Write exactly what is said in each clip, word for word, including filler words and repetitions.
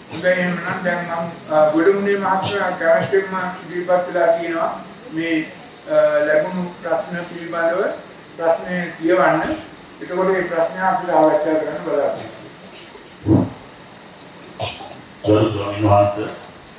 දැන් නම් දැන් මම ගොඩමුණේ මහත්මයා කැමැත්තෙන්ම ඉදිරිපත් වෙලා තියෙනවා මේ ලැබුණු ප්‍රශ්න පිළිබඳව ප්‍රශ්නේ කියවන්න. එතකොට මේ ප්‍රශ්න අපිට අවශ්‍ය කරන්න බලාපොරොත්තු ගරු ස්වාමීන් වහන්සේ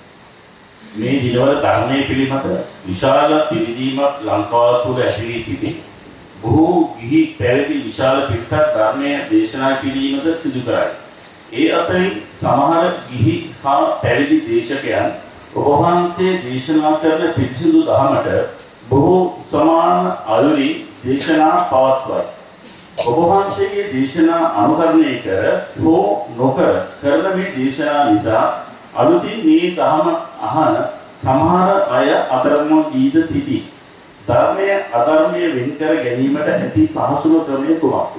මේ දිනවල ධර්මයේ පිළිමත විශාල පිළිදීමක් ලංකාව තුළ ඇති වී තිබේ. බොහෝ ගිහි පැවිදි විශාල පිරිසක් ධර්මයේ දේශනා කිරීමද සිදු කරයි. ඒ අතරින් සමහර ගිහි හා පැවිදි දේශකයන් ඔබ වහන්සේ දේශනා කරන පිරිසිදු දහමට බොහෝ සමාන අයුරින් දේශනා පවත්වයි. ඔබ වහන්සේගේ දේශනා අනුකරණය කර හෝ නොකර කරන මේ දේශනා නිසා අලුතින් මේ දහම අහන සමහර අය අතරම දීද සිටි. ධර්මයේ අධර්මයේ වෙන් කර ගැනීමට ඇති පහසුම ක්‍රමය කුමක්ද?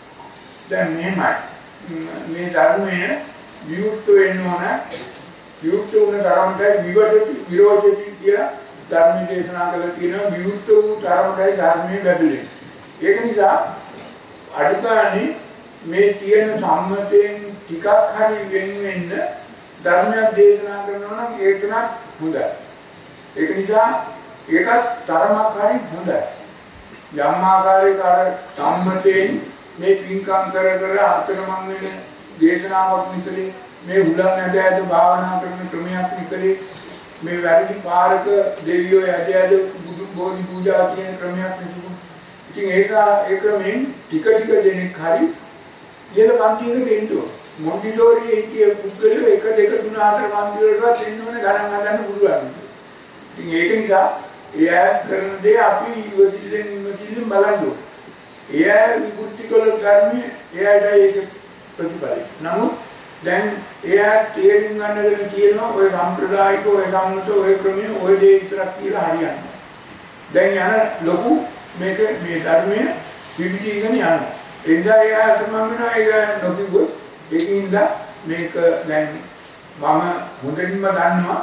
දැන් මෙහෙමයි. මේ ධර්මයේ විවෘත වෙන්න ඕන විවෘත වුණ ධර්මයට විවෘත විරෝධී කියලා ධර්ම දේශනා කළා කියනවා. විවෘත වූ ධර්මයයි ධර්මයේ බැඳෙන්නේ. ඒක නිසා අඩුගානේ මේ තියෙන සම්මතයෙන් ටිකක් හරි වෙන වෙන්න ධර්මයක් දේශනා කරනවා නම් ඒක නම් හොඳයි. ඒක නිසා ඒකත් තරමක් හරි හොඳයි. යම් ආකාරයක අර සම්මතයෙන් මේ පින්කම් කර කර අතරමං වෙන දේශනාවක් නිකලේ මේ උලන් ඇදෑද භාවනා කරන ක්‍රමයක් නිකලේ මේ වැරදි පාරක දෙවියෝ ඇදෑද බුදු බෝධි පූජා කියන ක්‍රමයක් නිකලේ. ඉතින් ඒක ඒ ක්‍රමෙන් ටික ටික දෙනෙක් හරි ඉහළ පන්තියකට එන්න ඕන. මොන්ටිසෝරි හිටිය පුද්ගලයෝ එක දෙක තුන හතර පන්ති වලටවත් එන්න ඕනේ ගණන් හදන්න පුළුවන්. ඉතින් ඒක නිසා එයා කරන දේ අපි ඉවසිල්ලෙන් ඉවසිල්ලෙන් බලන්න ඕනේ. එයා විකෘති කළ ධර්මයේ එයාට ඒක ප්‍රතිපලයි. නමුත් දැන් එයා තේරුම් ගන්නගෙන කියනවා ඔය සම්ප්‍රදායික ඔය සම්මත ඔය ක්‍රමයේ ඔය දේ විතරක් කියලා හරියන්නේ. දැන් යන ලොකු මේක මේ ධර්මයේ විවිධීකරණ යනවා. එනිසා එයා තමයි වෙනවා ඒක නොකියුවොත් ඒකින්ද මේක දැන් මම මුලින්ම දන්නවා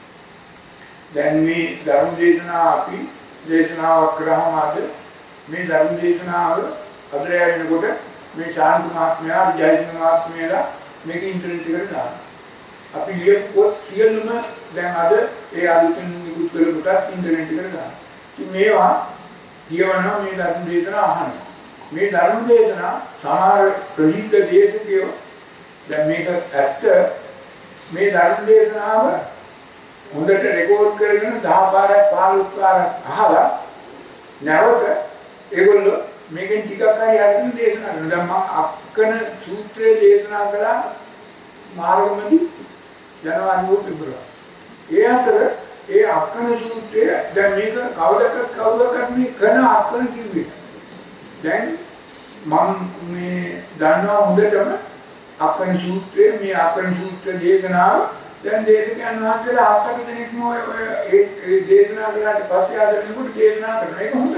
දැන් මේ ධර්ම දේශනාව අපි දේශනාවක් කරාම අද මේ ධර්ම දේශනාව අදරය වෙනකොට මේ ශාන්ත මහත්මයා ජයසිංහ මහත්මයාලා මේක ඉන්ටර්නෙට් එකට දානවා. අපි ලියපු පොත් සියල්ලම දැන් අද ඒ අලුතින් නිකුත් කළ කොට ඉන්ටර්නෙට් එකට දානවා. ඉතින් මේවා කියවනවා මේ ධර්ම දේශනාව අහනවා. මේ ධර්ම දේශනා සමහර ප්‍රසිද්ධ දේශකයෝ දැන් මේක ඇත්ත මේ ධර්ම දේශනාව හොඳට රෙකෝඩ් කරගෙන දහ පාරක් පහළොස් පාරක් අහලා නැවත ඒගොල්ලෝ මේකෙන් ටිකක් හරි අරගෙන දේශනා කරනවා. දැන් මම අක්කන සූත්‍රය දේශනා කළා මාර්ගමදී ජනවාරි පෙබරවාරි. ඒ අතර ඒ අක්කන සූත්‍රය දැන් මේක කවදකට කවදකට මේ කන අක්කන කිව්වේ. දැන් මම මේ දන්නවා හොඳටම අක්කන සූත්‍රය මේ අක්කන සූත්‍ර දේශනාව දැන් දේශකයන් වහන්සේලා අක්කන දෙනෙක්ම ඔය ඒ දේශනා කළාට පස්සේ ආදරෙකට දේශනා කරනවා. ඒක හොඳයි.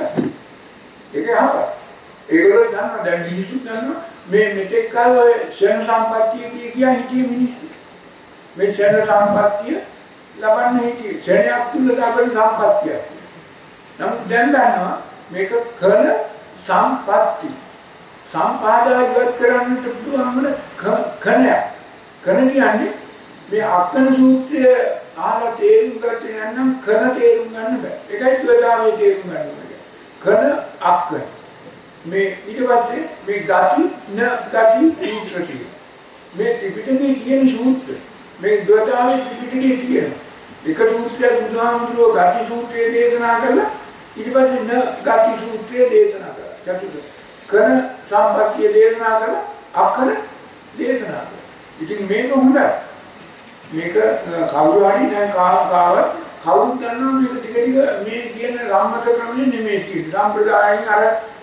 ඒක අහපන්. ඒගොල්ලෝ දන්නවා දැන් මිනිස්සු දන්නවා මේ මෙතෙක් කල ඔය ශන සම්පත්තිය කිය කියා හිටිය මිනිස්සු. මේ ශන සම්පත්තිය ලබන්නේ හිටියේ ශනයක් තුල ලබන සම්පත්තිය. නමුත් දැන් දන්නවා මේක කන සම්පත්ති. සම්පාදා ඉවත් කරන්නට පුළුවන් වන කණයක්. කන කියන්නේ මේ අක්කන සූත්‍රය ආලා තේරුම් ගත්තේ නැත්නම් කන තේරුම් ගන්න බෑ. ඒකයි ද්වේතාවේ තේරුම් ගන්න ඕනේ. කන අක්කන. මේ ඊට පස්සේ මේ ගති න ගති සූත්‍රය. මේ ත්‍රිපිටකයේ තියෙන සූත්‍ර. මේ ද්වේතාවේ ත්‍රිපිටකයේ තියෙන. එක සූත්‍රයක් බුදුහාමුදුරුවෝ ගති සූත්‍රය දේශනා කළා. ඊට පස්සේ න ගති සූත්‍රය දේශනා කළා. චතුර්ථ කන සම්පත්තිය දේශනා කළා. අක්කන දේශනා කළා. ඉතින් මේක හොඳයි. මේක කවුරු හරි දැන් කාවත් කවුරුත් දන්නවා මේක ටික ටික මේ කියන රම්මත ක්‍රමයේ නෙමෙයි තියෙන්නේ. සම්ප්‍රදායෙන් අර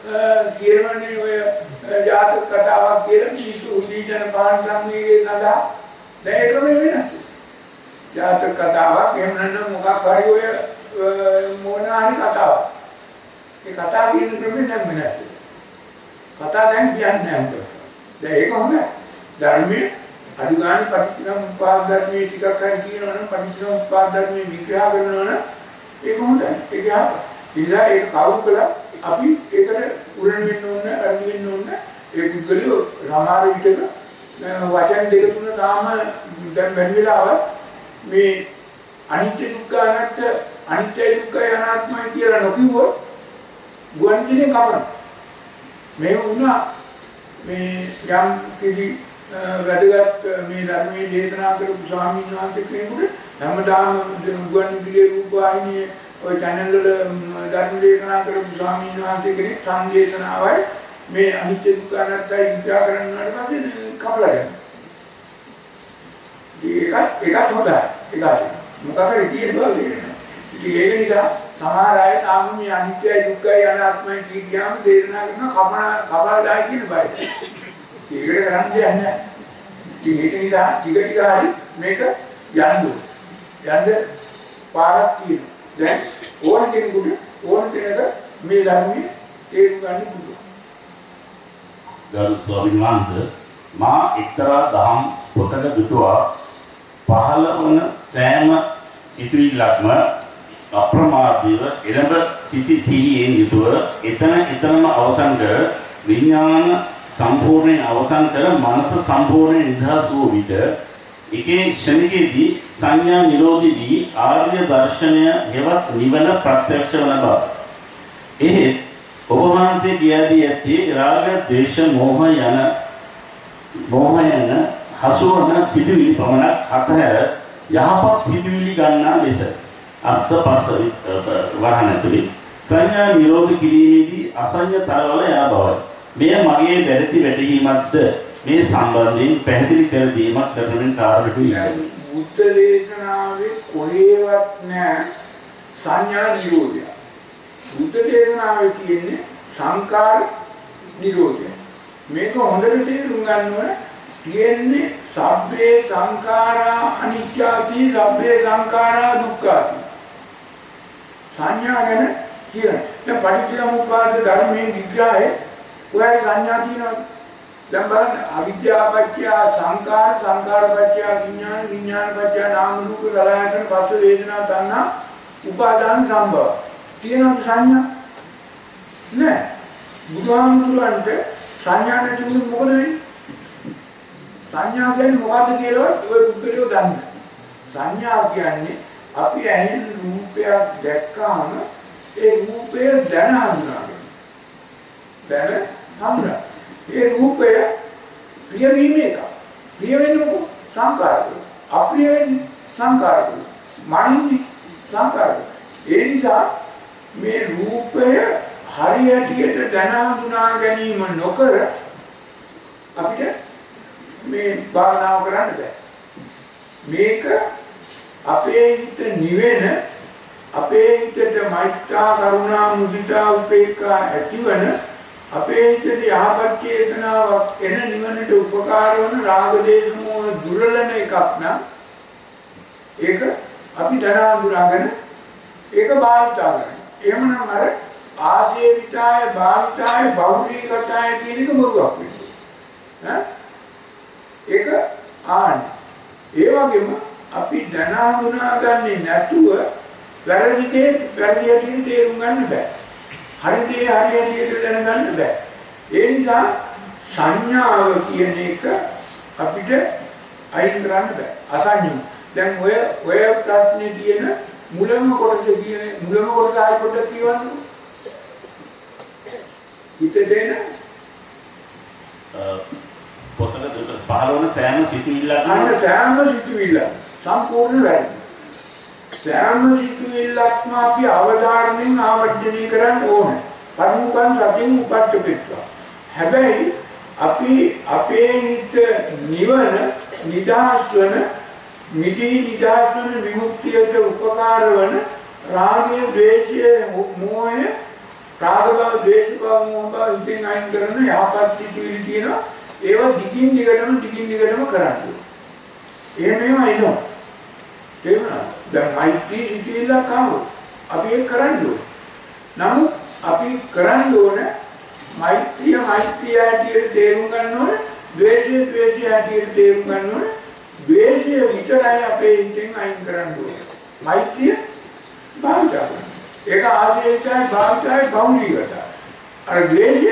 කියනවනේ ඔය ජාතක කතාවක් කියලා මිනිස්සු උදීජන පාන් සම්මේලනයේ සඳහා දැන් ඒක වෙනස්. ජාතක කතාවක් එහෙම නැත්නම් මොකක් හරි ඔය මොන හරි කතාවක්. ඒ කතාව කියන ක්‍රමෙ නම් වෙනස්. කතා දැන් කියන්නේ නැහැ. දැන් ඒක හොඳයි. ධර්මයේ අදුගාන පටිච්චසමුප්පාද ධර්මයේ ටිකක් හරි කියනවනම් පටිච්චසමුප්පාද ධර්මයේ විග්‍රහ කරනවනම් ඒක හොඳයි. ඒක යාප. ඉතින් ඒක කවුරු කළා අපි ඒකට උරණ වෙන්න ඕන, අරන් වෙන්න ඕන. ඒ පුද්ගලයෝ සමහර විටක වචන දෙක තුන තාම දැන් බැරි වෙලාවත් මේ අනිත්‍ය දුක්ඛ අනාත්ම අනිත්‍ය දුක්ඛ අනාත්මයි කියලා නොකියුවොත් ගුවන්විදුලිය කපනවා. මේ වුණා මේ යම් කිසි වැදගත් මේ ධර්මයේ දේශනා කරපු ස්වාමීන් වහන්සේ කෙනෙකුට හැමදාම ගුවන්විදුලියේ රූපවාහිනියේ ඔය channel වල ධර්ම දේශනා කරපු ස්වාමීන් වහන්සේ කෙනෙක් සංදේශනාවයි මේ අනිත්‍ය දුක්ඛ අනාත්මයි විග්‍රහ කරනවාට පස්සේ කපලා යනවා. ඒකත් ඒකත් හොඳයි. ඒකත් මොකක් හරි තියෙන බව තේරෙනවා. ඉතින් ඒක නිසා සමහර අය තාම මේ අනිත්‍යයි දුක්ඛයි අනාත්මයි කියලාම දේශනා කරන කපන කපලායි කියන බයයි. ඒකට කරන්න දෙයක් නැහැ. ඉතින් ඒක නිසා ටික ටික හරි මේක යන්න යන්න පාරක් තියෙනවා. දැන් ඕන කෙනෙකුට ඕන කෙනෙක් මේ ධර්මයේ තේරුම් ගන්න පුළුවන්. ගරු ස්වාමීන් වහන්සේ මා එක්තරා දහම් පොතක දුටුවා පහළ වන සෑම සිතුවිල්ලක්ම අප්‍රමාදීව එළඹ සිටි සිහියෙන් යුතුව එතන එතනම අවසන් කර විඥාන සම්පූර්ණයෙන් අවසන් කර මනස සම්පූර්ණයෙන් නිදහස් වූ විට එකේ ක්ෂණිකේදී සංඥා නිරෝධී වී ආර්ය දර්ශනය හෙවත් නිවන ප්‍රත්‍යක්ෂ වන බව. එහෙත් ඔබ වහන්සේ කියා දී ඇත්තේ රාග, ද්වේෂ, මෝහ යන මෝහ යන හසුවන සිදුවිලි පමණක් අතහැර යහපත් සිදුවිලි ගන්නා ලෙස අස්ස පස්ස වහන ඇතුළේ සංඥා නිරෝධ කිරීමේදී අසඤ්ඤ තරවල යන බවයි. මෙය මගේ දැඩි වැටහීමක්ද මේ සම්බන්ධයෙන් පැහැදිලි කර දීමක් කරමින් කාර්යයට ඉන්නේ. බුද්ධ දේශනාවේ කොහේවත් නැහැ සංඥා නිරෝධය. බුද්ධ දේශනාවේ තියෙන්නේ සංකාර නිරෝධය. මේක හොඳට තේරුම් ගන්න ඕනේ. තියෙන්නේ සබ්බේ සංඛාරා අනිත්‍යති සබ්බේ සංඛාරා දුක්ඛති. සංඥා ගැන කියන. දැන් පටිච්චසමුප්පාද ධර්මයේ විග්‍රහයේ ඔයයි සංඥා තියෙනවා. දැන් බලන්න අවිද්‍යාපච්චය සංඛාර සංඛාරපච්චය විඥාන විඥානපච්චය නාම රූප සලආයතන පස්ස වේදනා තණ්හා උපාදාන සම්භව. තියෙනවා සංඥා නෑ. බුදුහාමුදුරන්ට සංඥා නැතිව මොකද වෙන්නේ? සංඥා කියන්නේ මොකද්ද කියලා ඔය පුද්ගලයෝ දන්නේ. සංඥා කියන්නේ අපි ඇහෙන රූපයක් දැක්කාම ඒ රූපය දැන හඳුනාගන්න. දැන හඳුනා. ඒ රූපය ප්‍රිය වීම එක. ප්‍රිය වෙන්නේ මොකද? සංකාරක. අප්‍රිය වෙන්නේ සංකාරක. මනින්නේ සංකාරක. ඒ නිසා මේ රූපය හරියටියට දැන හඳුනා ගැනීම නොකර අපිට මේ භාවනාව කරන්න බෑ. මේක අපේ හිත නිවෙන අපේ හිතට මෛත්‍රා කරුණා මුදිතා උපේක්ඛා ඇතිවන අපේ හිතේ යහපත් චේතනාවක් එන නිවනට උපකාර වන රාග දේශ මොහ දුර්වලන එකක් නම් ඒක අපි දැන හඳුනාගෙන ඒක භාවිත කරනවා. එහෙමනම් අර ආශේවිතාය භාවිතාය බෞද්ධීකතාය කියන එක බොරුවක් වෙනවා. ඈ ඒක ආන ඒ වගේම අපි දැන හඳුනාගන්නේ නැතුව වැරදි දේ වැරදි හැටියට තේරුම් ගන්න බෑ. හරි දේ හරි හැටියට දැනගන්න බෑ. ඒ නිසා සංඥාව කියන එක අපිට අයින් කරන්න බෑ. අසංඥා. දැන් ඔය ඔය ප්‍රශ්නේ තියෙන මුලම කොටස කියන මුලම කොටස ආයි පොඩ්ඩක් කියවන්න. හිතේන පොතක පහළ වන සෑම සිතුවිල්ලක්ම අන්න සෑම සිතුවිල්ල සම්පූර්ණ වැරදි. සෑම සිතුවිල්ලක්ම අපි අවධාරණයෙන් ආවර්ජනය කරන්න ඕනේ. පරිමුඛං සතින් උපට්ඨපෙත්වා. හැබැයි අපි අපේ හිත නිවන නිදහස් වන මිදී නිදහස් වන විමුක්තියට උපකාර වන රාගය, ද්වේෂය, මෝහය, රාග බව, ද්වේෂ බව, මෝහ බව ඉතින් අයින් කරන යහපත් සිතුවිලි තියෙනවා. ඒවා දිගින් දිගටම දිගින් දිගටම කරන්න ඕනේ. එහෙම ඒවා එනවා. තේරුණා? දැන් මෛත්‍රී සිතුවිල්ලක් ආවොත් අපි ඒක කරන්න ඕනේ. නමුත් අපි කරන්න ඕනේ මෛත්‍රිය මෛත්‍රිය හැටියට තේරුම් ගන්න ඕනේ. ද්වේෂය ද්වේෂය හැටියට තේරුම් ගන්න ඕනේ. ද්වේෂය විතරයි අපේ හිතෙන් අයින් කරන්න ඕනේ. මෛත්‍රිය භාවිත කරන්න. ඒක ආදේශය භාවිතයි බෞද්ධිකත. අර ද්වේෂය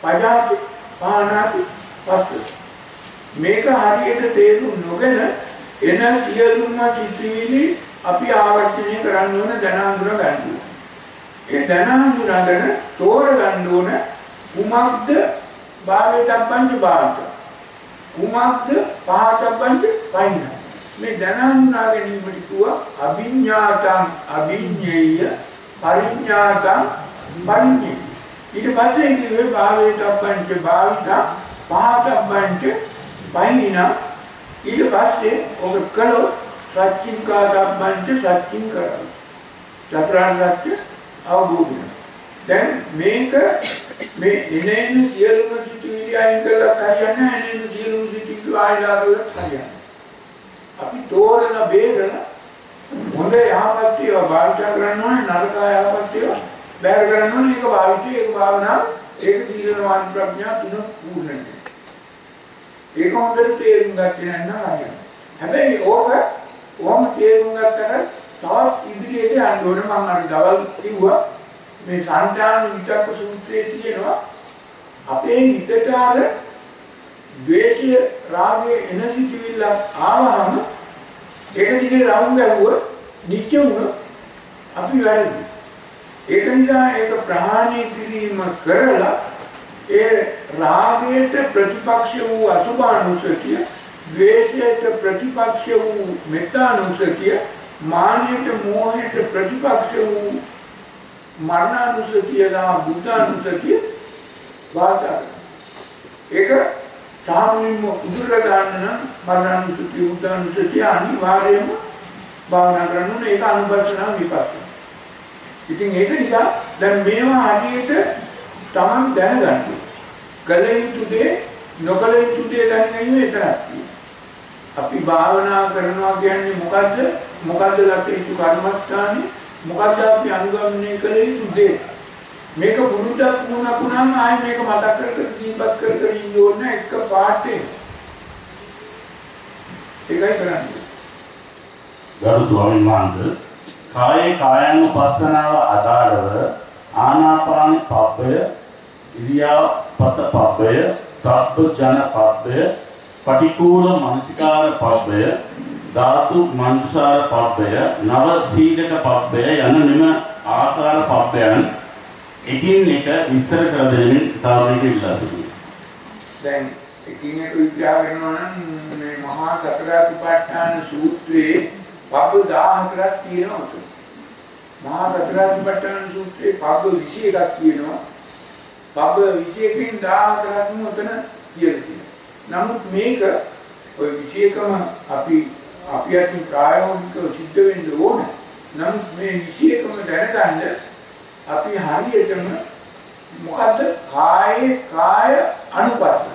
පජාති පානාති පස්ස. මේක හරියට තේරුම් නොගෙන එන සියලුම සිතිවිලි අපි ආවර්තනය කරන්න ඕන දැන හඳුනා ගන්න. ඒ දැන හඳුනාගෙන තෝරගන්න ඕන කුමක්ද භාවයටප්පංච භාවිත. කුමක්ද පහතප්පංච පයින්න. මේ දැන හඳුනා ගැනීමට කිව්වා අභිඥාතං අභිඥේය පරිඥාතං පරිඥේ. ඊට පස්සේ කිව්වේ භාවයටප්පංච භාවිත පහතප්පංච පයින්න. ඊට පස්සේ ඔබ කළොත් සත්‍යින් කාතබ්බංච සත්‍යින් කරා. චතුරාර්ය සත්‍ය අවබෝධ වෙනවා. දැන් මේක මේ එනේන සියලුම සිතුවිලි අයින් කරලා හරියන්නේ නැහැ. එනේන සියලුම සිතුවිලි ආයලා කරලා හරියන්නේ. අපි තෝරන බේරන හොඳ යහපත් ඒවා භාවිත කරන්න ඕනේ, නරක යහපත් ඒවා බැහැර කරන්න ඕනේ. ඒක භාවිතය, ඒක භාවනාව, ඒක සීලමාන ප්‍රඥා තුන පූර්ණ. ඒක හොඳට තේරුම් ගත්තේ නැත්නම් හරියන්නේ. හැබැයි ඕක ඕම තේරුම් ගත්තට තවත් ඉදිරියට යන්න ඕනේ. මම අර දවල් කිව්වා මේ සංඨාන විතක්ක සූත්‍රයේ තියෙනවා අපේ හිතට අර ද්වේෂය රාගය එන සිටිවිල්ල ආවහම ඒක දිගේ රවුම් ගැහුවොත් නිත්‍ය වුණොත් අපි වැරදි. ඒක නිසා ඒක ප්‍රහාණය කිරීම කරලා ඒ රාගයට ප්‍රතිපක්ෂ වූ අසුභානුසතිය, ද්වේෂයට ප්‍රතිපක්ෂ වූ මෙත්තානුසතිය, මානයට මෝහයට ප්‍රතිපක්ෂ වූ මරණානුසතිය නා බුද්ධානුසතිය වාචා. ඒක සාමුනින්ම උදුරලා ගන්න නම් මරණානුසතිය බුද්ධානුසතිය අනිවාර්යයෙන්ම භාවනා කරන්න ඕනේ. ඒක අනුපස්සනා විපස්සනා. ඉතින් ඒක නිසා දැන් මේවා හරියට තමන් දැනගන්න. කල යුතු දේ නොකල යුතු දේ දැනගැනීම එතරම්. අපි භාවනා කරනවා කියන්නේ මොකද්ද? මොකද්ද ගත යුතු කර්මස්ථානේ? මොකද්ද අපි අනුගමනය කළ යුතු දේ? මේක පුරුද්දක් වුණා වුණාම ආයි මේක මතක් කර කර දීපත් කර කර ඉන්න ඕනේ එක පාඩේ. ඒකයි කරන්නේ. ගරු ස්වාමීන් වහන්සේ කායේ කායानुපස්සනාව ආධාරව ආනාපාන පබ්බය, ඉරියාපත පබ්බය, සබ්බ ජන පබ්බය, පටිකූල මනසිකාර පබ්බය, ධාතු මන්සාර පබ්බය, නව සීලක පබ්බය යන මෙම ආකාර පබ්බයන් එකින් එක විස්තර කර දෙමින් තාමනික ඉල්ලා සිටිනවා. දැන් එකින් එක විග්‍රහ කරනවා නම් මේ මහා සතරාතිපට්ඨාන සූත්‍රයේ පබ්බ දහහතරක් තියෙනවා. මහා සතරාතිපට්ඨාන සූත්‍රයේ පබ්බ විසි එකක් තියෙනවා. පබ්බ විසි එකකින් දහහතරක්ම උතන කියලා තියෙනවා. නමුත් මේක ඔය විසි එකම අපි අපි අතින් ප්‍රායෝගිකව සිද්ධ වෙන්න ඕන. නමුත් මේ විසි එකම දැනගන්න අපි හරියටම මොකද්ද කායේ කාය අනුපස්සන.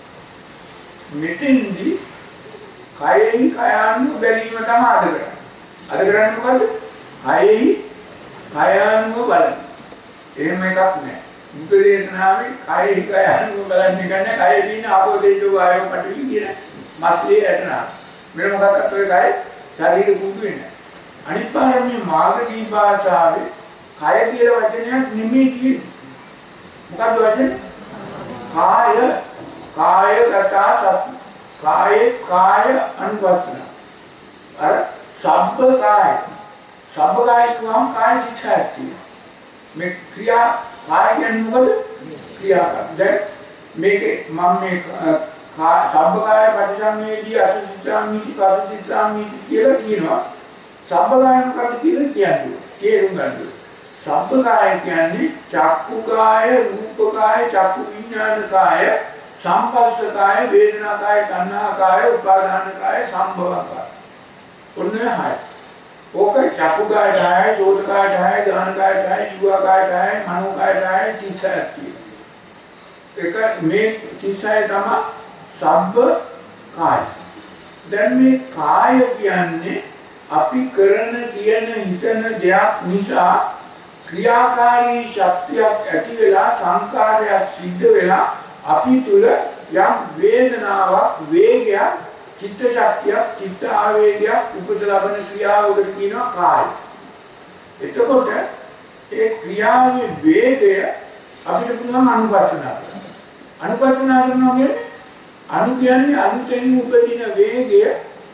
මෙතෙන්දී කායෙහි කායානුව බැලීම තමයි අද කරන්නේ. අද කරන්නේ මොකද්ද? කායෙහි කායානුව බලන. එහෙම එකක් නෑ. බුද්ධ දේශනාවේ කායෙහි කායානුව බලන්නේ කියන්නේ කායේ තියෙන ආපෝ තේජෝ වායෝ පඨවි කියන මාස්ලේ ඇතනා. මෙන්න මොකක්ද ඔය කාය ශරීර කුඩු වෙන්නේ. අනිත් පාර මේ මාගදී භාෂාවේ කාය කියලා වචනයක් නෙමෙයි කියන්නේ. මොකද්ද වචනේ? කාය කායගත සති. කායේ කාය අනුපස්සන. අර සබ්බ කාය. සබ්බ කාය කියවම කාය චිත්තය. මේ ක්‍රියා කාය කියන්නේ මොකද? ක්‍රියාකාර. දැන් මේකේ මම මේ සබ්බ කාය පරිසංවේදී අසුචිතාමිති පසුචිතාමිති කියලා කියනවා. සබ්බ කාය මොකක්ද කියලා කියන්නේ? තේරුම් ගන්න. සබ්බ කාය කියන්නේ චක්කු කාය, රූප කාය, චක්කු විඥාන කාය, සංපස්ස කාය, වේදනා කාය, තණ්හා කාය, උපාදාන කාය, සම්භව කාය. ඔන්නේ හය. ඕක චක්කු කාය ධාය, සෝත කාය ධාය, ගාන කාය ධාය, ජීව කාය ධාය, මනෝ කාය ධාය තිසයි. ඒක මේ තිසයි තමයි සබ්බ කාය. දැන් මේ කාය කියන්නේ අපි කරන කියන හිතන දෙයක් නිසා ක්‍රියාකාරී ශක්තියක් ඇති වෙලා සංකාරයක් සිද්ධ වෙලා අපි තුල යම් වේදනාවක් වේගයක් චිත්ත ශක්තියක් චිත්ත ආවේගයක් උපද ලබන ක්‍රියාවකට කියනවා කාය. එතකොට ඒ ක්‍රියාවේ වේගය අපිට පුළුවන් අනුපස්සනා කරන්න. අනුපස්සනා කරනවා කියන්නේ අනු කියන්නේ අලුතෙන් උපදින වේගය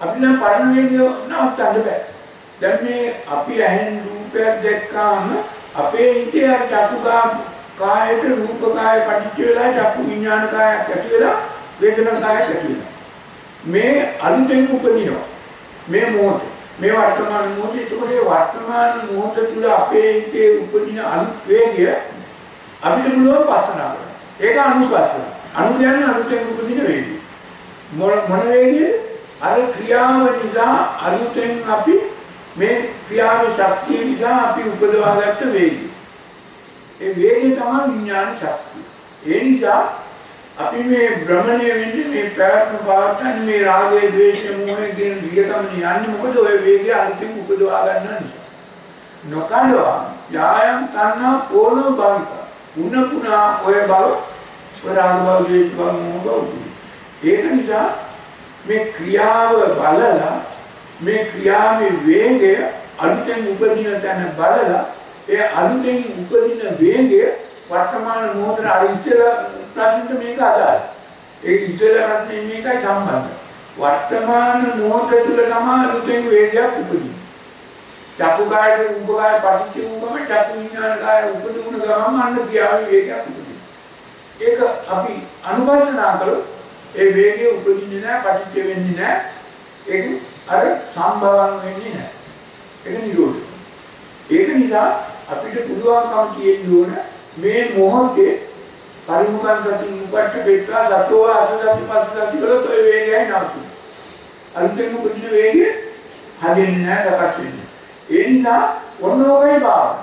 අපි නම් පරණ වේගය නවත්තන්න බෑ. දැන් මේ අපි ඇහෙන් රූපයක් දැක්කාම අපේ හිතේ අර චක්කුකා කායයට රූප කාය පටිච්ච වෙලා චක්කු විඥාන කායයක් ඇති වෙලා වේදනා කායයක් ඇති වෙනවා. මේ අලුතෙන් උපදිනවා. මේ මොහොත මේ වර්තමාන මොහොතේ ඒකෝට වර්තමාන මොහොත තුල අපේ හිතේ උපදින අලුත් වේගය අපිට පුළුවන් පස්සනා කරන්න. ඒක අනුපස්සන. අනු කියන්නේ අලුතෙන් උපදින වේගය. මොන මොන වේගයද? අර ක්‍රියාව නිසා අලුතෙන් අපි මේ ක්‍රියාවේ ශක්තිය නිසා අපි උපදවාගත්ත වේගය. ඒ වේගය තමයි විඥාන ශක්තිය. ඒ නිසා අපි මේ භ්‍රමණය වෙන්නේ මේ ප්‍රයත්න පාවත්තන් මේ රාගය, ද්වේෂය, මෝහය කියන විගතම යන්නේ මොකද ඔය වේගය අලුතෙන් උපදවා ගන්න නිසා. නොකඩවා යායම් තණ්හා පොළොව බවික. පුන පුනා ඔය බව රාග බව, ද්වේෂ බව, මෝහ බව. ඒක නිසා මේ ක්‍රියාව බලලා මේ ක්‍රියාවේ වේගය අලුතෙන් උපදින තැන බලලා ඒ අලුතෙන් උපදින වේගය වර්තමාන මොහොතේ අර ඉස්සෙල්ලා ප්‍රශ්නෙට මේක අදාළයි. ඒ ඉස්සෙල්ලා ප්‍රශ්නේ මේකයි සම්බන්ධ. වර්තමාන මොහොත තුළ තමයි අලුතෙන් වේගයක් උපදින්නේ. චක්කු කායක රූප කාය පටිච්ච වූකම චක්කු විඥාන කාය උපදින ගමන් අන්න ක්‍රියාවේ වේගයක් උපදිනවා. ඒක අපි අනුපස්සනා කළොත් ඒ වේගය උපදින්නේ නැහැ, පටිච්ච වෙන්නේ නැහැ. ඒක අර සම්භවම් වෙන්නේ නැහැ. ඒක නිරෝධය. ඒක නිසා අපිට පුළුවන්කම තියෙන්න ඕන මේ මොහොතේ පරිමුඛං සති උපට්ඨ පෙත්තා සතෝ අසසති පස්සති කළොත් ඔය වේගයයි නවතුනේ. අලුතෙන් උපදින වේගය හදින්නේ නැහැ, සකස් වෙන්නේ. ඒ නිසා ඔන්නෝගයි බාන.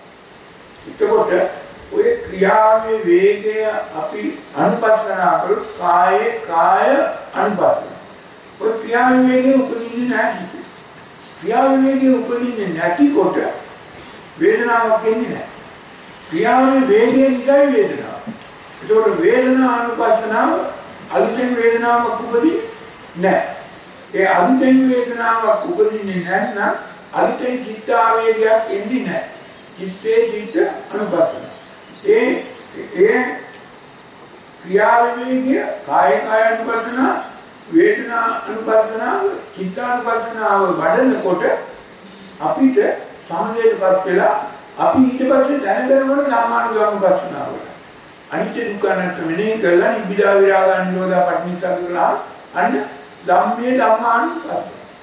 එතකොට ඔය ක්‍රියාවේ වේගය අපි අනුපස්සනා කළොත් කායේ කාය අනුපස්සන. ඔය ක්‍රියාවේ වේගය උපදින්නේ නැහැ. ක්‍රියාවේ වේගය උපදින්නේ නැතිකොට වේදනාවක් එන්නේ නැහැ. ක්‍රියාවේ වේගය නිසා වේදනාව. ඒකෝට වේදනා අනුපස්සනාව අලුතෙන් වේදනාවක් උපදින්නේ නැහැ. ඒ අලුතෙන් වේදනාවක් උපදින්නේ නැත්නම් අලුතෙන් චිත්ත ආවේගයක් එන්නේ නැහැ. චිත්තේ චිත්ත අනුපස්සන. ඒ ඒ ක්‍රියාවේ වේගය කාය කාය අනුපස්සනාව, වේදනා අනුපස්සනාව, චිත්ත අනුපස්සනාව වඩනකොට අපිට සමදේටපත් වෙලා අපි ඊට පස්සේ දැනගෙන වුණ ධර්මානුගාමීපස්සනාව. අනිත්‍ය දුක්ඛ අනාත්ම මෙනෙහි කරලා නිබ්බිදා විරාග නිරෝධා පටිච්චසමුප්පාද කරලා අන්න ධම්මේ ධම්මානුපස්සන.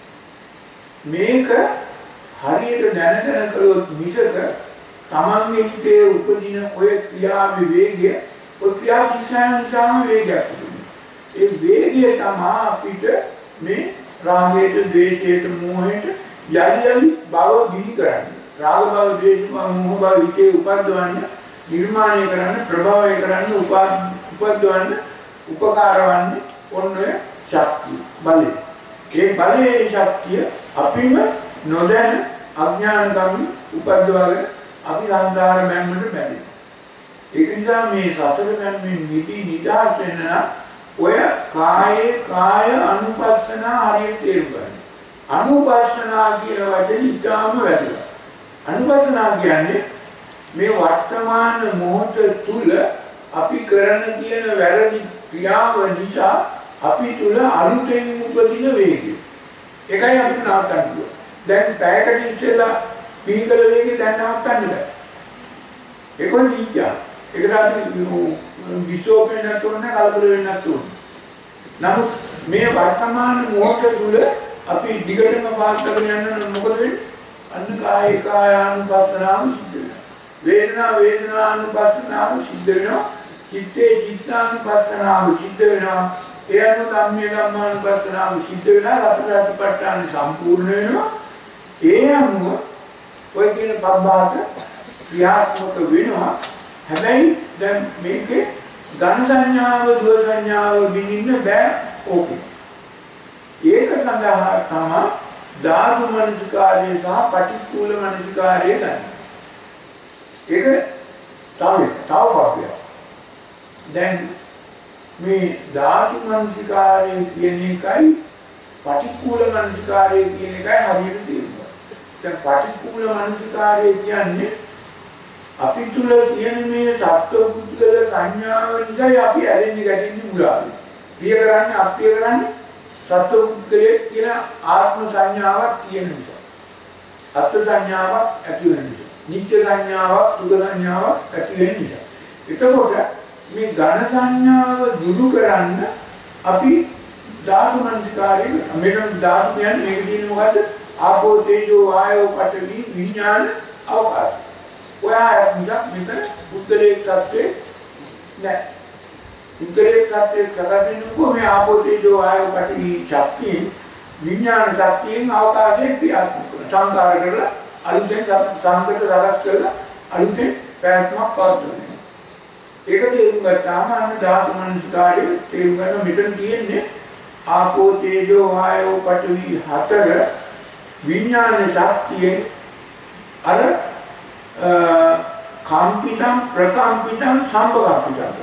මේක හරියට දැනගෙන කළොත් මිසක තමන්ගේ හිතේ උපදින ඔය ක්‍රියාවේ වේගය ඔය ක්‍රියා කිසියම් වේගයක් තිබුණා. ඒ වේගය තමයි අපිට මේ රාගයට, ද්වේෂයට, මෝහයට යලි යලි බව දිවි කරන්නේ. රාග බව, ද්වේෂ බව, මෝහ බව හිතේ උපද්දවන්න, නිර්මාණය කරන්න, ප්‍රභවය කරන්න, උපද්දවන්න, උපකාර වන්නේ ඔන්න ඔය ශක්තිය, බලය. ඒ බලයේ ශක්තිය අපිම නොදැන අඥානකම් උපද්දවගෙන අපි සංසාර බැම්මට බැඳෙනවා. ඒක නිසා මේ සතර බැම්මෙන් මිදී නිදහස් වෙන්න නම් ඔය කායේ කාය අනුපස්සනා හරියට තේරුම් ගන්න. අනුපස්සනා කියන වචනේ ඉතාම වැදගත්. අනුපස්සනා කියන්නේ මේ වර්තමාන මොහොත තුල අපි කරන කියන වැරදි ක්‍රියාව නිසා අපි තුල අලුතෙන් උපදින වේගය. ඒකයි අපිට නවත්තන්න පුළුවන්. දැන් පැයකට ඉස්සෙල්ලා පිළිකල වේගය දැන් නවත්තන්න බෑ. ඒකෝ නිත්‍ය. ඒකට අපි විශ්ෝප වෙන්නත් ඕනේ, කලබල වෙන්නත් ඕනේ. නමුත් මේ වර්තමාන මොහොත තුල අපි දිගටම පාස් කරගෙන යන්න මොකද වෙන්නේ? අන්න කාය කායානුපස්සනාව සිද්ධ වෙනවා. වේදනා වේදනානුපස්සනාව සිද්ධ වෙනවා. චිත්තේ චිත්තානුපස්සනාව සිද්ධ වෙනවා. ඒ අනුව ධම්මේ ධම්මානුපස්සනාව සිද්ධ වෙනවා. රතනපට්ඨාන සම්පූර්ණ වෙනවා. ඒ අනුව ඔය කියන පබ්බාත ක්‍රියාත්මක වෙනවා. හැබැයි දැන් මේකේ ඝන සංඥාව, දුර සංඥාව බිනින්න බෑ ඕකේ. ඒක සඳහා තමයි ධාතු මනසිකාරය සහ පටිච්චූල මනසිකාරය ගන්න. ඒක තමයි තවපක්ෂය. දැන් මේ ධාතු මනසිකාරය කියන එකයි පටිච්චූල මනසිකාරය කියන එකයි හරියට තේරුම්. දැන් පටිච්චූල මනසිකාරය කියන්නේ අපි තුල තියෙන මේ සත්ව පුද්ගල සංඥාව නිසා අපි ඇලෙන්නේ ගැටෙන්නේ මුලාවේ. ප්‍රිය කරන්නේ අප්‍රිය කරන්නේ සත්පුද්ගලයේ කියන ආත්ම සංඥාවක් තියෙන නිසා. අත්ත්ව සංඥාවක් ඇති වෙන නිසා. නිත්‍ය සංඥාවක්, සුඛ සංඥාවක් ඇති වෙන නිසා. එතකොට මේ ඝන සංඥාව දුරු කරන්න අපි ධාතු මනසිකාරය මෙන්න ධාතු කියන්නේ මේක තියෙන්නේ මොකද්ද? ආපෝ තේජෝ වායෝ පඨවි විඥාන අවකාශ. ඔයා නිසා මෙතන පුද්ගලයේ සත්‍යය නෑ. පුද්ගලයේ සත්‍යය කඩන්නේ මේ ආපෝ තේජෝ වායෝ පඨවි ශක්තිය විඥාන ශක්තියෙන් අවකාශයේ ක්‍රියාත්මක කරන සංකාර කරලා අලුතෙන් සංකත රසස් කරලා අලුතෙන් ප්‍රයත්නක් පවත්වනවා. ඒක තේරුම් ගත්තාම අන්න ධාතු මනසිකාරයේ තේරුම් ගන්න මෙතන තියෙන්නේ ආපෝ තේජෝ වායෝ පඨවි හතර විඥාන ශක්තියේ අර කම්පිතම් ප්‍රකම්පිතම් සම්පකම්පිතම්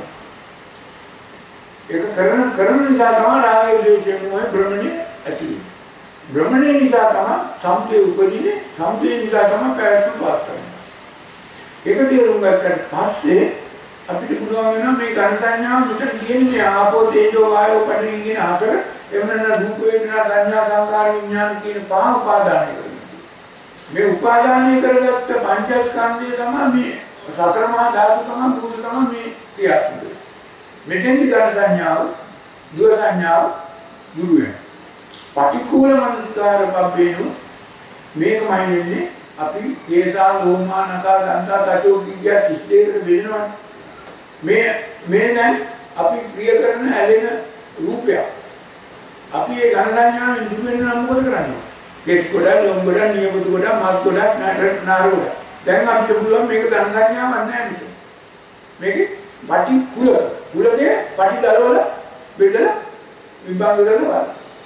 ඒක කරන කරන නිසා තමයි රාගය ද්වේෂය මොහේ භ්‍රමණය ඇති වෙන්නේ. භ්‍රමණය නිසා තමයි සම්පේ උපදින්නේ. සම්පේ නිසා තමයි පැවැත්ම පවත්වන්නේ. ඒක තේරුම් ගත්තට පස්සේ අපිට පුළුවන් වෙනවා මේ ඝන සංඥාව මෙතන කියන්නේ ආපෝ තේජෝ වායෝ පඨවි කියන හතර එවනන රූප වේදනා සංඥා සංකාර විඥාන කියන පහ උපාදානය කරනවා. මේ උපාදානය කරගත්ත පංචස්කන්ධය තමයි මේ සතර මහා ධාතු තමයි භූත තමයි මේ ක්‍රියාත්මක වෙන්නේ. මෙතෙන්දි ඝන සංඥාව, දුර සංඥාව දුරු වෙනවා. පටික්කුල මනසිකාර පබ්බේනු මේකමයි වෙන්නේ අපි කේසා ලෝමා නකා දන්තා තටෝ කිය කිස්තේකට බෙදෙනවා. මේ මේ දැන් අපි ක්‍රියා කරන ඇලෙන රූපයක්. අපි ඒ ඝන සංඥාවෙන් දුර වෙන්න නම් මොකද කරන්නේ? කෙස් ගොඩ, ලොම් ගොඩ, නියපොතු ගොඩ, මස් ගොඩ, නාර ගොඩ. දැන් අපිට පුළුවන් මේක ඝන සංඥාවක් නැහැ නේද? මේකේ පටි කුල කුලකේ පටි දරවල බෙදලා විභාග කරලා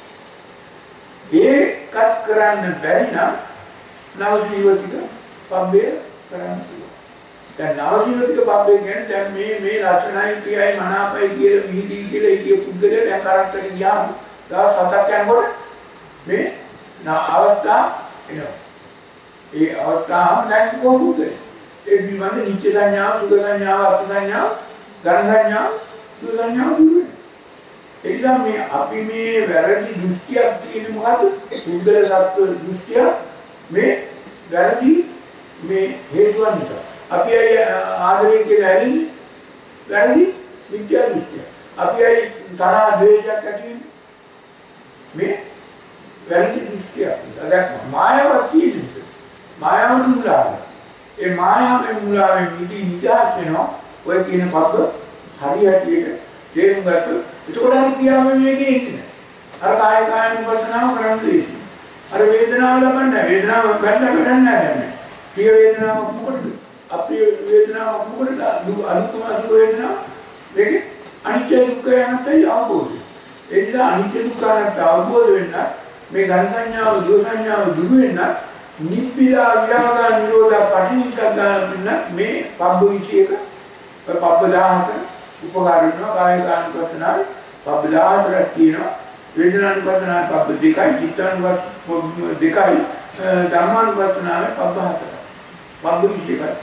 ඒකත් කරන්න බැරි නම් නවජීවිතික පබ්බේ කරන්න පුළුවන්. දැන් නවජීවිතික පබ්බේ කියන්නේ දැන් මේ මේ ලක්ෂණයි කියයි මනාපයි කියලා විහිදී කියලා ඉතිය පුද්ගලයා දැන් කරත්තට ගියාම දවස් හතක් යනකොට මේ අවස්ථා එනවා. ඒ අවස්ථාව දැන් කොහොමද? ඒ විමන්ද නිත්‍ය සංඥාව, සුඛ සංඥාව, අර්ථ සංඥාව, ඝන සංඥාව, සුඛ සංඥාව දුරු වෙනවා. ඒ නිසා මේ අපි මේ වැරදි දෘෂ්ටියක් තියෙන මොකද්ද? පුද්ගල සත්ව දෘෂ්ටිය මේ වැරදි මේ හේතුන් නිසා. අපි අය ආදරය කියලා ඇලින්නේ වැරදි මිත්‍යා දෘෂ්ටිය. අපි අය තරහ ද්වේෂයක් ඇති වෙන්නේ මේ වැරදි දෘෂ්ටියක්. දැන් මායාවක් තියෙන්නේ. මායාව මුලාව. ඒ මායාවෙන් මුලාවෙන් නිදි නිදහස් වෙනවා. ඔය කියන පබ්බ හරියටියට තේරුම් ගත්තොත් එතකොට අර ක්‍රියාවෙන් මේකේ ඉන්නේ. අර කාය කායන වචනාව කරන්නේ. අර වේදනාව ලබන්නේ වේදනාව ගන්න ගන්න නැහැ. ප්‍රිය වේදනාවක් මොකටද? අප්‍රිය වේදනාවක් මොකටද? අනුකම අසුර වේදනාව මේකේ අනිත්‍ය දුක්ඛ යනතයි අවබෝධය. ඒ නිසා අනිත්‍ය දුක්ඛ යනත අවබෝධ වෙන්න මේ ඝන සංඥාව, දුර සංඥාව දුරු වෙන්න නිබ්බිදා විරාග නිරෝධ පටිනිසග්ගා වෙන්න මේ පබ්බ විචේක පබ්බ දහහතර උපකාර වෙනවා. කාය කායනුපස්සනාව පබ්බ දහහතරක් තියෙනවා. වේදනානුපස්සනාව පබ්බ දෙකයි, චිත්තානුපස්සනාව දෙකයි, ධම්මානුපස්සනාව පබ්බ හතරයි. පබ්බ විචේකයි.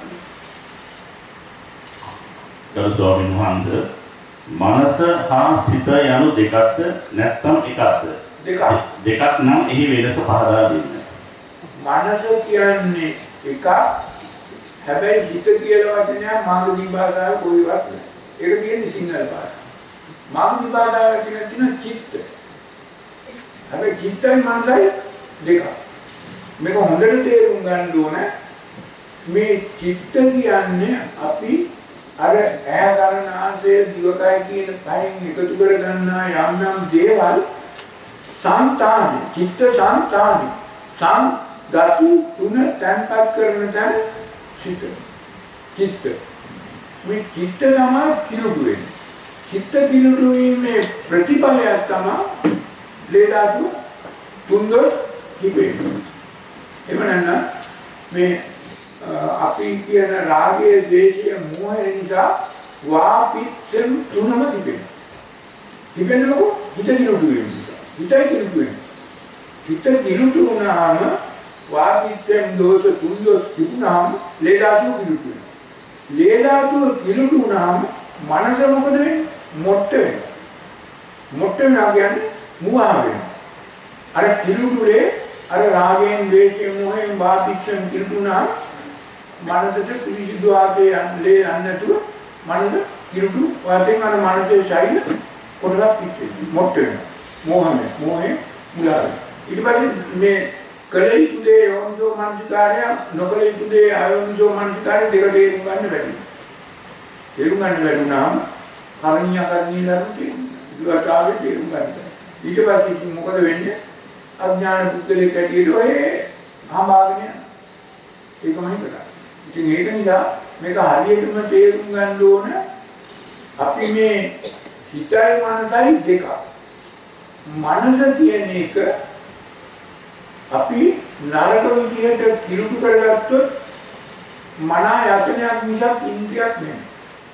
ගරු ස්වාමීන් වහන්සේ මනස හා සිත යනු දෙකක්ද නැත්නම් එකක්ද? දෙකක්. දෙකක් නම් එහි වෙනස පහදා දෙන්න. මනස කියන්නේ එකක්. හැබැයි හිත කියලා වචනයක් මාගදී භාෂාවේ කොයිවත් නැහැ. ඒක තියෙන්නේ සිංහල භාෂාවේ. මාගදී භාෂාවේ කියන තියෙන චිත්ත. හැබැයි චිත්තයි මනසයි දෙකක්. මේක හොඳට තේරුම් ගන්න ඕනේ. මේ චිත්ත කියන්නේ අපි අර ඈ ගන්න ආසේ දිවකය කියන පහෙන් එකතු කර ගන්නා යම් යම් දේවල් සංතානි චිත්ත සංතානි සං ගති තුන තැන්පත් කරන තැන චිත්ත චිත්ත මේ චිත්ත තමයි කිලුඩු වෙන්නේ. චිත්ත කිලුඩු වීමේ ප්‍රතිඵලයක් තමයි ලේදාතු තුන්දොස් කිපෙන්නේ. එවනන්න මේ අපි කියන රාගය, ද්වේෂය, මෝහය නිසා වාපිච්චෙන් තුනම තිබෙනවා. තිබෙන්නේ මොකද? හිත කිලුටු වෙන නිසා. හිතයි කිලුටු වෙන්නේ. හිත කිලුටු වුණාම වාපිච්චෙන් දෝෂ තුන් දෝෂ තිබුණාම ලේදාතු කිලුටු වෙනවා. ලේදාතු කිලුටු වුණාම මනස මොකද වෙන්නේ? මොට්ට වෙනවා. මොට්ට වෙනවා කියන්නේ මුවා වෙනවා. අර කිලුඩුලේ අර රාගයෙන් ද්වේෂයෙන් මොහෙන් බාපිච්චන් කිලුණා මනසට පිළිසිදු ආගේ යන්නේ යන්නතුව මනස කිලුඩු වාතෙන් අර මනසේ ශෛල පොඩක් පිච්චෙයි මොට්ට වෙනවා. මොහමෙ මොහේ මුලාව. ඊට පස්සේ මේ කලේ තුදේ යොන්දෝ මනසිකාරය නොකලේ තුදේ ආයොන්දෝ මනසිකාරය දෙක තේරුම් ගන්න බැරි. තේරුම් ගන්න බැරුණාම කරණීය කරණීය ධර්ම තියෙනවා. දුරතාවේ තේරුම් ගන්න. ඊට පස්සේ මොකද වෙන්නේ? අඥාන පුද්ගලෙක් ඇටියට ඔය හඹාගෙන යනවා. ඒකම හිතලා. ඉතින් ඒක නිසා මේක හරියටම තේරුම් ගන්න ඕන අපි මේ හිතයි මනසයි දෙක. මනස කියන එක අපි නරක විදිහට කිලුටු කරගත්තොත් මන යතනයක් මිසක් ඉන්ද්‍රියක් නෙමෙයි.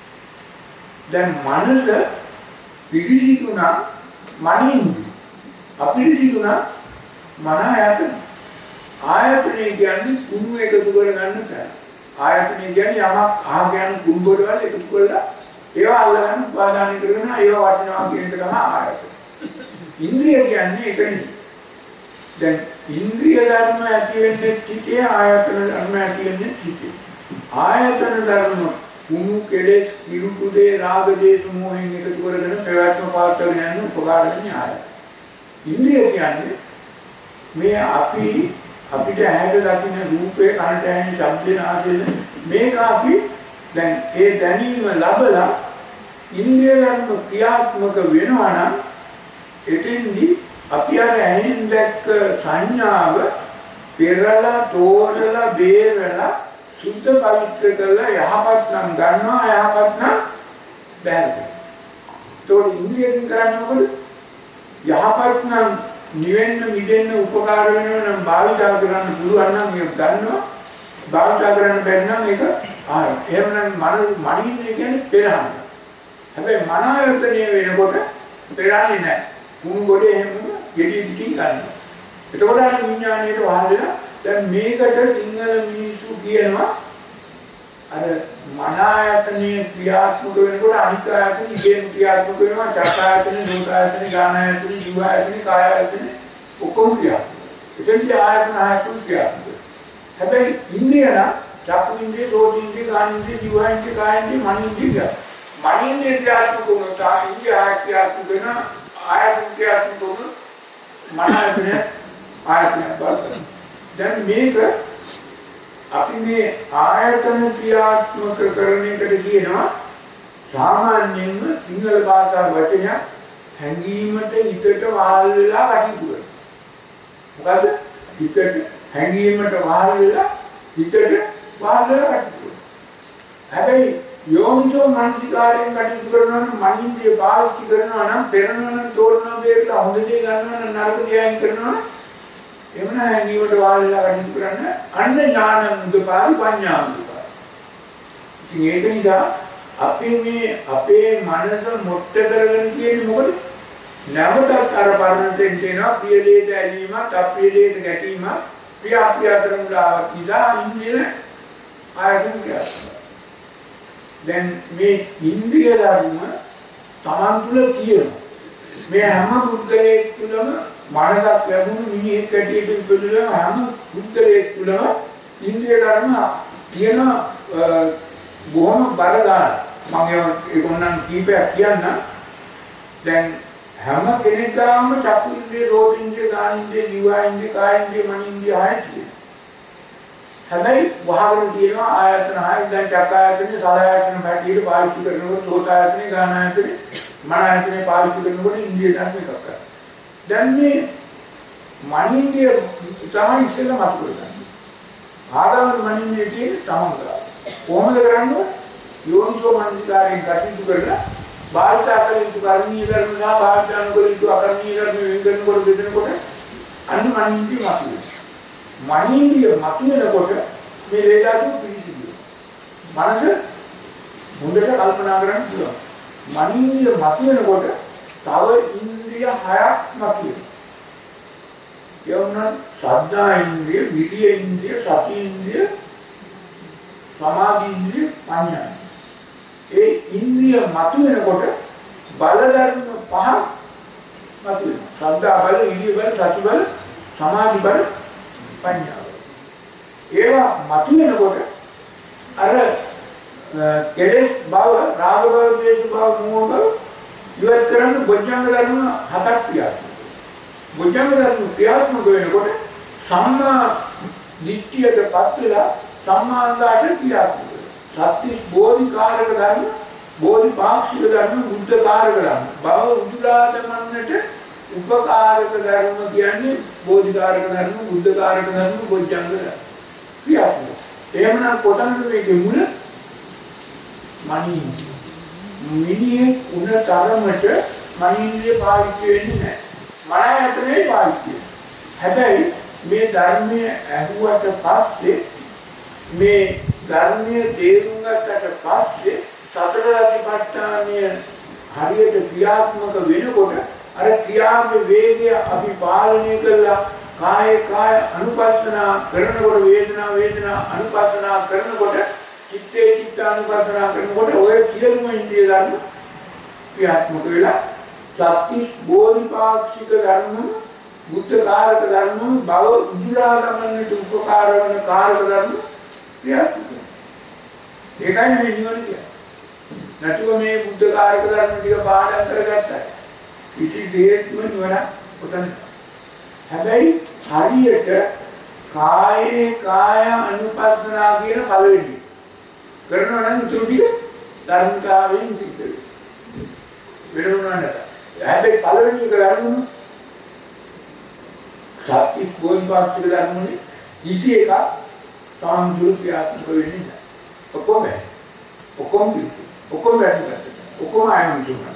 දැන් මනස පිළිසිතුනා මනින්දි අපිරිසිතුනා මන ආයතන. ආයතනය කියන්නේ කුණු එකතු කරගන්න තැන. ආයතනය කියන්නේ යමක් අහ කියන කුණු වල එකතු කරලා ඒවා අල්ලගන්න උපාදාන කරගෙන ඒවා වටිනවා කියන එක තමයි ආයතන. ඉන්ද්‍රිය කියන්නේ ඒක නෙවෙයි. දැන් ඉන්ද්‍රිය ධර්ම ඇති වෙන්නේ තිතේ ආයතන ධර්ම ඇති වෙන්නේ තිතේ. ආයතන ධර්ම කුණු කෙලෙස් කිලුටු දේ රාග දේශ මොහෙන් එකතු කරගෙන ප්‍රවැත්ම පාත්වගෙන යන උපකාර වෙන ආයතන. ඉන්ද්‍රිය කියන්නේ මේ අපි අපිට ඇහැට දකින්න රූපේ කනට ඇහෙන ශබ්දේ නාසයෙන් මේක අපි දැන් ඒ දැනීම ලැබලා ඉන්ද්‍රිය ධර්ම ක්‍රියාත්මක වෙනවා නම් එතෙන්දී අපි අර ඇහෙන් දැක්ක සංඥාව පෙරලා තෝරලා බේරලා සුද්ධ පවිත්‍ර කරලා යහපත් නම් ගන්නවා යහපත් නම් බැහැ. ඒතකොට ඉන්ද්‍රියෙන් කරන්නේ මොකද? යහපත් නම් නිවෙන්න මිදෙන්න උපකාර වෙනවා නම් භාවිතා කරන්න පුළුවන් නම් මේක ගන්නවා. භාවිතා කරන්න බැරි නම් ඒක ආය. එහෙමනම් මන මනින්නේ කියන්නේ පෙරහන. හැබැයි මන ආයතනය වෙනකොට පෙරන්නේ නැහැ. කුණු ගොඩේ එහෙම ගෙඩි පිටින් ගන්නවා. එතකොට අර විඥාණයට වහදලා දැන් මේකට සිංහල මිනිස්සු කියනවා අර මන ආයතනයේ ක්‍රියාත්මක වෙනකොට අනිත් ආයතන ඉගෙන ක්‍රියාත්මක වෙනවා. චක්ක ආයතන, දෝත ආයතන, ගාන ආයතන, ජීව ආයතන, කාය ආයතන ඔක්කොම ක්‍රියාත්මක. එතෙන්දී ආයතන ආයතන ක්‍රියාත්මක. හැබැයි ඉන්ද්‍රිය නම් චක්ක ඉන්ද්‍රිය, දෝත ඉන්ද්‍රිය, ගාන ඉන්ද්‍රිය, ජීව ඉන්ද්‍රිය, කාය ඉන්ද්‍රිය, මන ඉන්ද්‍රිය. මන ඉන්ද්‍රිය ක්‍රියාත්මක වුණොත් ආ ඉන්ද්‍රිය ක්‍රියාත්මක වෙනවා. ආයතන ක්‍රියාත්මක වුණොත් මන ආයතන ආයතන බලන්න. දැන් මේක අපි මේ ආයතන ක්‍රියාත්මක කරන එකට කියනවා සාමාන්‍යයෙන්ම සිංහල භාෂා වචනය හැඟීමට හිතට වහල් වෙලා කටයුතු කරනවා. මොකද හිතට හැඟීමට වහල් වෙලා හිතට වහල් වෙලා කටයුතු කරනවා. හැබැයි යෝනිසෝ මනසිකාරයෙන් කටයුතු කරනවා නම් මනින්දිය පාවිච්චි කරනවා නම් පෙරනවා නම් තෝරනවා බේරලා හොඳ දේ ගන්නවා නම් නරක දේ අයින් කරනවා නම් එමන හැඟීමට වාල්ලා කටයුතු කරන්න අන්න ඥාන උදපාරි පඤ්ඤා උදපාරි. ඉතින් ඒක නිසා අපි මේ අපේ මනස මොට්ට කරගෙන තියෙන්නේ මොකද? නැවතත් අර පරණතෙන් කියනවා ප්‍රිය දෙයට ඇලීමත් අප්‍රිය දෙයට ගැටීමත් ප්‍රිය අප්‍රිය අතර මුලාවක් නිසා ඉන්නේ ආයතන ක්‍රියාත්මක. දැන් මේ ඉන්ද්‍රිය ධර්ම තමන් තුළ තියෙනවා. මේ හැම පුද්ගලයෙක් තුළම මනසක් ලැබුණු මිනිහෙක් ඇටියට ඉපදුණා හැම පුද්ගලයෙක් තුළම ඉන්ද්‍රිය ධර්ම තියෙන බොහොම බල ගන්න. මම ඒක උනන් කීපයක් කියන්න. දැන් හැම කෙනෙක් ගාම චක්කු ඉන්ද්‍රිය, රෝධ ඉන්ද්‍රිය, ගාන ඉන්ද්‍රිය, ජීව ඉන්ද්‍රිය, කාය ඉන්ද්‍රිය, මන ඉන්ද්‍රිය ආයතන. හැබැයි වහගෙන තියෙනවා ආයතන හය. දැන් චක්ක ආයතනේ සලආයතන පැටියට පාවිච්චි කරනකොට රෝධ ආයතනේ, ගාන ආයතනේ, මන ආයතනේ පාවිච්චි කරනකොට ඉන්ද්‍රිය ධර්ම එකක් කරා. දැන් මේ මනින්දිය තමයි ඉස්සෙල්ලා මතු කරගන්නේ. ආගම මනින්දිය කියන්නේ තමන් කරා. කොහොමද කරන්නේ? යෝනිසෝ මනසිකාරයෙන් කටයුතු කරලා බාහිර කළ යුතු කර්මීය ධර්ම සහ බාහිර කළ යුතු අකර්මීය ධර්ම වෙන කරනකොට බෙදෙනකොට අන්න මනින්දිය මතු වෙනවා. මනින්දිය මතු වෙනකොට මේ වේදාතු පිළිසිදු. මනස හොඳට කල්පනා කරන්න පුළුවන්. මනින්දිය මතු වෙනකොට තව ඉන්ද්‍රිය හයක් මතුවේ. යොමුන සද්ධා ඉන්ද්‍රිය, විරිය ඉන්ද්‍රිය, සති ඉන්ද්‍රිය, සමාධි ඉන්ද්‍රිය, ප්‍රඥා. ඒ ඉන්ද්‍රිය මතුවෙනකොට බල ධර්ම පහ මතුවෙනවා. ශ්‍රද්ධා බල, ඉන්ද්‍රිය බල, සති බල, සමාධි බල, ප්‍රඥා බල. ඒවා මතුවෙනකොට අර කෙලෙස් බව, රාග බව, ද්වේෂ බව, මෝහ බව ඉවත් කරන්න බොජ්ජංග ධර්ම හතක් ක්‍රියාත්මක. බොජ්ජංග ධර්ම ක්‍රියාත්මක වෙනකොට සම්මා දිට්ඨියටපත් වෙලා සම්මා අංගයට ක්‍රියාත්මක වෙනවා. සත්‍ය බෝධිකාරක ධර්ම, බෝධිපාක්ෂික ධර්ම, බුද්ධකාරක ධර්ම. බව උදුලා දමන්නට උපකාරක ධර්ම කියන්නේ බෝධිකාරක ධර්ම, බුද්ධකාරක ධර්ම, බොජ්ජංග ධර්ම. ක්‍රියාත්මක. එහෙමනම් කොතනද මේකේ මුල? මනින්. මිනිහේ උන තරමට මනින්ගේ පාවිච්චි වෙන්නේ නැහැ. මන ඇතුලේ පාවිච්චි. හැබැයි මේ ධර්මයේ ඇහුවට පස්සේ මේ ධර්මයේ තේරුම් ගත්තට පස්සේ සතර සතිපට්ඨානය හරියට ක්‍රියාත්මක වෙනකොට අර ක්‍රියාවේ වේගය අපි පාලනය කළා. කාය කාය අනුපස්සනා කරනකොට වේදනා වේදනා අනුපස්සනා කරනකොට චිත්තේ චිත්ත අනුපස්සනා කරනකොට ඔය සියලුම ඉන්ද්‍රිය ධර්ම ක්‍රියාත්මක වෙලා සත්‍තිස් බෝධිපාක්ෂික ධර්ම, බුද්ධකාරක ධර්ම, භව උදුරා ගමන්නට උපකාර වන කාරක ධර්ම ක්‍රියාත්මක වෙනවා. ඒකයි මේ නිවන කියන්නේ. නැතුව මේ බුද්ධකාරක ධර්ම ටික පාඩම් කරගත්තා කිසිසේත්ම නිවන උතන. හැබැයි හරියට කායේ කාය අනුපස්සනා කියන පළවෙනි කරනවා නම් තුටි ධර්මතාවයෙන් සිද්ධ වෙනවා. වෙනවන්නට. හැබැයි පළවෙනි එක ධර්මනේ සත්‍ය බෝධිපාක්ෂික ධර්මනේ කිසි එකක් තාම දුරු ක්‍රියාත්මක වෙන්නේ නැහැ. ඔක්කොම ඔක්කොම ඔක්කොම වැඩිද? ඔක්කොම ආයම තුනක්.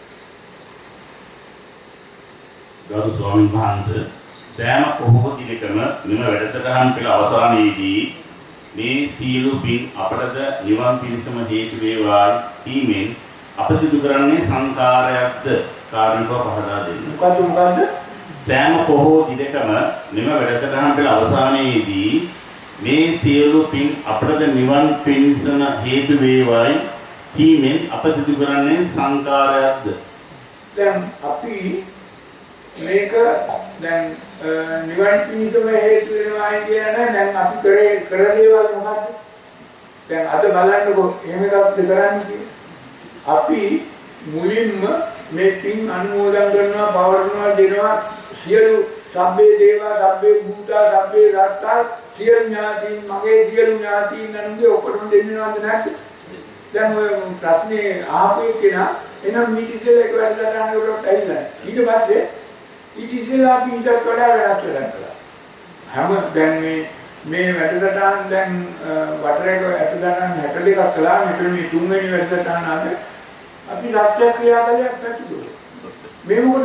ගරු ස්වාමීන් වහන්සේ සෑම පොහොව දිනකම මෙම වැඩසටහන් පෙළ අවසානයේදී මේ සීල පින් අපටද නිවන් පිණසම හේතු වේවා කීමෙන් අප සිදු කරන්නේ සංකාරයක්ද කාරණක පහදා දෙන්න. මොකද මොකද? සෑම පොහොව දිනකම මෙම වැඩසටහන් පෙළ අවසානයේදී මේ සීල පින් අපටද නිවන් පිණසම හේතු වේවා කීමෙන් අප සිදු කරන්නේ සංකාරයක්ද? දැන් අපි මේක දැන් නිවන් පිණිසම හේතු වෙනවා කියන දැන් අපි කරේ කර දේවල් මොකද්ද? දැන් අද බලන්නකො එහෙම එකක්ද කරන්නේ කියන්නේ. අපි මුලින්ම මේ පින් අනුමෝදන් කරනවා, පවරනවා, දෙනවා සියලු සබ්බේ දේවා, සබ්බේ භූතා, සබ්බේ රත්තා, සියලු ඥාතීන් මගේ සියලු ඥාතීන් අනුගේ ඔක්කොම දෙන්නවද නැද්ද? දැන් ඔය ප්‍රශ්නේ ආපේ කෙනා එනම් මීට ඉස්සෙල්ලා එක වැඩ ගන්න කරොත් ඇවිල්ලා. ඊට පස්සේ ඊට ඉස්සෙල්ලා අපි ඊට වඩා වෙනස් වෙලා කළා. හැම දැන් මේ මේ වැඩසටහන් දැන් වටරේක වැඩසටහන් හැට දෙකක් කළා. මෙතන මේ තුන්වෙනි වැඩසටහන ආද අපි සත්‍ය ක්‍රියාවලියක් පැතුවා. මේ මොකද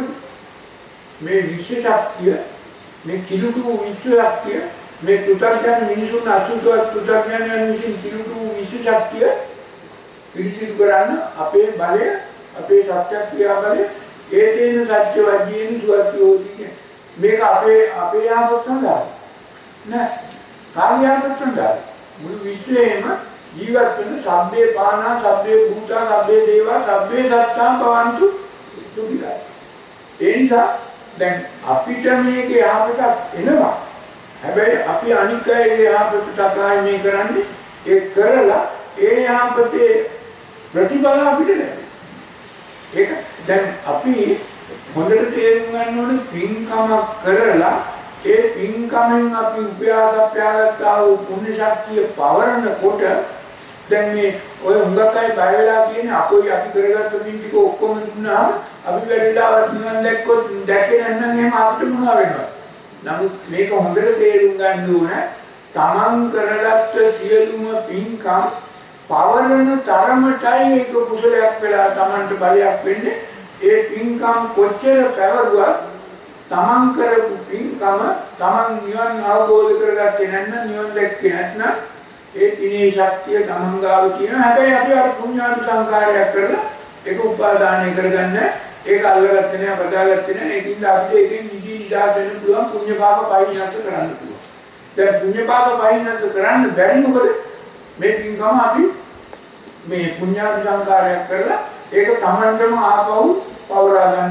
මේ විශ්ව ශක්තිය, මේ කිලුටු විශ්ව ශක්තිය, මේ තුතඥ මිනිසුන් අසුතවත් තුතඥයන් විසින් කිලුටු විශ්ව ශක්තිය පිළිසිදු කරන්න අපේ බලය, අපේ සත්‍ය ක්‍රියාවලිය ඒ තේන සත්‍ය වජ්ජේන සුවත්‍යෝති. මේක අපේ අපේ යාපත් සඳහා නෑ, කාගේ යාපත් සඳහා මුළු විශ්වයේම ජීවත් වෙන සබ්බේ පානා, සබ්බේ භූතා, සබ්බේ දේවා, සබ්බේ සත්තා භවන්තු සුඛිතා. ඒ නිසා දැන් අපිට මේක යාපතක් එනවා. හැබැයි අපි අනික් අයගේ යාපතට අකායි මේ කරන්නේ. ඒ කරලා ඒ යාපතේ ප්‍රතිඵල අපිට ලැබෙනවා. ඒක දැන් අපි හොඳට තේරුම් ගන්න ඕනේ පින්කමක් කරලා ඒ පින්කමෙන් අපි උපයාසප්පයාගත්තා වූ පුණ්‍ය ශක්තිය පවරනකොට දැන් මේ ඔය හුඟක් අය බය වෙලා තියෙන අපෝයි අපි කරගත්ත පින් ටික ඔක්කොම දුන්නාම අපි වැඩිලාවත් නිවන් දැක්කොත් දැකේ නැත්නම් එහෙම අපිට මොනවා වෙනවද? නමුත් මේක හොඳට තේරුම් ගන්න ඕනේ තමන් කරගත්ත සියලුම පින්කම් පවරන තරමටයි ඒක කුසලයක් වෙලා තමන්ට බලයක් වෙන්නේ. ඒ පින්කම් කොච්චර පැවරුවත් තමන් කරපු පින්කම තමන් නිවන් අවබෝධ කරගත්තේ නැත්නම් නිවන් දැක්කේ නැත්නම් ඒ පිනේ ශක්තිය තමන් ගාව තියෙනවා. හැබැයි අපි අර පුණ්‍යානු සංකාරයක් කරලා ඒක උපාදානය කරගන්න, ඒක අල්ලගත්තේ නැහැ, බදාගත්තේ නැහැ. ඒකින්ද අපිට ඒකෙන් නිදි නිදා ගන්න පුළුවන්, පුණ්‍ය පාප පරිණාස කරන්න පුළුවන්. දැන් පුණ්‍ය පාප පරිණාස කරන්න බැරි මොකද? මේ පින්කම අපි මේ පුණ්‍යානු සංකාරයක් කරලා ඒක තමන්ටම ආපහු පවරා ගන්න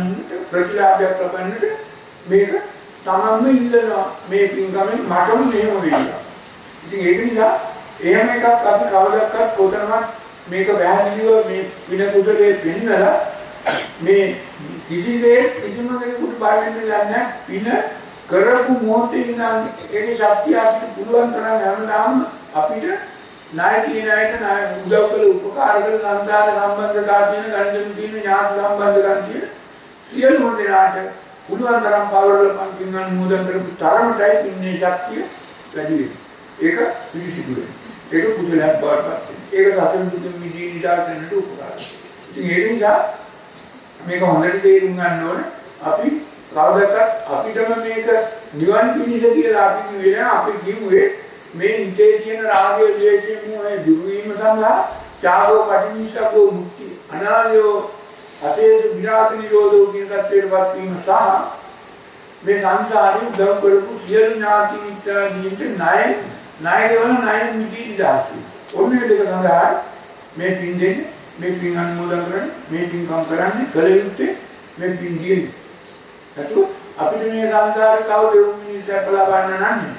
ප්‍රතිලාභයක් ලබන්නට මේක තමන්ම ඉල්ලනවා මේ පින්කමෙන් මටම මෙහෙම වෙනවා. ඉතින් ඒක නිසා එහෙම එකක් අපි කවදාවත් කොතනවත් මේක වැහැදිලිව මේ වින කුසලයේ පින්නලා මේ කිසි දෙයක් කිසිම කෙනෙකුට බය වෙන්න යන්නේ පින කරපු මොහොතේ ඉඳන් ඒකේ ශක්තිය අපිට පුළුවන් තරම් හැමදාම අපිට ණය කියන අයට ණය උදව් කළ උපකාර කළ සංසාර සම්බන්ධතා තියෙන ගණන් තියෙන ඥාති සම්බන්ධකම් තියෙන සියලුම දෙනාට පුළුවන් තරම් පවරවල පන්තින් මොදන් කරපු තරමටයි පින්නේ ශක්තිය වැඩි වෙන්නේ. ඒක පිළිසිදු වෙනවා. ඒක කුසලයක් බවට පත් වෙනවා. ඒක සතර දුකින් මිදී නිදාගන්නට උපකාරයි. ඉතින් ඒ නිසා මේක හොඳට තේරුම් ගන්න ඕනේ. අපි කවදාවත් අපිටම මේක නිවන් පිණිස කියලා අපි කිව්වේ නෑ. අපි කිව්වේ මේ හිතේ තියෙන රාගය, ද්වේෂය, මොහය දුරු වීම සඳහා ඡාගෝ පටිනිස්සග්ගෝ මුක්ති අනාලයෝ අශේෂ විරාග නිරෝධෝ කියන තත්ත්වයටපත් වීම සහ මේ සංසාරේ උදව් කරපු සියලු ඥාති මිත්‍රාදීන්ට ණය ණය ගෙවන ණය මිදී ඉඳාසි. ඔන්නේ දෙක සඳහා මේ පින් දෙන්නේ මේ පින් අනුමෝදන් කරන්නේ මේ පින්කම් කරන්නේ කල යුත්තේ මේ පින් දෙන්නේ. ඒකෝ අපිට මේ සංසාරේ කවුද මිනිස්සු ලබන්න නැහැ.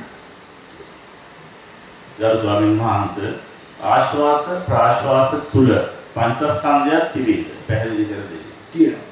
ගරු ස්වාමීන් වහන්සේ ආශ්වාස ප්‍රාශ්වාස තුල පංචස්කන්ධයක් තිබෙන්නේ පැහැදිලි කර දෙන්න. තියෙනවා.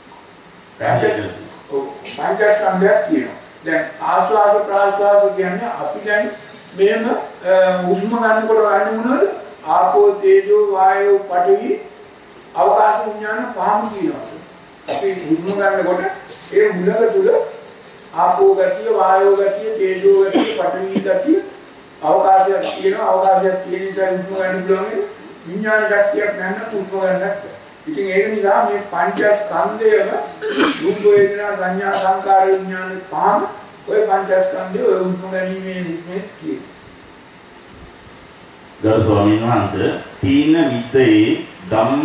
පංචස්කන්ධයක් තියෙනවා. දැන් ආශ්වාස ප්‍රාශ්වාස කියන්නේ අපි දැන් මේම හුස්ම ගන්නකොට ගන්න මොනවද? ආපෝ තේජෝ වායෝ පඨවි අවකාශ විඥාන පහම කියනවා. අපි හුස්ම ගන්නකොට ඒ මුලක තුල ආපෝ ගතිය වායෝ ගතිය තේජෝ ගතිය පඨවි ගතිය අවකාශයක් තියෙනවා. අවකාශයක් තියෙන නිසා හුස්ම ගන්න පුළුවන්. විඥාන ශක්තියක් නැත්නම් හුස්ම ගන්නත්. ඉතින් ඒක නිසා මේ පංචස්කන්ධයම රූප වේදනා සංඥා සංකාර විඥාන පහම ඔය පංචස්කන්ධය ඔය හුස්ම ගැනීමේ මේ තියෙනවා. ගරු ස්වාමීන් වහන්සේ තීන මිද්දේ ධම්ම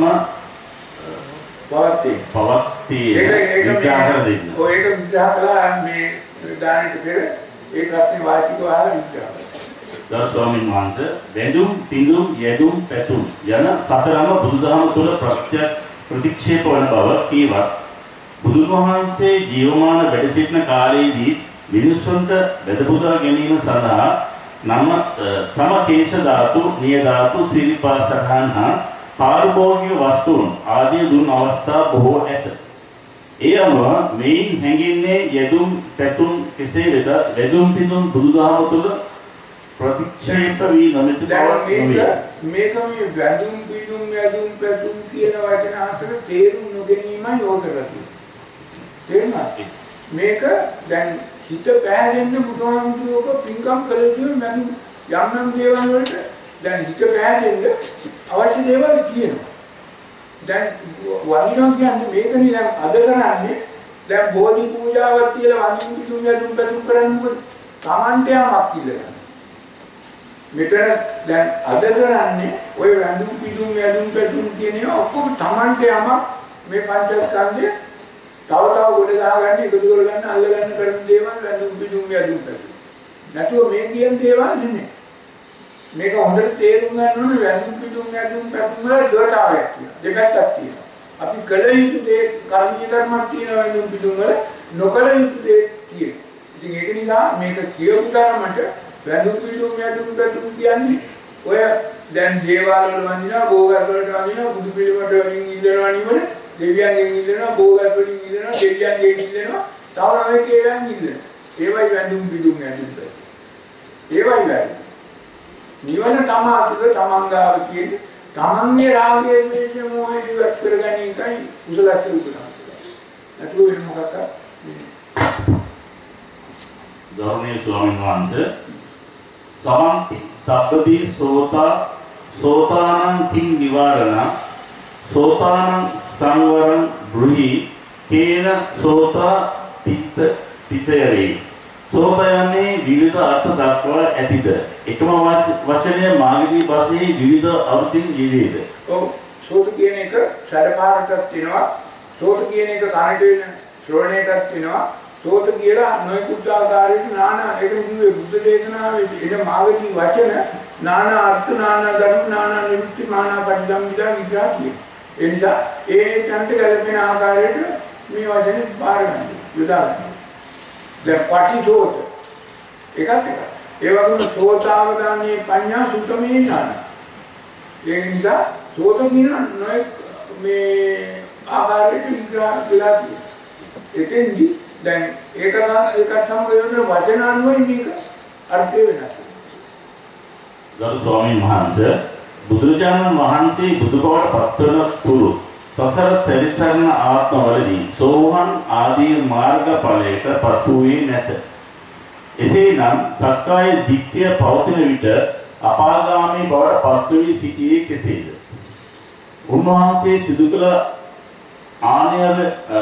පවත්තේ පවත්තේ ඒක ඒක විග්‍රහ දෙන්න. ඔය ඒක විග්‍රහ කළා මේ දානෙට පෙර ඒක රැස්සේ වාචිකව අහලා විග්‍රහ. ගරු ස්වාමීන් වහන්සේ වැඳුම් පිඳුම් යැදුම් පැතුම් යන සතරම බුදුදහම තුළ ප්‍රත්‍ය ප්‍රතික්ෂේප වන බව කීවත් බුදුන් වහන්සේ ජීවමාන වැඩ සිටින කාලයේදී මිනිසුන්ට වැදපුදා ගැනීම සඳහා නම තම කේශ ධාතු, නිය ධාතු, සිරිපා සඨාන හා පාරිභෝගික වස්තුන් ආදී දුන් අවස්ථා බොහෝ ඇත. ඒ අනුව මේන් හැඟෙන්නේ යැදුම් පැතුම් කෙසේ වෙතත් වැඳුම් පිඳුම් බුදුදහම තුළ ප්‍රතික්ෂේප වී නොමැති බව මේක මේක මේ වැඳුම් පිටුම් වැඳුම් පැතුම් කියන වචන අතර තේරුම් නොගැනීමයි යෝගරති. තේරුණාද? මේක දැන් හිත පෑදෙන්න බුදුහාමුදුරුවෝ පින්කම් කළේ කියන්නේ යම් යම් දේවල් වලට දැන් හිත පෑදෙන්න අවශ්‍ය දේවල් තියෙනවා. දැන් වඳිනවා කියන්නේ මේක නිකන් අද කරන්නේ දැන් බෝධි පූජාවක් කියලා වඳින් පිටුම් වැඳුම් පැතුම් කරන්නේ තමන්ට යමක් ඉල්ලනවා. මෙතන දැන් අද කරන්නේ ඔය වැඳුම් පිටුම් වැඳුම් පැතුම් කියන ඒවා ඔක්කොම Tamante යමක් මේ පංචස්කන්ධය තව තව ගොඩ ගහගන්න එකතු කරගන්න අල්ලගන්න කරන දේවල් වැඳුම් පිටුම් වැඳුම් පැතුම්. නැතුව මේ කියන දේවල් නෙමෙයි. මේක හොඳට තේරුම් ගන්න ඕනේ වැඳුම් පිටුම් වැඳුම් පැතුම් වල දෙකතාවයක් තියෙනවා. දෙකක් තියෙනවා. අපි කල යුතු දේ කර්මීය ධර්මයක් තියෙනවා වැඳුම් පිටුම් වල නොකල යුතු දේ තියෙනවා. ඉතින් ඒක නිසා මේක කියපු තරමට වැඳුම් පිටුම් වැඳුම් පැතුම් කියන්නේ ඔය දැන් දේවාල වල වඳිනවා බෝගත් වලට වඳිනවා බුදු පිළිමට වලින් ඉල්ලනවා නිවන දෙවියන්ගෙන් ඉල්ලනවා බෝගත් වලින් ඉල්ලනවා දෙවියන්ගෙන් ඉල්ලනවා තව නොයෙක් ඒවායින් ඉල්ලනවා ඒවයි වැඳුම් පිටුම් වැඳුම් පැතුම් ඒවයි වැරදි නිවන තමාතුක තමන්ගාව කියන්නේ තමන්ගේ රාගයේ මේෂ මොහේ ඉවත් කරගන්න එකයි කුසලස්ස උපදවනවා නැතුව වෙන මොකක්ද ගෞරවනීය ස්වාමීන් වහන්සේ සමන්ති සබ්බදී සෝතා සෝතානං කිං නිවාරණ සෝතානං සංවරං බ්‍රුහි කේන සෝතා පිත්ත පිටයරේ සෝතයන්නේ විවිධ අර්ථ දක්වා ඇතිද එකම වචනය මාගදී භාෂයේ විවිධ අර්ථින් යෙදේද ඔව් සෝත කියන එක සැඩපාරටත් වෙනවා සෝත කියන එක කනට වෙන ශ්‍රවණයටත් වෙනවා සෝත කියලා නොයෙකුත් ආකාරයට නානා ඒක කිව්වේ බුද්ධ දේශනාවේ ඒක මාගදී වචන නානා අර්ථ නානා ධර්ම නානා නිමිති නානා පරිධම්මිතා විග්‍රහ කියන. ඒ නිසා ඒ තන්ට ගැලපෙන ආකාරයට මේ වචනේ බාර ගන්න. යොදා ගන්න. දැන් පටිසෝත එකත් එක. ඒ වගේම සෝතාවදානයේ පඤ්ඤා සුත්තමේ ඥාන. ඒ නිසා සෝත කියන නොයෙක් මේ ආකාරයට විග්‍රහ වෙලා තියෙනවා. එතෙන්දි දැන් ඒක ඒකත් සමග වචන අනුවයි මේක අර්ථය වෙනස්. ගරු ස්වාමීන් වහන්සේ බුදුරජාණන් වහන්සේ බුදුබවට පත්වන තුරු සසර සැරිසරන ආත්මවලදී සෝහන් ආදී මාර්ගඵලයට පත් වූයේ නැත. එසේනම් සක්කාය දිට්ඨිය පවතින විට අපාගාමී බවට පත් වී සිටියේ කෙසේද? උන්වහන්සේ සිදු කළ ආනයර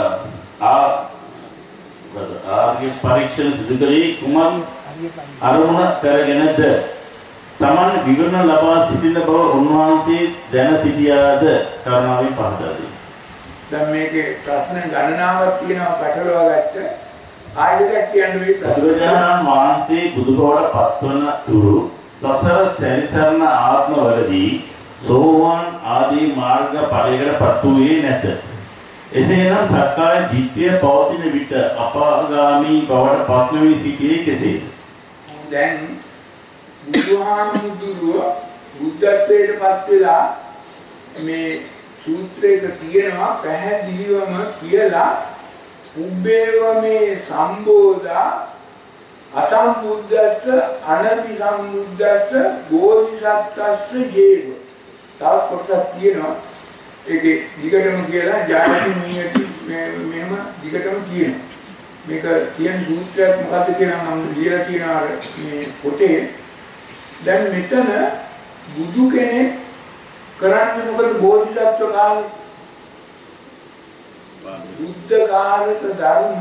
ආර්ය පරීක්ෂණ සිදු කළේ කුමක් අරමුණ කරගෙනද? තමන් විවරණ ලබා සිටින බව උන්වහන්සේ දැන සිටියාද? කරුණාවෙන් පහදා දෙන්න. දැන් මේකේ ප්‍රශ්න ගණනාවක් තියෙනවා පැටලවා ගත්ත. ආයෙත් කියන්න වෙයි. බුදුරජාණන් වහන්සේ බුදුබවට පත්වන තුරු සසර සැරිසරන ආත්මවලදී සෝවාන් ආදී මාර්ග ඵලයකට පත් වූයේ නැත. එසේනම් සක්කාය දිට්ඨිය පවතින විට අපාගාමී බවට පත් නොවී සිටියේ කෙසේද? දැන් බුදුහාමුදුරුව බුද්ධත්වයට පත් වෙලා මේ සූත්‍රයක තියෙනවා පැහැදිලිවම කියලා උබ්බේව මේ සම්බෝධා අසම්බුද්දස්ස අනපි සම්බුද්දස්ස බෝධිසත්ත්වස්ස ජීව. තව කොටසක් තියෙනවා ඒකේ දිගටම කියලා ජාති මීයටි මෙහෙම දිගටම තියෙනවා. මේක කියන සූත්‍රයක් මොකද්ද කියලා මම ලියලා තියෙනවා මේ පොතේ. දැන් මෙතන බුදු කෙනෙක් කරන්නේ මොකද? බෝධිසත්ව කාලේ බුද්ධ කාලක ධර්ම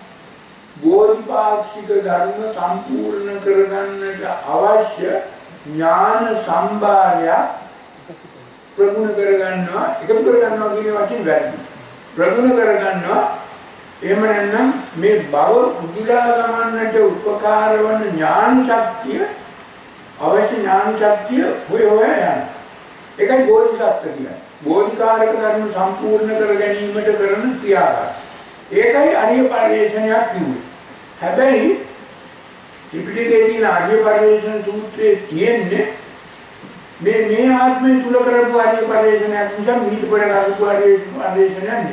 බෝධිපාක්ෂික ධර්ම සම්පූර්ණ කරගන්නට අවශ්‍ය ඥාන සම්භාරය ප්‍රගුණ කරගන්නවා. එකතු කරගන්නවා කියන වචනේ වැරදි. ප්‍රගුණ කරගන්නවා. එහෙම නැත්නම් මේ භව උදුරා ගමන්නට උපකාර වන ඥාන ශක්තිය අවශ්‍ය ඥාන ශක්තිය හොය හොය යන. ඒකයි බෝධිසත්ව කියන්නේ. බෝධිකාරක ධර්ම සම්පූර්ණ කර ගැනීමට කරන ක්‍රියාවක්. ඒකයි අරිය පරිශ්‍රණයක් කියන්නේ. හැබැයි ත්‍රිපිටකයේ තියෙන අරිය පරිශ්‍රණ සූත්‍රයේ තියෙන්නේ මේ මේ ආත්මය තුල කරපු අරිය පරිශ්‍රණයක් නිසා මීට පෙර කරපු අරිය පරිශ්‍රණයක් නෙමෙයි.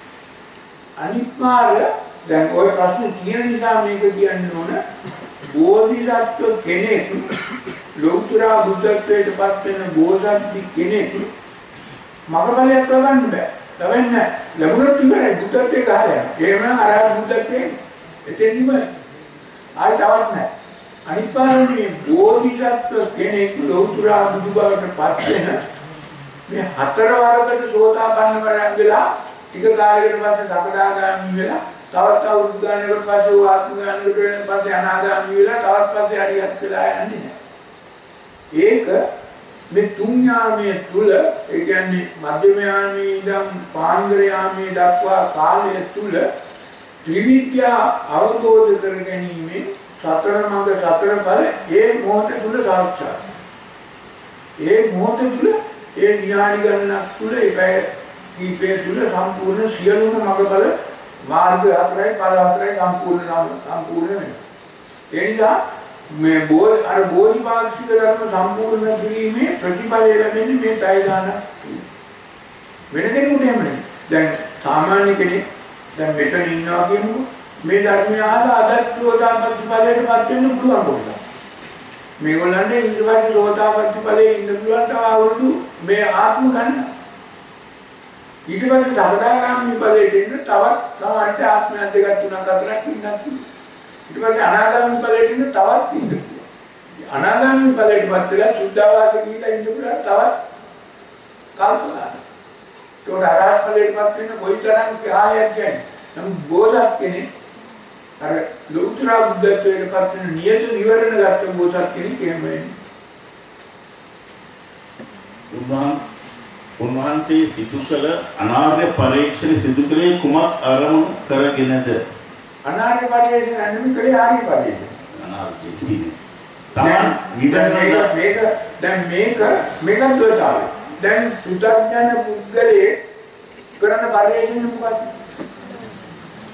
අනිත් පාර දැන් ওই ප්‍රශ්නේ තියෙන නිසා මේක කියන්න ඕන. බෝධිසත්ව කෙනෙක් ලෞතර බුද්ධත්වයට පත් වෙන බෝසත්ති කෙනෙක් මගපලයක් ලබන්න බෑ. ලබන්නේ නැහැ. ලැබුණොත් ඉවරයි බුද්ධත්වයේ ගහලා යනවා. එහෙම නම් අරහත් බුද්ධත්වයේ එතෙන්දිම ආයි තවත් නැහැ. අනිත් පාරේ බෝධිසත්ව කෙනෙක් ලෞතර බුදු බවට පත් වෙන මේ හතර වරකට සෝතාපන්න වරයන් වෙලා ටික කාලයකට පස්සේ සකදාගාමී වෙලා තවත් අවුරුදු ගානකට පස්සේ ආත්ම ගානකට වෙන පස්සේ අනාගාමී වෙලා තවත් පස්සේ හරියට වෙලා යන්නේ නැහැ. ඒක මේ තුන් යාමයේ තුල ඒ කියන්නේ මධ්‍යම යාමයේ ඉඳන් පාන්දර යාමයේ දක්වා කාලය තුල ත්‍රිවිද්‍යා අවබෝධ කර ගැනීම සතර මඟ සතර ඵල ඒ මොහොත තුල සාක්ෂාත්. ඒ මොහොත තුල ඒ ඥානි ගණනක් තුල ඒ පැය කීපය තුල සම්පූර්ණ සියලුම මඟඵල මාර්ග හතරයි ඵල හතරයි සම්පූර්ණ සම්පූර්ණ වෙනවා. ඒ නිසා මේ බෝධි අර බෝධිපාක්ෂික ධර්ම සම්පූර්ණ කිරීමේ ප්‍රතිඵලය ලැබෙන්නේ මේ පැය ගන්න. වෙන කෙනෙකුට එහෙම නෙමෙයි. දැන් සාමාන්‍ය කෙනෙක් දැන් මෙතන ඉන්නවා කියමු මේ ධර්මය අහලා අදස්සෝදාපත්ති ඵලයට පත් වෙන්න පුළුවන් කොහොමද? මේගොල්ලන්ට ඉන්ද්‍රපති සෝදාපත්ති ඵලයේ ඉන්න පුළුවන් තව අවුරුදු මේ ආත්ම ගන්න. ඊට පස්සේ සකදාගාමී ඵලයට එන්න තවත් සමහරට ආත්මයන් දෙකක් තුනක් හතරක් ඉන්නත් පුළුවන්. ඊට පස්සේ අනාගාමී ඵලයට එන්න තවත් ඉන්න පුළුවන්. අනාගාමී ඵලයට පත් වෙලා සුද්ධාවාස ගිහිලා ඉන්න පුළුවන් තවත් කල්පනා. ඒකට අරහත් ඵලයට පත් වෙන්න කොයිතරම් කාලයක් යන්නේ. නමුත් බෝසත් කෙනෙක් අර ලෞතර බුද්ධත්වයට පත් වෙන නියත විවරණ ගත්ත බෝසත් කෙනෙක් එහෙම වෙන්නේ. උන්වහන්සේ උන්වහන්සේ සිදු කළ අනාර්ය පරීක්ෂණ සිදු කළේ කුමක් අරමුණු කරගෙනද? අනාර්ය පරීක්ෂණ නෙමෙයි කලේ ආර්ය පරීක්ෂණ. අනාර්ය කියන්නේ. දැන් මේක දැන් මේක මේක දැන් පුතඥ පුද්ගලයේ කරන පරීක්ෂණ මොකක්ද?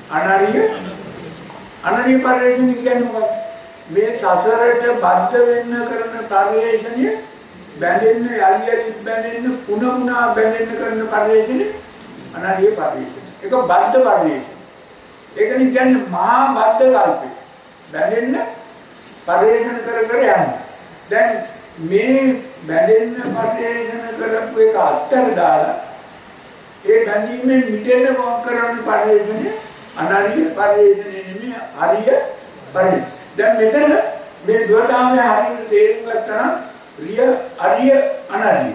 අනරිය අනරිය පරිශ්‍රණය කියන්නේ මොකක්ද? මේ සසරට බද්ධ වෙන්න කරන පරිශ්‍රණය බැඳෙන්න යලි යලි බැඳෙන්න පුන පුනා බැඳෙන්න කරන පරිශ්‍රණය අනරිය පරිශ්‍රණය. ඒක බද්ධ පරිශ්‍රණය. ඒකනේ කියන්නේ මහා බද්ධ කල්පේ. බැඳෙන්න පරිශ්‍රණ කර කර යන්න. දැන් මේ බැඳෙන්න පරිශ්‍රණ කරපු එක අත්තර දාලා ඒ බැඳීමෙන් මිදෙන්න මොකක් කරන්න පරිශ්‍රණය අනරිය පරිශ්‍රණය නෙමෙයි අරිය පරිශ්‍රණය. දැන් මෙතන මේ දුවතාවේ හරියට තේරුම් ගත්තා නම් රිය අරිය අනරිය.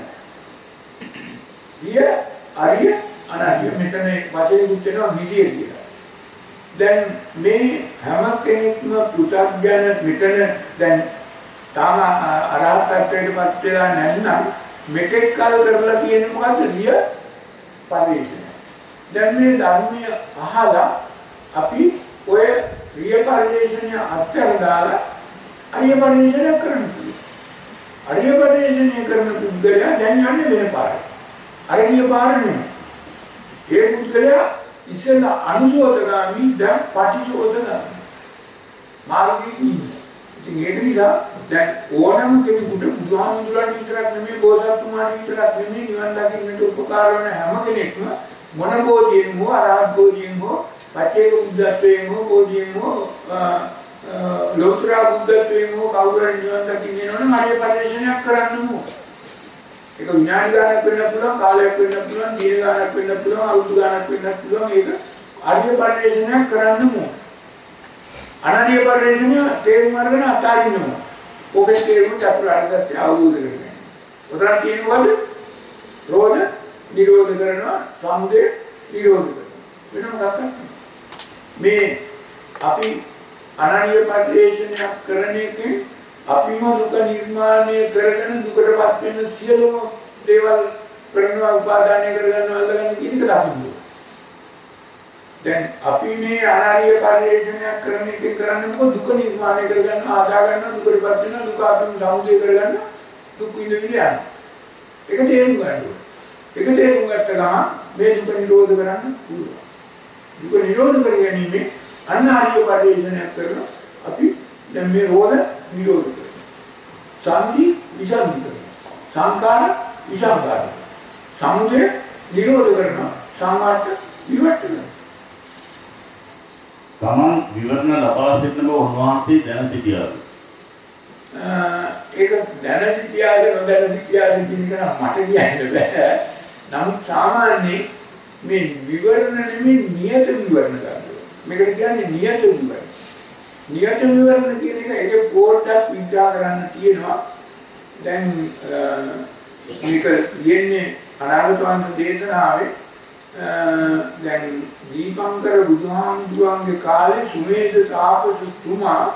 රිය අරිය අනරිය මෙතන වචනේ පුච්චනවා විදිය කියලා. දැන් මේ හැම කෙනෙක්ම පුතග්ජන මෙතන දැන් තාම අරහත්ත්වයටපත් වෙලා නැත්නම් මෙතෙක් කල කරලා තියෙන්නේ මොකද්ද? රිය පරිශ්‍රණය. දැන් මේ ධර්මයේ අහලා අපි ඔය රිය පරිශ්‍රණය අත්‍යර දාලා අරිය පරිශ්‍රණය කරනවා. අරිය පරිශ්‍රණය කරන පුද්ගලයා දැන් යන්නේ වෙන පාරක්. අරිය පාර නෙමෙයි. ඒ පුද්ගලයා ඉස්සෙල්ලා අනුසෝතගාමි දැන් පටිසෝතගාමි. මාර්ගයේ ඉන්නේ. ඉතින් ඒක නිසා දැන් ඕනම කෙනෙකුට බුදුහාමුදුරන් විතරක් නෙමෙයි බෝසත්තුමාට විතරක් නෙමෙයි නිවන් දකින්නට උපකාර වන හැම කෙනෙක්ම මොන බෝධියෙන් හෝ අරහත් බෝධියෙන් හෝ පච්චේක බුද්ධත්වයෙන් හෝ බෝධියෙන් හෝ ලෝතර බුද්ධත්වයෙන් හෝ කවුරු හරි නිවන් දකින්න යනවනම් හරිය පරිශ්‍රණයක් කරන්න ඕන. ඒක විඥාන ගානක් වෙන්න පුළුවන්, කාලයක් වෙන්න පුළුවන්, දීර්ඝ ගානක් වෙන්න පුළුවන්, අවුරුදු ගානක් වෙන්න පුළුවන්. ඒක හරිය පරිශ්‍රණයක් කරන්න ඕන. අනරිය පරිශ්‍රණය තේරුම් අරගෙන අතාරින්න ඕන. ඔබේ තේරුම චතුරාර්ය සත්‍ය අවබෝධ කරගන්න. උදාර කියනවාද? රෝධ නිරෝධ කරනවා, සමුදය නිරෝධ කරනවා. වෙන මොකක්ද? මේ අපි අනන්‍ය පරිශ්‍රණයක් කරන එකෙන් අපිම දුක නිර්මාණය කරගෙන දුකටපත් වෙන සියලුම දේවල් කරනවා, උපාදානය කරගන්නවා, අල්ලගන්න කියන එක දකින්න. දැන් අපි මේ අනන්‍ය පරිශ්‍රණයක් කරන එකෙන් කරන්නේ මොකද? දුක නිර්මාණය කරගන්න, ආදා ගන්න, දුකටපත් වෙන දුක අපිම සමුදය කරගන්න, දුක් විඳින්න යනවා. ඒක තේරුම් ගන්න ඕනේ. ඒක තේරුම් ගත්ත ගමන් මේ දුක නිරෝධ කරන්න පුළුවන්. දුක නිරෝධ කර ගැනීම අනාර්ය පරිශ්‍රණයක් කරන අපි දැන් මේ රෝධ නිරෝධ කරනවා. සම්දි විසන්දි කරනවා. සංකාර විසංකාර. සමුදය නිරෝධ කරනවා. සංවාට විවට්ට කරනවා. තමන් විවරණ ලබා සිටින බව උන්වහන්සේ දැන සිටියාද? ඒක දැන සිටියාද නොදැන සිටියාද කියන එක නම් මට කියන්න බෑ. නමුත් සාමාන්‍යයෙන් මේ විවරණ නෙමෙයි නියත විවරණ ගන්නවා. මේකට කියන්නේ නියත විවරණ. නියත විවරණ කියන එක ඒක පොඩ්ඩක් විග්‍රහ කරන්න තියෙනවා. දැන් මේක කියන්නේ අනාගතවන්ත දේශනාවේ දැන් දීපංකර බුදුහාමුදුරන්ගේ කාලේ සුමේද තාපසතුමා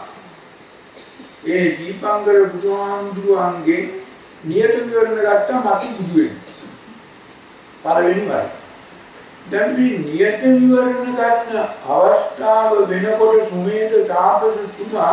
ඒ දීපංකර බුදුහාමුදුරන්ගේ නියත විවරණ ගත්තා මතු බුදු වෙන්න. පළවෙනි වර. දැන් මේ නියත විවරණ ගන්න අවස්ථාව වෙනකොට සුමේද තාපසතුමා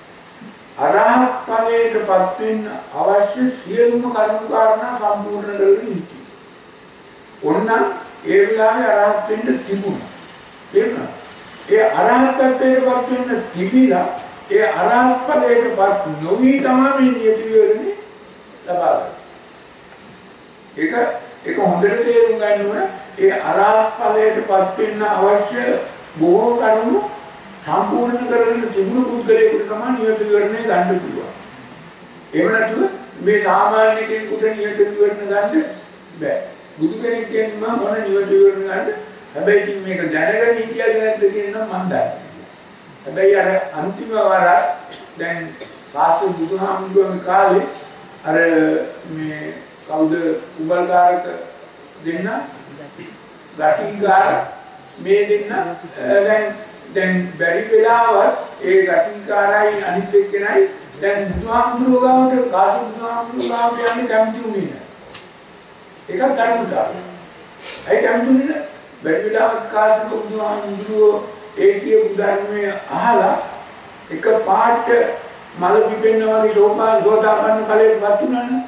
අරහත් ඵලයටපත් වෙන්න අවශ්‍ය සියලුම කර්ම කාරණා සම්පූර්ණ කරගෙන ඉන්නේ. ඔන්න ඒ විලාමේ අරහත් වෙන්න තිබුණා. තේරුණා? ඒ අරහත් ඵලයටපත් වෙන්න තිබිලා ඒ අරහත් ඵලයටපත් නොවි තමයි මේ නියත විවරණේ ලබා ගන්න. ඒක ඒක හොඳට තේරුම් ගන්න ඕන. ඒ අරහත් ඵලයටපත් වෙන්න අවශ්‍ය බොහෝ කරුණු සම්පූර්ණ කරගෙන තිබුණු පුද්ගලයෙකුට තමයි නියත විවරණය ගන්න පුළුවන්. එහෙම නැතුව මේ සාමාන්‍ය කෙනෙකුට නියත විවරණ ගන්න බෑ. බුදු කෙනෙක්ගෙන්ම මොන නියත විවරණ ගන්න. හැබැයි ඉතින් මේක දැනගෙන හිටියද නැද්ද කියන නම් මන් දන්නේ. හැබැයි අර අන්තිම වර දැන් කාශ්‍යප බුදුහාමුදුරුවෝ කාලේ අර මේ කවුද උඹල්කාරක දෙන්න ගටිගාර මේ දෙන්න දැන් දැන් බැරි වෙලාවත් ඒ ගටිකාරයි අනිත් එක්කෙනයි දැන් බුදුහාමුදුරුවෝ ගාවට කාශ්‍යප බුදුහාමුදුරුවෝ ගාවට යන්නේ කැමති උනේ නැහැ. ඒකත් ධර්මතාවය. ඒ කැමති උනේ නැහැ. බැරි වෙලාවත් කාශ්‍යප බුදුහාමුදුරුවෝ ඒ කියපු ධර්මයේ අහලා එක පාට මල පිපෙන්න වගේ සෝපා ගෝතාපන්න ඵලයට වත් උනානේ.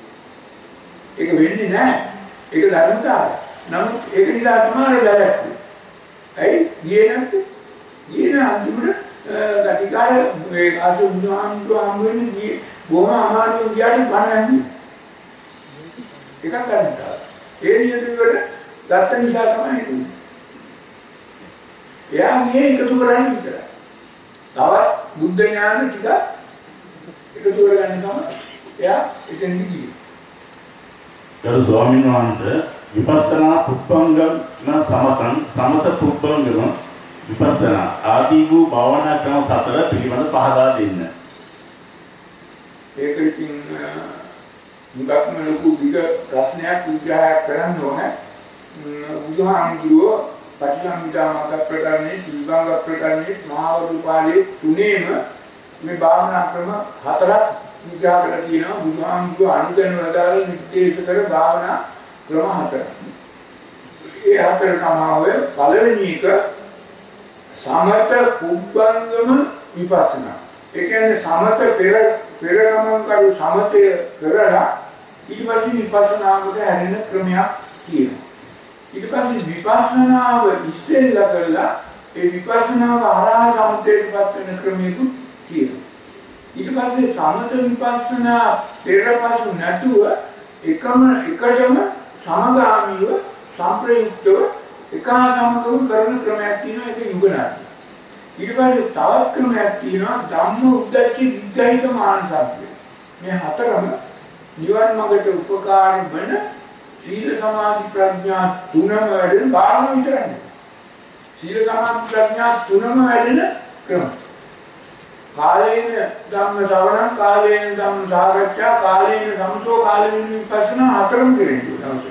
ඒක වෙන්නේ නැහැ. ඒක ධර්මතාවය. නමුත් ඒක නිසා තමයි වැරැද්ද. ඇයි ගියේ නැත්තේ. ගියේ අන්තිමට ගටිකාර ඒ ආසු බුදුහාමුදුරුවෝ හම්බ වෙන්නේ ගියේ බොහොම අමාරුවෙන් ගියාට බණ ඇහුවේ. එකක් ගන්නවා. ඒ නියතිවල ගත්ත නිසා තමයි ඒක. එයා ගියේ එකතු කරන්නේ විතරයි. තවත් බුද්ධ ඥාන ටික එකතු කරගන්න තමයි එයා එතෙන්දි ගියේ. ගරු ස්වාමීන් වහන්සේ විපස්සනා පුප්පංගම සමතං සමත පුප්පංගම විපස්සනා ආදී වූ භාවනා ක්‍රම සතර පිළිබඳ පහදා දෙන්න. ඒක ඉතින් මුගක්ම ලොකු විග ප්‍රශ්නයක් විග්‍රහයක් කරන්න ඕනේ. බුදුහාමුදුරුවෝ පටිසම්භිදා මග්ග ප්‍රකරණේ, විභංග ප්‍රකරණේ, මහාවදුපාලේ තුනේම මේ භාවනා ක්‍රම හතරක් විග්‍රහ කරලා තියෙනවා. බුදුහාමුදුරුවෝ අනුදැන වදාළ නිර්දේශ කර භාවනා ක්‍රම හතරක්. ඒ හතර තමයි පළවෙනි එක සමත පුබ්බංගම විපස්සනා. ඒ කියන්නේ සමත පෙර පෙර ගමන් කරු සමතය කරලා ඊට පස්සේ විපස්සනාවට හැරෙන ක්‍රමයක් තියෙනවා. ඊට පස්සේ විපස්සනාව ඉස්සෙල්ලා කරලා ඒ විපස්සනාව හරහා සමතේටපත් වෙන ක්‍රමයකුත් තියෙනවා. ඊට පස්සේ සමත විපස්සනා පෙරපසු නැතුව එකම එකටම සමගාමීව සම්ප්‍රයුක්තව එක සමගම කරන ක්‍රමයක් තියෙනවා. ඒක යුගනාටි. ඊට පස්සේ තවත් ක්‍රමයක් තියෙනවා ධම්ම උද්දච්ච විග්‍රහිත මානසත්වය. මේ හතරම නිවන් මාර්ගයට උපකාර වෙන සීල සමාධි ප්‍රඥා තුනම වැඩෙන භාවනාව විතරයි. සීල සමාධි ප්‍රඥා තුනම වැඩෙන ක්‍රම. කාලේන ධම්ම ශ්‍රවණ, කාලේන ධම්ම සාකච්ඡා, කාලේන සමතෝ, කාලේන විපස්සනා හතරම කරන්නේ.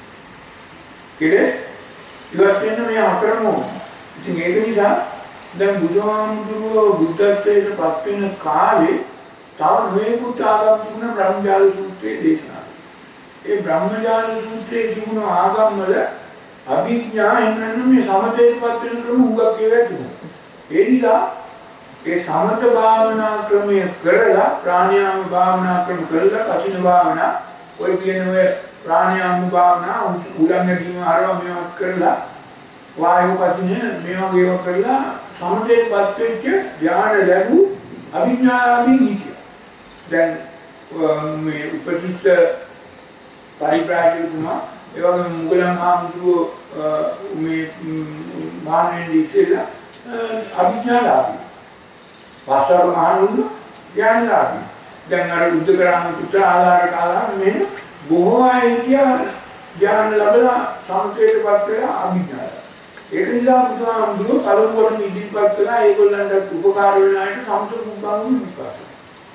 කෙලස් ඉවත් වෙන මේ හතරම ඕන. ඉතින් ඒක නිසා දැන් බුදුහාමුදුරුවෝ බුද්ධත්වයට පත් වෙන කාලේ තව නොයෙකුත් ආගම් තුන බ්‍රහ්මජාල සූත්‍රයේ දේශනා. ඒ බ්‍රහ්මජාල සූත්‍රයේ තිබුණ ආගම් වල අභිඥා එන්නන්න මේ සමතේටපත් වෙන ක්‍රම උගක් ඒවා තිබුණා. ඒ නිසා ඒ සමත භාවනා ක්‍රමය කරලා ප්‍රාණයාම භාවනා ක්‍රම කරලා කසින භාවනා ඔය කියන ඔය ප්‍රාණයාම භාවනා උලංග දීම ආරව මේවත් කරලා වායු කසින මේ වගේ ඒවා කරලා සමතේටපත් වෙච්ච ධ්‍යාන ලැබු අභිඥාවෙන් ඉතියි. දැන් මේ උපතිස්ස පරිප්‍රාජිකුමා ඒ වගේ මුගලන් හාමුදුරුවෝ මේ මානෙන් ඉස්සෙල්ලා අභිඥාලාභී පාසල මහණුන් ඥානලාභී. දැන් අර උද්දකරාම පුත්‍ර ආලාර කාලා මේ බොහෝ අය ඉතියා ඥාන ලැබලා සමතේටපත් වෙලා අභිඥාලා. ඒක නිසා බුදුහාමුදුරුවෝ පළමුවට ඉදිරිපත් කළා ඒගොල්ලන්ට උපකාර වෙන අයට සම්සුත් මුග්ගාංගු විපස්සනා.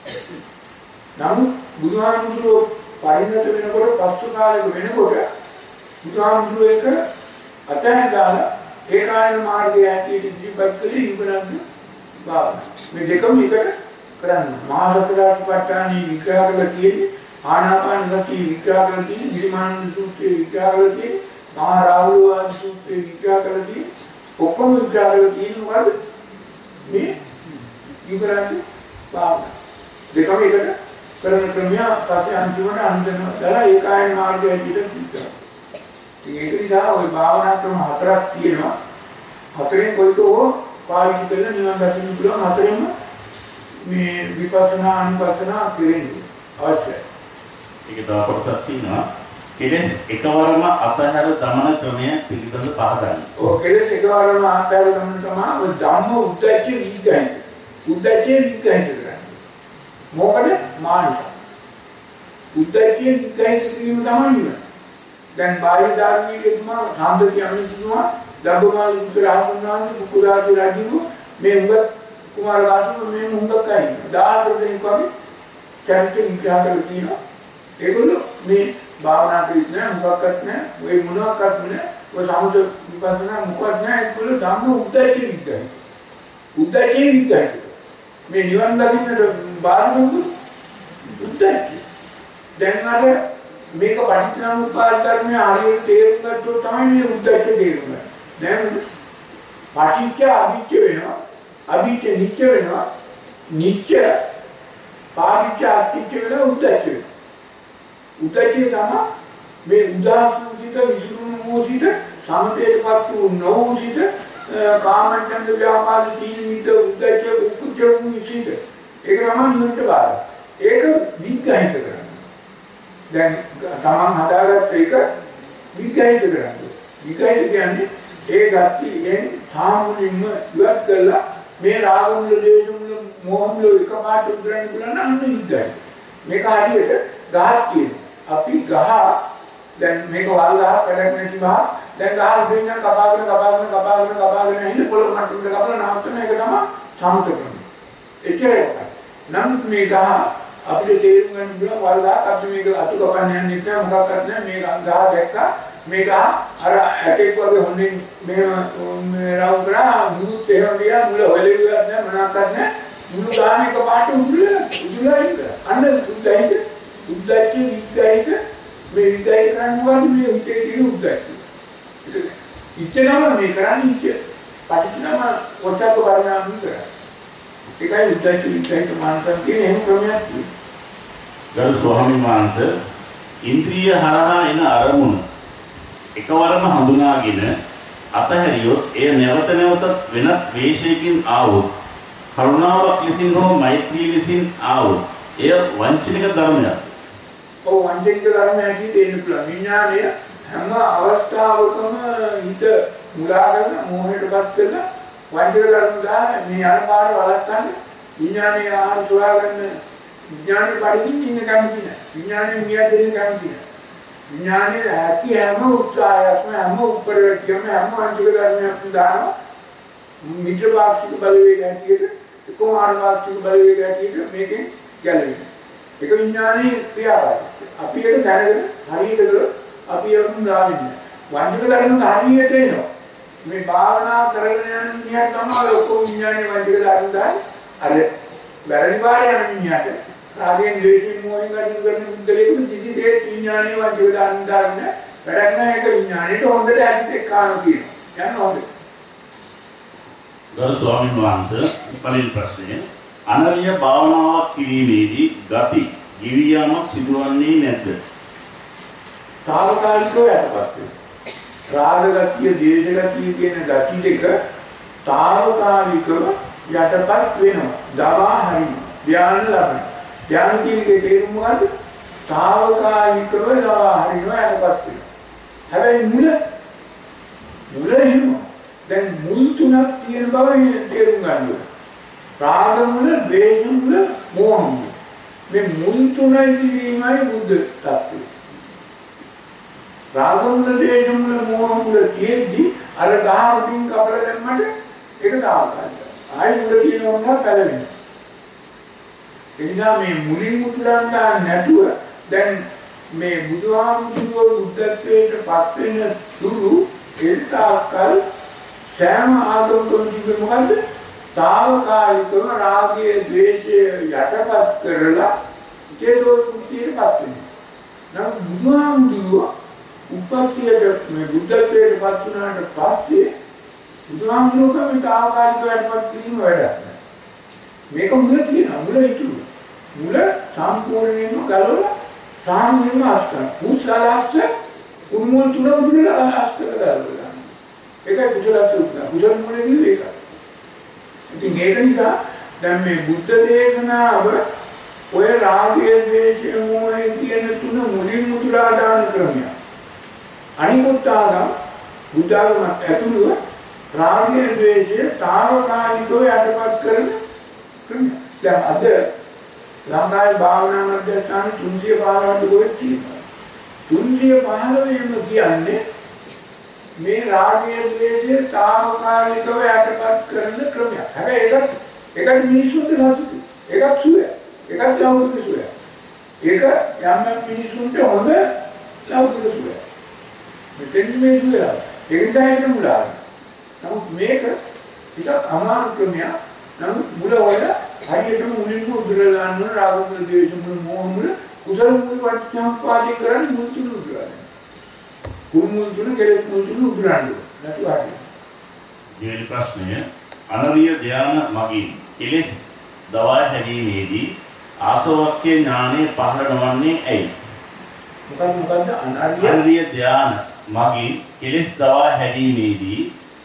නමුත් බුදුහාමුදුරුවෝ පරිණත වෙනකොට පස්තු කාලෙක වෙනකොට බුදුහාමුදුරුවෝ එක අතහැර දාලා ඒකායන මාර්ගය ඇටියට ඉදිරිපත් කළේ යුගනන්ද භාවනා. මේ දෙකම එකට කරන්න. මහා සතරාතිපට්ඨානී විග්‍රහ කරලා තියෙන්නේ ආනාපාන සතිය විග්‍රහ කරලා තියෙන්නේ නිර්මාණ සූත්‍රයේ විග්‍රහ කරලා තියෙන්නේ මහා රාහුල වාද සූත්‍රයේ විග්‍රහ කරලා තියෙන්නේ ඔක්කොම විග්‍රහ කරලා තියෙන්නේ මොකද? මේ යුගනන්ද භාවනා. දෙකම එකට කරන ක්‍රමය පස්සේ අන්තිමට අන්දන දාලා ඒකායන මාර්ගය ඇටියට විග්‍රහ. ඒක නිසා ওই භාවනා ක්‍රම හතරක් තියෙනවා. හතරෙන් කොයිකෝ පාවිච්චි කරලා නිවන් දකින්න පුළුවන්. හතරෙන්ම මේ විපස්සනා අනුපස්සනා කෙරෙන්නේ අවශ්‍යයි. ඒක තව කොටසක් තියෙනවා. කෙලස් එකවරම අතහැර දමන ක්‍රමය පිළිබඳ පහදන්න. ඔව් කෙලස් එකවරම අතහැර දමන තමයි ඔය ධම්ම උද්දච්ච විග්‍රහය. උද්දච්ච විග්‍රහය කරන්නේ. මොකද මානස. උද්දච්ච විග්‍රහය කිරීම තමයි නේද? දැන් බාහිර ධර්මයේදීම සාන්දර්ය අනුතුමා දබ්බමාල උත්තරාසනාන්ති කුකුරාදී රජු මේ උගත් කුමාර රාජු මේ මුංගකයි දාතර දෙනෙක් වගේ චරිත විග්‍රහ කරලා තියෙනවා. ඒගොල්ලෝ මේ භාවනා කරන්නේ මොකක්වත් නැහැ. ඔය මොනවාක්වත් නැහැ. ඔය සමුද විපස්සනා මොකක්වත් නැහැ. ඒගොල්ලෝ ධම්ම උද්දච්ච විග්‍රහය. උද්දච්ච විග්‍රහය. මේ නිවන් දකින්නට බාධා උද්දච්ච. දැන් අර මේක පටිච්චසමුප්පාද ධර්මයේ හරියට තේරුම් ගත්තොත් තමයි මේ උද්දච්ච තේරුම් ගන්න. දැන් පටිච්ච අවිච්ච වෙනවා. අවිච්ච නිච්ච වෙනවා. නිච්ච පාටිච්ච අතිච්ච වෙනවා උද්දච්ච වෙනවා. උද්දච්චය තමයි මේ උදාසීත විසුරුණු මොසිත සමතේටපත් වූ නොවුසිත කාමච්ඡන්ද ව්‍යාපාද තීනිත උද්දච්ච කුච්ච විසිත ඒක තමයි නිවනට බාර. ඒක විග්‍රහිත කරන්න. දැන් තමන් හදාගත්ත එක විග්‍රහිත කරන්න. විග්‍රහිත කියන්නේ ඒ ගැටියෙන් සාමුලින්ම ඉවත් කළා මේ රාගමුල දේශමුල මොහමුල එකපාරට උද්දරන්න පුළුවන් අන්න විග්‍රහය. මේක හරියට ගහක් තියෙනවා. අපි ගහ දැන් මේක වල් ගහක් වැඩක් නැති බා දැන් ගහල් දෙන්න කපාගෙන කපාගෙන කපාගෙන කපාගෙන ඉන්න පොළොව මට්ටමට කපලා නවත්තන එක තමයි සමතකම. එච්චරයි. නමුත් මේ ගහ අපිට තේරුම් ගන්න පුළුවන් වල් ගහක් අපි මේක අතු කපන්න යන්නේ නැහැ මොකක්වත් නැහැ මේ ගහ දැක්කා මේ ගහ අර ඇටෙක් වගේ හොඳින් මෙහෙම රවුම් කරා මුළුත් එහෙම ගියා මුල හොලෙවිවත් නැහැ මොනක්වත් නැහැ මුළු ගාන එක පාට උදුලා උදුලා ඉන්න අන්න උද්දයිද උද්දච්ච විග්‍රහිත මේ විග්‍රහිත කරන්නේ මොකද්ද මේ හිතේ තියෙන උද්දච්ච ඉච්ඡනම මේ කරන්නේ ඉච්ඡ පටිච්චනම ඔච්චක පරිණාම කරා ඒකයි උද්දච්ච විග්‍රහිත මානසන් කියන එහෙම ක්‍රමයක් තියෙනවා ගරු ස්වාමීන් වහන්සේ ඉන්ද්‍රිය හරහා එන අරමුණු එකවරම හඳුනාගෙන අතහැරියොත් එය නැවත නැවතත් වෙනත් වේශයකින් ආවොත් කරුණාවක් ලෙසින් හෝ මෛත්‍රී ලෙසින් ආවොත් එය වංචනික ධර්මයක්. ඔව් වංචනික ධර්මයක් කියන පුළුවන්. විඥානය හැම අවස්ථාවකම හිත මුලා කරන මොහයටපත් කරන වංචක ධර්ම දාන මේ අරපාර වළක්වන්න විඥානයේ ආහාර සොයා ගන්න විඥානේ පරිදිින් ඉන්න කැමති නැහැ. විඥානේ මිය දෙන්න කැමති නැහැ. විඥානේ ඇති හැම උත්සාහයක්ම හැම උපරිමයක්ම හැම වංචක ධර්මයක්ම දානවා මිත්‍ර වාක්ෂික බලවේග හැටියට කුමාර වාක්ෂික බලවේග හැටියට මේකෙන් ගැලවෙනවා. ඒක විඥානයේ ක්‍රියාකාරීත්වය. අපි ඒක දැනගෙන හරියට කළොත් අපි ඒක දාන්නේ. වංචක ධර්ම හරියට එනවා. මේ භාවනා කරගෙන යන මිනිහා තමයි ඔක්කොම විඥානයේ වංචක ධර්ම දාන්නේ. අර වැරදි පාරේ යන මිනිහාට රාගයෙන් ද්වේෂයෙන් මොහෙන් ගන්න කරන මුද්දලේකුත් කිසි දෙයක් විඥානයේ වංචක ධර්ම දාන්නේ වැඩක් නැහැ. ඒක විඥානයට හොඳට ඇදිට එක්කාන තියෙනවා. යන හොඳට ගරු ස්වාමීන් වහන්සේ පළවෙනි ප්‍රශ්නය අනරිය භාවනාවක් කිරීමේදී ගති ගිවියාමක් සිදුවන්නේ නැද්ද? తాවකාලිකව යටපත් වෙනවා. රාග ගතිය, ද්වේෂ ගතිය කියන ගති දෙක తాවකාලිකව යටපත් වෙනවා. දවා හරිනවා. ධ්‍යාන ලබනවා. ධ්‍යාන කියන්නේ තේරුම මොකද්ද? తాවකාලිකව දවා හරිනවා යටපත් වෙනවා. හැබැයි මුල මුල හිමෝ දැන් මුල් තුනක් තියෙන බව තේරුම් ගන්න ඕනේ. රාග මුල, ද්වේෂ මුල, මෝහ මුල. මේ මුල් තුනයි දිවීමයි බුද්ධ tattve. රාග මුල, ද්වේෂ මුල, මෝහ මුල තියෙද්දි අර ගාහකින් කපලා දැම්මට ඒක තාවකාලිකයි. ආයි මුල තියෙනවා පැලවෙනවා. එනිසා මේ මුලින් මුතුලන් ගන්න නැතුව දැන් මේ බුදුහාමුදුරුවෝ බුද්ධත්වයට පත් වෙන තුරු ඒතාකල් සෑම ආගමකම තිබෙන මොකද්ද? తాවකාලිකව රාගය, ද්වේෂය යටපත් කරලා චේතෝ මුක්තියටපත් වෙනවා. නම් බුදුහාමුදුරුවෝ උපත්තියට මේ බුද්ධත්වයට පත් වුණාට පස්සේ බුදුහාමුදුරුවෝ මේ తాවකාලිකව යටපත් කිරීම වැඩක් නෑ. මේක මුල තියෙනවා. මුල ඉතුරු. මුල සම්පූර්ණයෙන්ම ගලවලා සාමුලින්ම අස්කරන. කුසලස්ස උන්මුල් තුන උදුරලා අස්කර ගලවලා. ඒකයි කුසලස්ස උදුරලා. කුසල මුලේ කිව්වේ ඒක. ඉතින් ඒක නිසා දැන් මේ බුද්ධ දේශනාව ඔය රාගය, ද්වේෂය, මෝහය කියන තුන මුලින් උදුරා දාන ක්‍රමය. අනිකුත් ආගම් බුද්ධ ආගම ඇතුළුව රාගය, ද්වේෂය తాවකාලිකව යටපත් කරන ක්‍රමය. දැන් අද ලංකාවේ භාවනා මධ්‍යස්ථාන තුන්සිය පහළොව දුරට තියෙනවා. තුන්සිය පහළොව කියන්නේ මේ රාගය, ද්වේෂය తాවකාලිකව යටපත් කරන ක්‍රමයක්. හැබැයි ඒකට ඒකට මිනිසුන්ට සතුටුයි. ඒකත් සුවය. ඒකත් ලෞකික සුවය. ඒක යම් යම් මිනිසුන්ට හොඳ ලෞකික සුවය. මෙතෙන් මේ සුවය. ඒක නිසා ඒක මුලා. නමුත් මේක ටිකක් අමාරු ක්‍රමයක්. නමුත් මුල වල හරියටම මුලින්ම උදුරලා ගන්න රාග මුල, ද්වේෂ මුල, මෝහ මුල, කුසල මුල වර්ධනපාදී කරන්නේ මුල් තුන උදුරලා. කුල් මුල් තුන කෙලෙස් මුල් තුන උදුරන්නේ. නැතු හරිය. දෙවෙනි ප්‍රශ්නය අනරිය ධාන මගින් කෙලෙස් දවා හැරීමේදී ආසවක්ඛ්‍ය ඥානෙ පහළ නොවන්නේ ඇයි? මොකද මොකද අනරිය අනරිය ධාන මගින් කෙලෙස් දවා හැරීමේදී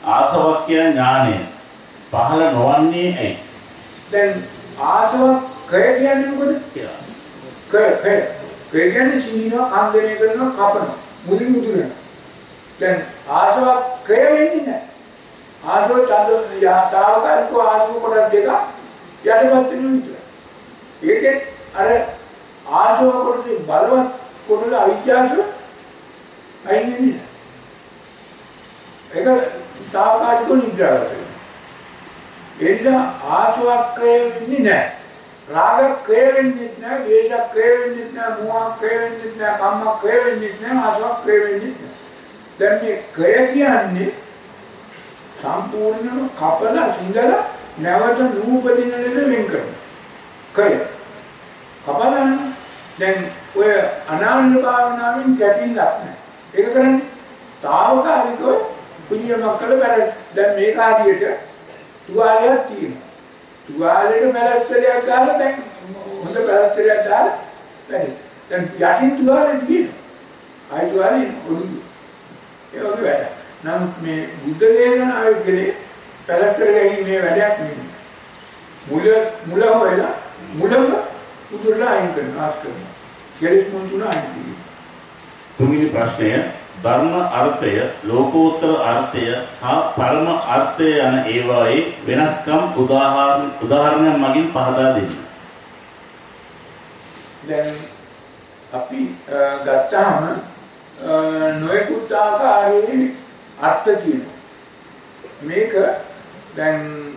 ආසවක්ඛ්‍ය ඥානය පහළ නොවන්නේ ඇයි? දැන් ආසවක්ඛය කියන්නේ මොකද? කය කය කය කියන්නේ සිනිනවා, කන්දනය කරනවා, කපනවා, මුලින් මුදුරනවා. දැන් ආසවක්ඛය වෙන්නේ නැහැ. ආසව තද යාතාවකාරිකව ආසව කොට දෙක යටපත් වෙනවා විතරයි. ඒකේ අර ආසව කොටසේ බලවත් කොටල අවිජ්ජාසව අයින් වෙන්නේ නැහැ. ඒක තාවකාලිකව නිද්‍රාවට වෙනවා. එන්න ආසවක්ඛය වෙන්නේ නැහැ. රාගක්ඛය වෙන්නේ නැහැ, ද්වේෂක්ඛය වෙන්නේ නැහැ, මෝහක්ඛය වෙන්නේ නැහැ, කම්මක්ඛය වෙන්නේ නැහැ, ආසවක්ඛය වෙන්නේ නැහැ. දැන් මේ කය කියන්නේ සම්පූර්ණම කපලා සිඳලා නැවත නූපදින ලෙස වෙන් කරනවා. කය කපලා දැන් ඔය අනාන්‍ය භාවනාවෙන් කැටිල්ලක් නැහැ. ඒක කරන්නේ තාවකාලිකව පුණ්‍යමක් කළ බැර. දැන් මේක ආදියට තුවාලයක් තියෙනවා. තුවාලෙට පැලස්තරයක් දාලා දැන් හොඳ පැලස්තරයක් දාලා බැරි. දැන් යටින් තුවාලේ තියෙනවා. ආයි තුවාලේ ඔළුව. ඒ වගේ වැඩ. නම් මේ බුද්ධ දේශනාවේ කියන්නේ පැලස්තර ගැනීමේ වැඩක් නෙමෙයි. මුල මුල හොයලා මුලම උදුරලා අයින් කරනවා ආස් කරනවා. කෙලෙස් මුල් තුන අයින් කරනවා. තුන්වෙනි ප්‍රශ්නය ධර්ම අර්ථය, ලෝකෝත්තර අර්ථය හා පරම අර්ථය යන ඒවායේ වෙනස්කම් උදාහරණ උදාහරණයක් මගින් පහදා දෙන්න. දැන් අපි ගත්තාම නොයෙකුත් ආකාරයේ අර්ථ තියෙනවා. මේක දැන්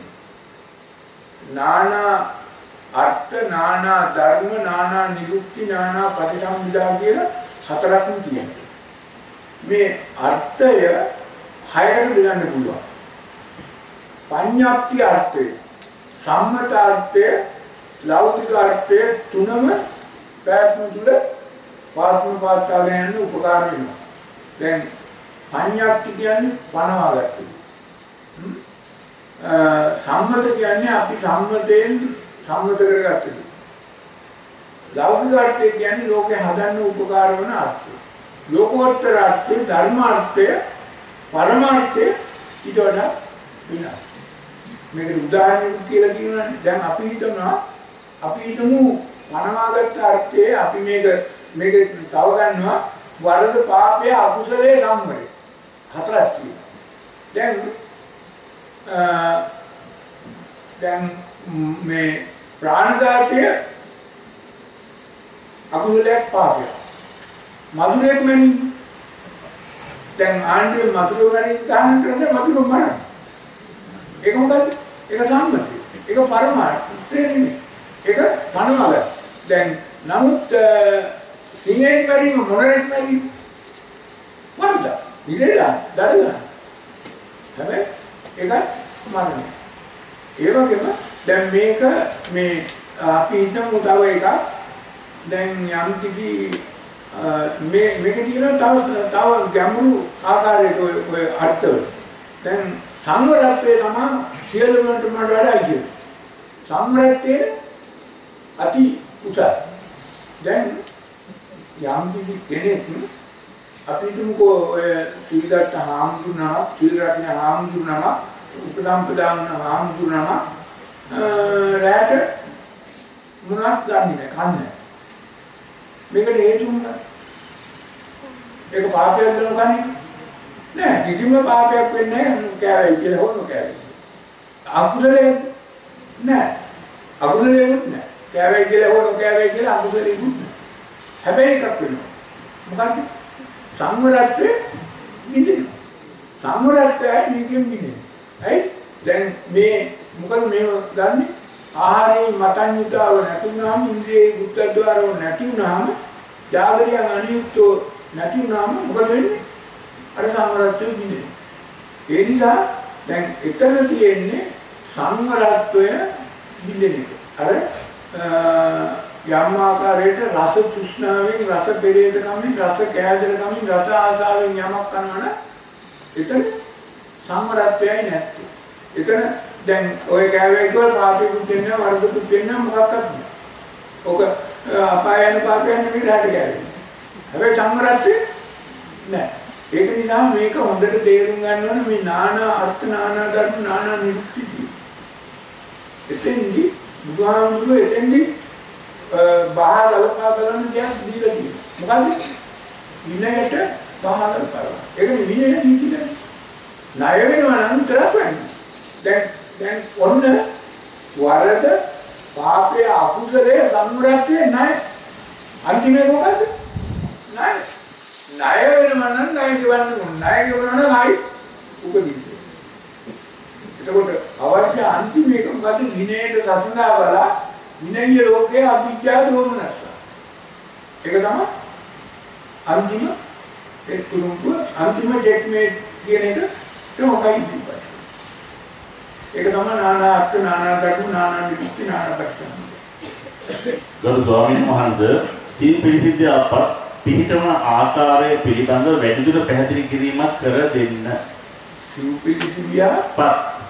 නානා අර්ථ, නානා ධර්ම, නානා නිරුක්ති, නානා පටිසම්භිදා කියලා හතරක්ම තියෙනවා. මේ අර්ථය හයකට බෙදන්න පුළුවන්. පඤ්ඤාප්ති අර්ථය, සම්මත අර්ථය, ලෞකික අර්ථය තුනම පැවැත්ම තුළ පාත්ම පාත්තාගෙන යන උපකාර වෙනවා. දැන් පඤ්ඤාප්ති කියන්නේ පනවාගත්තු. සම්මත කියන්නේ අපි සම්මතයෙන් සම්මත කරගත්තු. ලෞකික අර්ථය කියන්නේ ලෝකේ හදන්න උපකාර වන අර්ථය. ලෝකෝත්තර අර්ථය, ධර්මාර්ථය, පරමාර්ථය ඊට වඩා වෙනස්. මේකට උදාහරණයක් කියලා කියනවානේ. දැන් අපි හිතනවා අපි හිතමු පනවාගත්ත අර්ථය අපි මේක මේක තව ගන්නවා වරද පාපය අකුසලයේ සම්මරේ. හතරක් තියෙනවා. දැන් දැන් මේ ප්‍රාණඝාතය අකුසලයක් පාපයක්. මధుරයක් මැනි දැන් ආන්ගේ මధుර මැනි දාන කරන්නේ මధుර මරණ. ඒක මොකද්ද? ඒක සම්මතය. ඒක පරමාර්ථය නෙමෙයි. ඒක පනවගත. දැන් නමුත් සිංහෙන් මැරීම මොනරෙක් මැරීම වරද. ඉලෙලා දඩගන්න. හැබැයි ඒක මරණය. ඒ වගේම දැන් මේක මේ අපි හිතමු තව එකක්. දැන් යම් කිසි මේ මේක තියෙනවා තව තව ගැඹුරු ආකාරයක ඔය අර්ථවල. දැන් සංවරත්වයේ තමයි සියලුමට වඩා ඉහළ. සංවරත්වයේ අති උසස්. දැන් යම් කිසි කෙනෙක් අපි තුමුකෝ ඔය සීලගත හාමුදුරනවා, සීල රකින්න හාමුදුරනවා, උපදම්පදාන හාමුදුරනවා රැට මොනවත් ගන්නෙ නැහැ, කන්නේ. මේකට හේතු මොකක්ද? ඒක පාපයක් දනකන්නේ නෑ. කිසිම පාපයක් වෙන්නේ නැහැ කෑවයි කියලා හොනු කෑවයි. අකුසලයේ නෑ. අකුසලයේ නෑ. කෑවයි කියලා හොනු කෑවයි කියලා අකුසලයේ නෑ. හැබැයි එකක් වෙනවා. මොකක්ද? සංවරත්වයේ නිදිනවා. සංවරත්වයයි මේකෙන් නිදිනවා. හරි? දැන් මේ මොකද මේව ගන්නෙ? ආහාරයේ මතඤ්ඤතාව නැතුණාම, ඉන්ද්‍රියේ ගුප්තද්වාරව නැති වුණාම, ජාගරියන් අනියුක්තෝ නැති වුණාම මොකද වෙන්නේ? අර සංවරත්වය නිදිනවා. ඒ නිසා දැන් එතන තියෙන්නේ සංවරත්වය නිදින එක. අර යම් ආකාරයකට රස තෘෂ්ණාවෙන්, රස පෙරේත කමින්, රස කෑදර කමින්, රස ආසාවෙන් යමක් කරනවනේ එතන සංවරත්වයයි නැත්තේ. එතන දැන් ඔය කෑවේ කිව්වොත් පාපිකුත් දෙන්න වර්ධකුත් දෙන්න මොකක්වත් නෑ. ඔක අපායන පාපයන් නෙමෙයි රැට කෑවේ. හැබැයි සංවරත්වය නෑ. ඒක නිසා මේක හොඳට තේරුම් ගන්න ඕනේ මේ නානා අර්ථ නානා ධර්ම නානා නිරුක්ති තියෙනවා. එතෙන්දී බුදුහාමුදුරුවෝ එතෙන්දී බාහගලපා බලන දෙයක් දීලා තියෙනවා. මොකද්ද? විනයට බාහගලපා. ඒක විනය නීතිද? ණය වෙනවා නම් විතරක් වෙන්නේ. දැන් දැන් ඔන්න වරද පාපයේ අකුසලයේ සම්මුරත්වයේ ණය. අන්තිමේ මොකද්ද? ණය. ණය වෙනවා නම් ණය ගෙවන්න ඕන. ණය ගෙවනවා නම් ආයි උපදින්න. එතකොට අවශ්‍ය අන්තිම එක මොකද්ද? විනයට සසඳා බලා විනය ලෝකයේ අභිජ්ජා දෝමනස. ඒක තමයි අන්තිම ඒ තුරුම්පුව අන්තිම චෙක්මේට් කියන එක මොකයි ඉන්නේ. ඒක තමයි නානා අර්ථ නානා ධර්ම නානා නිමිති නානා දර්ශන. ගරු ස්වාමීන් වහන්සේ සීල පිළිසිද්ධිය අප පිළිටම ආකාරය පිළිබඳව වැඩිදුර පැහැදිලි කිරීමක් කර දෙන්න. සීල පිළිසිද්ධිය ප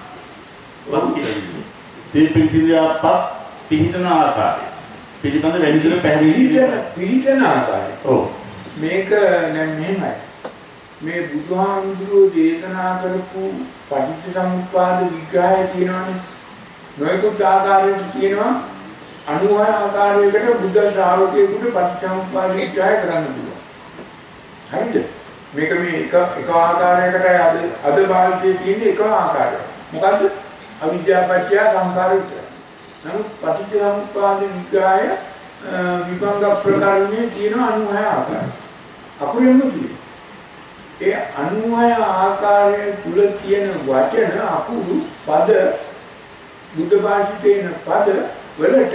සීල පිළිසිද්ධිය අප පිළිටන ආකාරය පිළිබඳව වැඩිදුර පැහැදිලි කිරීම පිළිටන ආකාරය. ඔව්. මේක දැන් මෙහෙමයි. මේ බුදුහාමුදුරුවෝ දේශනා කරපු පටිච්චසමුප්පාද විග්‍රහය තියෙනවානේ. නොයෙකුත් ආකාරයෙන් තියෙනවා අනුහය ආකාරයකට බුද්ධ ශ්‍රාවකයෙකුට පටිච්චසමුප්පාද විග්‍රහය කරන්න පුළුවන්. හරිද? මේක මේ එක එක ආකාරයකට අද අද භාවිතයේ තියෙන එක ආකාරයක්. මොකද්ද? අවිද්‍යාව පත්‍ය සංඛාර විතරයි. නමුත් පටිච්චසමුප්පාද විග්‍රහය විභංග ප්‍රකාරණයේ තියෙන අනුහය ආකාරය. අකුරෙන්ම තියෙනවා. ඒ අනුහය ආකාරය තුල තියෙන වචන අකුරු පද බුද්ධ භාෂිතේන පද වලට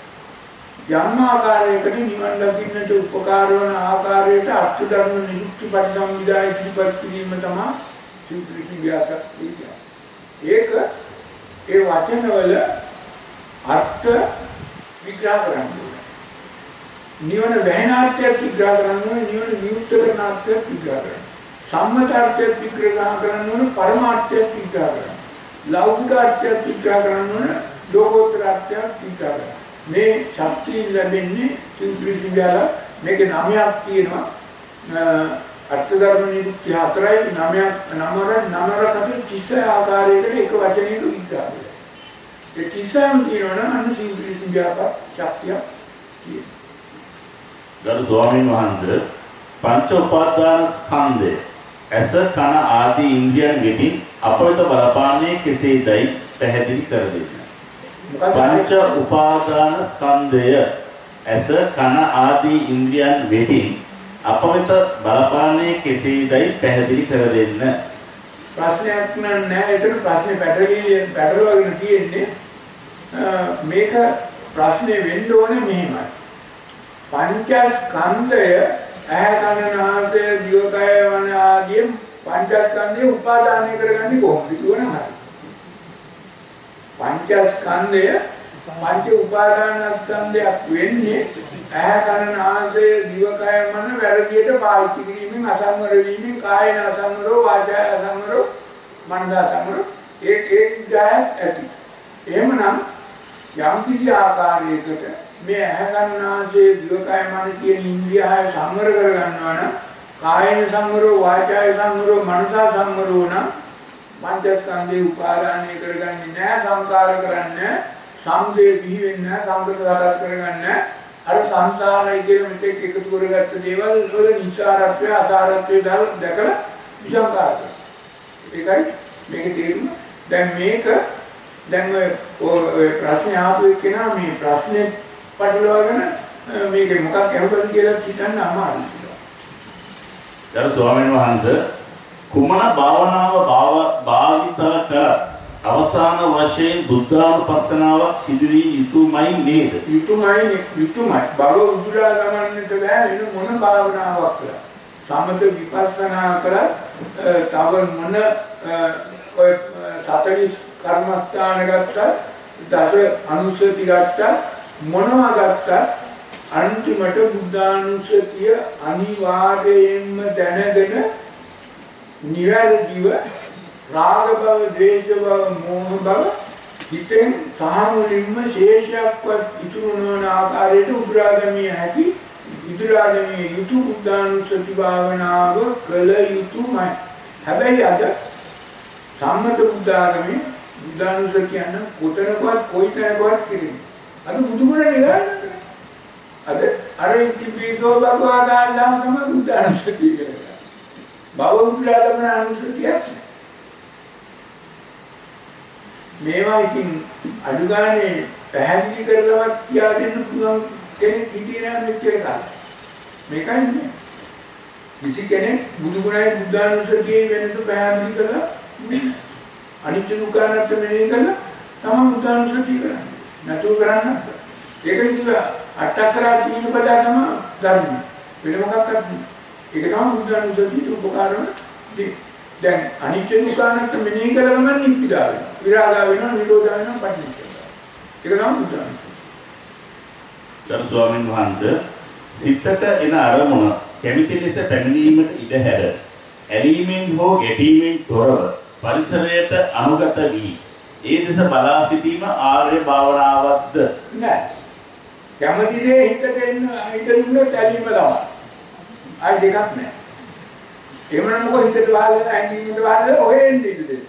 යම් ආකාරයකට නිවන් දකින්නට උපකාර වන ආකාරයට අර්ථ ධර්ම නිරුක්ති පරිසම්විදා ඉදිරිපත් කිරීම තමයි සිව්පිරිසි ව්‍යාසක් කියන්නේ. ඒක ඒ වචන වල අර්ථ විග්‍රහ කරන්නේ. නිවන වැහෙනාර්ථයක් විග්‍රහ කරනවා නිවන විමුක්ත කරනාර්ථයක් විග්‍රහ කරනවා. සම්මතාර්ථයක් විග්‍රහ කරනවා පරමාර්ථයක් විග්‍රහ කරනවා. ලෞකික අර්ථයක් විග්‍රහ කරනවා ලෝකෝත්තර අර්ථයක් විග්‍රහ කරනවා. මේ ශක්තිය ලැබෙන්නේ සිව්පිරිසි ව්‍යාස මේකේ නමයක් තියෙනවා. අර්ථ ධර්ම නිරුක්ති හතරයි නමයක් නමර නමර කතර තිස්ස ආකාරයකට එක වචනයක විග්‍රහ කරනවා. ඒ තිස්සම තියෙනවා නම් අන්න සිව්පිරිසි ව්‍යාස ශක්තිය තියෙනවා. ගරු ස්වාමීන් වහන්සේ පංච උපාදාන ස්කන්ධය ඇස කන ආදී ඉන්ද්‍රියන් වෙතින් අපවිත බලපාන්නේ කෙසේදයි පැහැදිලි කර දෙන්න. පංච උපාදාන ස්කන්ධය ඇස කන ආදී ඉන්ද්‍රියන් වෙතින් අපවිත බලපාන්නේ කෙසේදයි පැහැදිලි කර දෙන්න. ප්‍රශ්නයක් නෑ. ඒතර ප්‍රශ්නේ පැටලියෙන් පැටලවගෙන තියෙන්නේ මේක ප්‍රශ්නේ වෙන්න ඕනේ මෙහෙමයි. පංචස්කන්ධය ඇහැ කන නාසය දිවකය වන ආදී පංචස්කන්ධය උපාදානය කරගන්නේ කොහොමද කියවනම් හරි. පංචස්කන්ධය පංච උපාදානස්කන්ධයක් වෙන්නේ ඇහැ කන නාසය දිවකය වන වැරදියට පාවිච්චි කිරීමෙන් අසංවර වීමෙන් කායන අසංවරෝ වාචාය අසංවරෝ මනස අසංවරෝ ඒ ඒ විග්‍රහයක් ඇති. එහෙමනම් යම් කිසි ආකාරයකට මේ ඇහැකරනාසේ දිවකය මන කියන ඉන්ද්‍රියය සංවර කර ගන්නවා නම් කායන සංවරෝ වාචාය සංවරෝ මනස සංවරෝ නම් පංචස්කන්ධේ උපාදානය කරගන්නේ නැහැ සංකාර කරන්නේ සම්දේ බිහි වෙන්නේ නැහැ සංකත සාධාරණ කරගන්නේ අර සංසාරය කියන මෙතෙක් එකතු කරගත්ත දේවල් වල නිසාරත්වය අසාරත්වය දැකලා විසංකාර කරනවා. ඒකයි මේකේ තේරුම. දැන් මේක දැන් ඔය ප්‍රශ්නේ ආපු එක්කෙනා මේ ප්‍රශ්නේ පටලවාගෙන මේක මොකක් ඇහුවද කියලා හිතන්න අමාරුයි. ගරු ස්වාමීන් වහන්සේ කුමන භාවනාව භාව භාවිතා කර අවසාන වශයෙන් බුද්ධානුපස්සනාවක් සිදු වී යුතුයමයි නේද? යුතුයමයි යුතුයමයි. බව උදුරා ගන්නට බෑ වෙන මොන භාවනාවක් කරා. සමත විපස්සනා කරා තව මොන ඔය සතලිස් කර්මස්ථාන ගත්තා දස අනුසති ගත්තා මොනවා ගත්තා අන්තිමට බුද්ධානුස්සතිය අනිවාර්යයෙන්ම දැනගෙන නිවැරදිව රාග බව, ද්වේෂ බව, මෝහ බව හිතෙන් සාමුලින්ම ශේෂයක්වත් ඉතුරු නොවන ආකාරයට උදුරාගමිය හැකි ඉදිරියදී යුතු බුද්ධානුස්සති භාවනාව කළ යුතුමයි. හැබැයි අද සම්මත බුද්ධාගමේ බුද්ධානුස්සතිය කියන කොතනකවත් කොයි තැනකවත් කිරීම. අද බුදුගුණ නිගානන්නේ. අද අර ඉතිපිසෝ භගවා ගාන්දාම තමයි බුද්ධානුස්සතිය කියන්නේ. බෞද්ධාගමන අනුස්සතියක්. මේවා ඉතින් අඩු ගානේ පැහැදිලි කරලවත් කියා දෙන්න පුළුවන් කෙනෙක් හිටියේ නැහැ මෙච්චර කාලෙ. මේකයි නේ. කිසි කෙනෙක් බුදුගුණයි බුද්ධානුස්සතියේ වෙනස පැහැදිලි කරලා අනිත්‍ය දුක්ඛ මෙනෙහි කරලා තමයි බුද්ධානුස්සතිය කරන්නේ. නැතුව කරන්නේ නැහැ. ඒකනේ කිව්ව අට්ඨකරා තීන පදා තමයි ධර්ම. වෙන මොකක්වත් නෙවෙයි. ඒක තමයි බුද්ධානුස්සතියට උපකාර වෙන්නේ. දැන් අනිත්‍ය දුක්ඛ මෙනෙහි කරගමන් නිප්පිදා වෙනවා. විරාගා වෙනවා, නිරෝධා වෙනවා, පටිච්ච ඒක නම් බුදුන්. ගරු ස්වාමීන් වහන්සේ සිතට එන අරමුණ කැමැති ලෙස පැමිණීමට ඉඩ හැර ඇලීමෙන් හෝ ගැටීමෙන් තොරව පරිසරයට අනුගත වී ඒ දෙස බලා සිටීම ආර්ය භාවනාවක්ද? නෑ. කැමැති දේ හිතට එන්න හිතෙන්න ඇලීම තමයි. ආයි දෙකක් නෑ. එහෙමනම් මොකද හිතට වහල්ලා ඇඟිල්ලට වහල්ලා ඔය එන්නේ ඉතින්.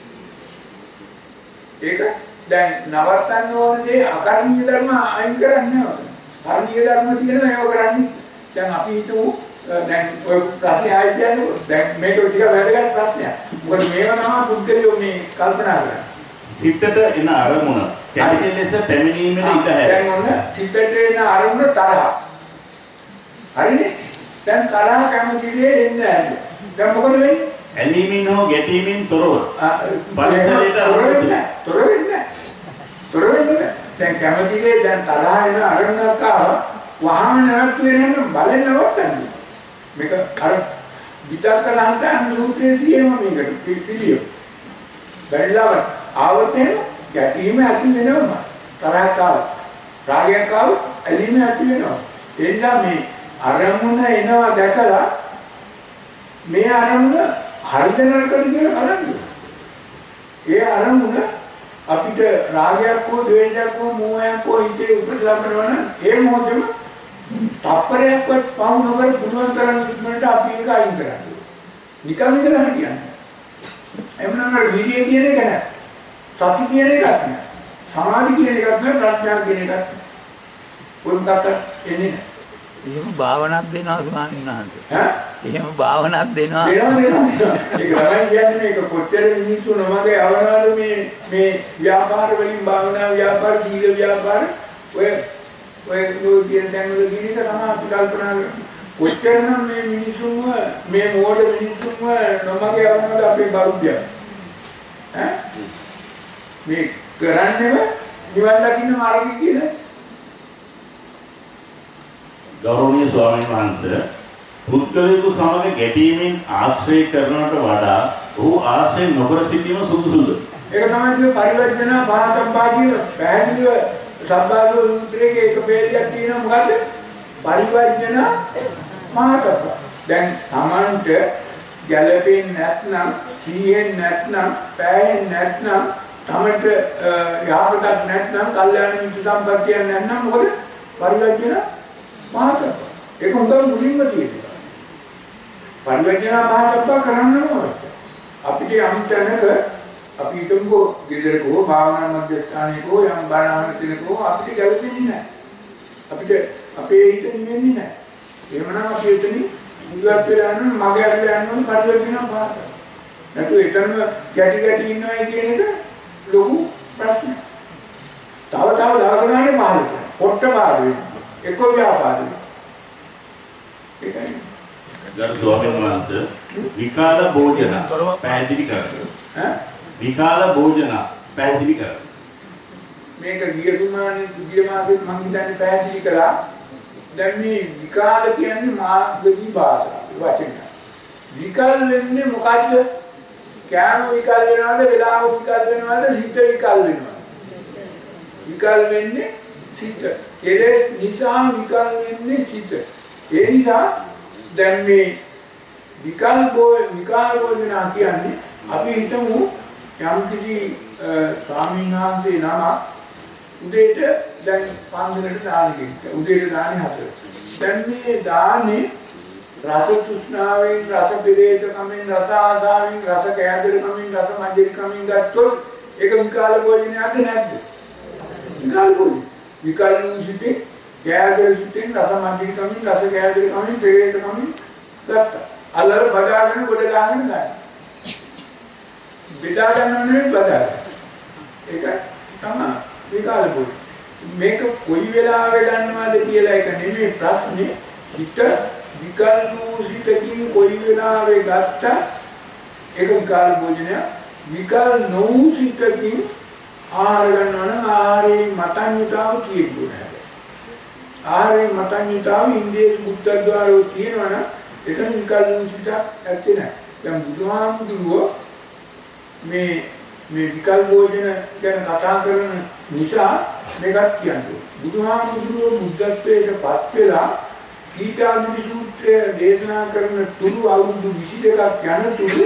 ඒක දැන් නවත්තන්න ඕන දේ අකරණීය ධර්ම අයින් කරන්නේ නැහැ. කර්මීය ධර්ම තියෙනවා ඒව කරන්නේ. දැන් අපි හිතමු දැන් ඔය ප්‍රශ්නේ ආයි කියන්නේ දැන් මේක ටික වැදගත් ප්‍රශ්නයක්. මොකද මේව තමයි පුද්ගලියෝ මේ කල්පනා කරන්නේ. සිතට එන අරමුණ කැමති ලෙස පැමිණීමේ ඉඩ හැර. දැන් ඔන්න සිතට එන අරමුණ තරහ. හරිනේ? දැන් තරහ කැමති දේ එන්නේ නැහැ. දැන් මොකද වෙන්නේ? ඇලීමෙන් හෝ ගැටීමෙන් තොරව පරිසරයට අනුගත තොර වෙන්නේ තොර වෙන්නේ දැන් කැමති දේ දැන් තරහ එන අරමුණක් ආව වහම නැවතුනේ නම් බලෙන් නවත්තන්නේ මේක අර විතක්ක ලන්තන් සූත්‍රයේ තියෙන මේකට පිළිය බැරිලාව ආවතෙන් ගැටීම ඇති වෙනවා තරහක් ආව රාගයක් ආව ඇලීම ඇති වෙනවා එන්න මේ අරමුණ එනවා දැකලා මේ අරමුණ හරිද නරකද කියලා බලන්න. ඒ අරමුණ අපිට රාගයක් හෝ ද්වේෂයක් හෝ මෝහයක් හෝ හිතේ උපදවනවා නම් ඒ මොහොතේම තප්පරයක්වත් පහු නොකර පුළුවන් තරම් ඉක්මනට අපි ඒක අයින් කරන්න. නිකන් ඉඳලා හරියන්නේ. එමුනම් අර විරිය කියන එක නෑ. සති කියන එකක් නෑ. සමාධි කියන එකක් නෑ. ප්‍රඥා කියන එකක් නෑ. කොහොමදත් එන්නේ නෑ. එහෙම භාවනාවක් දෙනවා ස්වාමීන් වහන්සේ. ඈ? එහෙම භාවනාවක් දෙනවා. දෙනවා දෙනවා. ඒක තමයි කියන්නේ මේක කොච්චර මිනිස්සු නමගේ අවනාද මේ මේ ව්‍යාපාර වලින් භාවනා ව්‍යාපාර සීල ව්‍යාපාර ඔය ඔය නෝ කියන තැන් වල කියන එක තමයි අපි කල්පනා කරන්නේ. කොච්චරනම් මේ මිනිස්සුන්ව මේ මෝඩ මිනිස්සුන්ව නමගේ අවනාද අපේ බෞද්ධය. ඈ? මේ කරන්නේම නිවන් දකින්න මාර්ගය කියන්නේ ගෞරවනීය ස්වාමීන් වහන්සේ පුද්ගලයෙකු සමග ගැටීමෙන් ආශ්‍රය කරනවට වඩා ඔහු ආශ්‍රය නොකර සිටීම සුදුසුද? ඒක තමයි කිය පරිවර්ජන පහතම්පා කියන පැහැදිලිව සබ්බාලෝ සූත්‍රයේ එක පේජයක් තියෙනවා මොකද්ද? පරිවර්ජන පහතම්පා. දැන් Tamanට ගැළපෙන්නේ නැත්නම්, සීයෙන් නැත්නම්, පැයෙන් නැත්නම්, Tamanට යහපතක් නැත්නම්, කල්යාණ මිත්‍ර සම්පත්තියක් නැත්නම් මොකද? පරිවර්ජන පහතම්පා. ඒක උදව් මුලින්ම තියෙනවා. පරිවර්ජන පහතම්පා කරන්න ඕනේ. අපිට යම් තැනක අපි හිතමුකෝ ගෙදරකෝ භාවනා මධ්‍යස්ථානයකෝ යම් බණහන තැනකෝ අපිට ගැලපෙන්නේ නැහැ. අපිට අපේ හිත නිවෙන්නේ නැහැ. එහෙමනම් අපි එතනින් මුලවත් වෙලා යනවා මගේ අරලා යනවා පරිවර්ජන පහත. නැතු එතනම ගැටි ගැටි ඉන්නවයි කියන එක ලොකු ප්‍රශ්නයක්. තව තව දවස් ගානේ පාලක. පොට්ට පාර වෙනවා. එක්ක ව්‍යාපාරේ. ඒකයි. ගරු ස්වාමීන් වහන්සේ විකාල භෝජන පැහැදිලි කරනවා. ඈ? විකාල භෝජන පැහැදිලි කරනවා. මේක ගිය තුමානේ ගිය මාසෙත් මම හිතන්නේ පැහැදිලි කළා. දැන් මේ විකාල කියන්නේ මාර්ගදී භාෂාව වචනය. විකල් වෙන්නේ මොකද්ද? කෑම විකල් වෙනවද, වෙලාව විකල් වෙනවද, හිත විකල් වෙනවද? විකල් වෙන්නේ සිත. කෙලෙස් නිසා විකල් වෙන්නේ සිත. ඒ නිසා දැන් මේ විකල් බෝ විකාල භෝජන කියන්නේ අපි හිතමු යම් කිසි ස්වාමීන් වහන්සේ නම උදේට දැන් පන්සලට දාන කෙනෙක්. උදේට දාන්නේ හතර. දැන් මේ දාන්නේ රස තෘෂ්ණාවෙන්, රස පෙරේතකමින්, රස ආසාවෙන්, රස කෑදරකමින්, රස මජ්ජරිකමින් ගත්තොත් ඒක විකාල භෝජනයක්ද නැද්ද? විකාල භෝජන. විකාල නුසිතේ කෑදර සිතෙන් රස මජ්ජරිකමින්, රස කෑදරකමින්, පෙරේතකමින් ගත්තා. අල්ලර බදාගෙන ගොඩ ගාගෙන ගන්න. බෙදා ගන්නවනේ බදා. ඒක තමයි විකාල භෝජන. මේක කොයි වෙලාවෙ ගන්නවද කියලා එක නෙමෙයි ප්‍රශ්නේ. හිත විකල් නුසිතකින් කොයි වෙලාවෙ ගත්ත ඒක විකාල භෝජනය. විකල් නුසිතකින් ආහාර ගන්නවා නම් ආහාරයේ මතන්‍යතාව තියෙන්නේ. ආහාරයේ මතන්‍යතාව ඉන්ද්‍රිය බුද්ධද්වාරෝ තියෙනවා නම් ඒක විකල් නුසිත ඇත්තේ නැහැ. දැන් බුදුහාමුදුරුවෝ මේ මේ විකල් භෝජන ගැන කතා කරන නිසා මේකත් කියන්නේ. බුදුහාමුදුරුවෝ බුද්ධත්වයට පත් වෙලා කීටාගුටි සූත්‍රය දේශනා කරන තුරු අවුරුදු විසි දෙකක් යනතුරු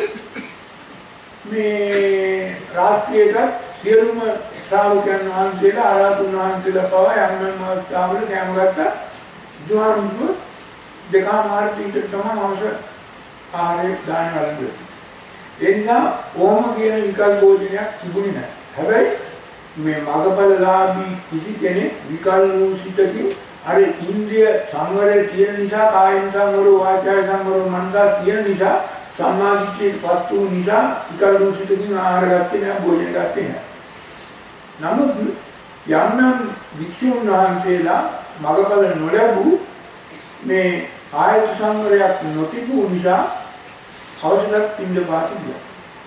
මේ රාත්‍රියේට සියලුම ශ්‍රාවකයන් වහන්සේලා ආරාධන වහන්සේලා පවා යම් යම් අවස්ථාවල කැම ගත්තා. බුදුහාමුදුරුවෝ දෙකම මාර්ගීට තමයි අවශ්‍ය ආහාරය දාන වලදී. එන්නා ඕම කියන විකල් භෝජනයක් තිබුණේ නැහැ. හැබැයි මේ මගපලලාභී කිසි කෙනෙක් විකල් නුසිතකින් අර ඉන්ද්‍රිය සංවරය තියෙන නිසා, කායික සංවරය, වාචික සංවරය, මනස තියෙන නිසා, සම්මාදිට්ඨියට පත් වූ නිසා විකල් නුසිතකින් ආහාර ගත්තේ නැහැ, භෝජන ගත්තේ නැහැ. නමුත් යම් යම් වික්ෂුන් වහන්සේලා මගපල නොලැබූ මේ ආයත සංවරයක් නොතිබූ නිසා හවසට පින්ද පාති ගියා.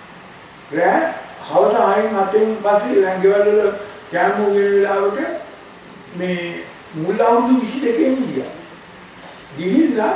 රෑ හවස ආයින් හතෙන් පස්සේ ලංගෙවල වල කැමු වෙලාවට මේ මුල් අවුරුදු විසි දෙකෙන් ගියා. ගිහිල්ලා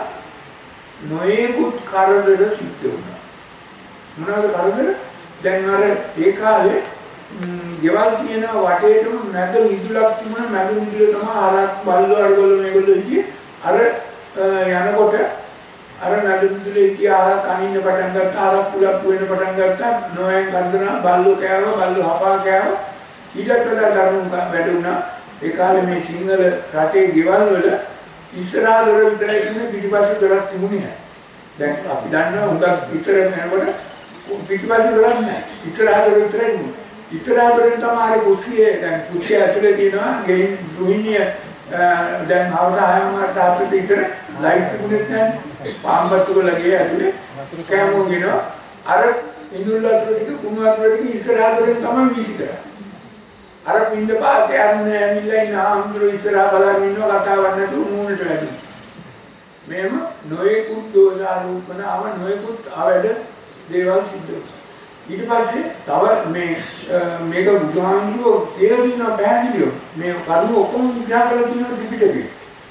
නොයෙකුත් කරදර සිද්ධ වුණා. මොනවාද කරදර? දැන් අර ඒ කාලේ ගෙවල් කියන වටේටම මැද මිදුලක් තිබුණා. මැද මිදුල තමයි ආරක් බල්ලෝ අරගොල්ලෝ මේගොල්ලෝ ඉන්නේ. අර යනකොට අර නඩුදුලේ කිය ආරක් අනින්න පටන් ගත්තා. ආරක් පුලක් වෙන පටන් ගත්තා. නොයෙන් ගන්දනා බල්ලෝ කෑවා, බල්ලෝ හපා කෑවා. ඊටත් වඩා දරුණු වැඩුණා. ඒ කාලේ මේ සිංහල රටේ ගෙවල් වල ඉස්සරහා දොර විතරයි ඉන්නේ, පිටිපස්සේ දොරක් තිබුණේ නැහැ. දැන් අපි දන්නවා උඟක් විතර යනකොට පිටිපස්සේ දොරක් නැහැ. ඉස්සරහා දොර විතරයි ඉන්නේ. ඉස්සරහා දොරෙන් තමයි කුස්සියේ දැන් කුස්සිය ඇතුලේ තියෙනවා ගෙයින් රුහිණිය දැන් අවදායම තාපිට ඉතර ලයිට් තිබුණේ නැහැ. පාම්බත්තු වල ගේ ඇතුලේ කැමෝ ගෙනවා. අර ඉඳුල් වතුර ටික කුණු වතුර ටික ඉස්සරහා දොරෙන් තමයි වීසි කරන්නේ. අර පින්ද පාතේ යන්නේ ඇවිල්ලා ඉන්න ආම්දුර ඉස්සරහා බලන් ඉන්නවා කතාවක් නැතුව මූණට වැටි. මේම නොයෙකුත් දෝෂාරූපණව නොයෙකුත් අවැඩ දේවල් සිද්ධ වෙනවා. ඊට පස්සේ තව මේ මේක බුදුහාමුදුරුවෝ කියලා දිනවා පැහැදිලිව. මේ කරුණු ඔක්කොම විග්‍රහ කරලා තියෙනවා ත්‍රිපිටකේ.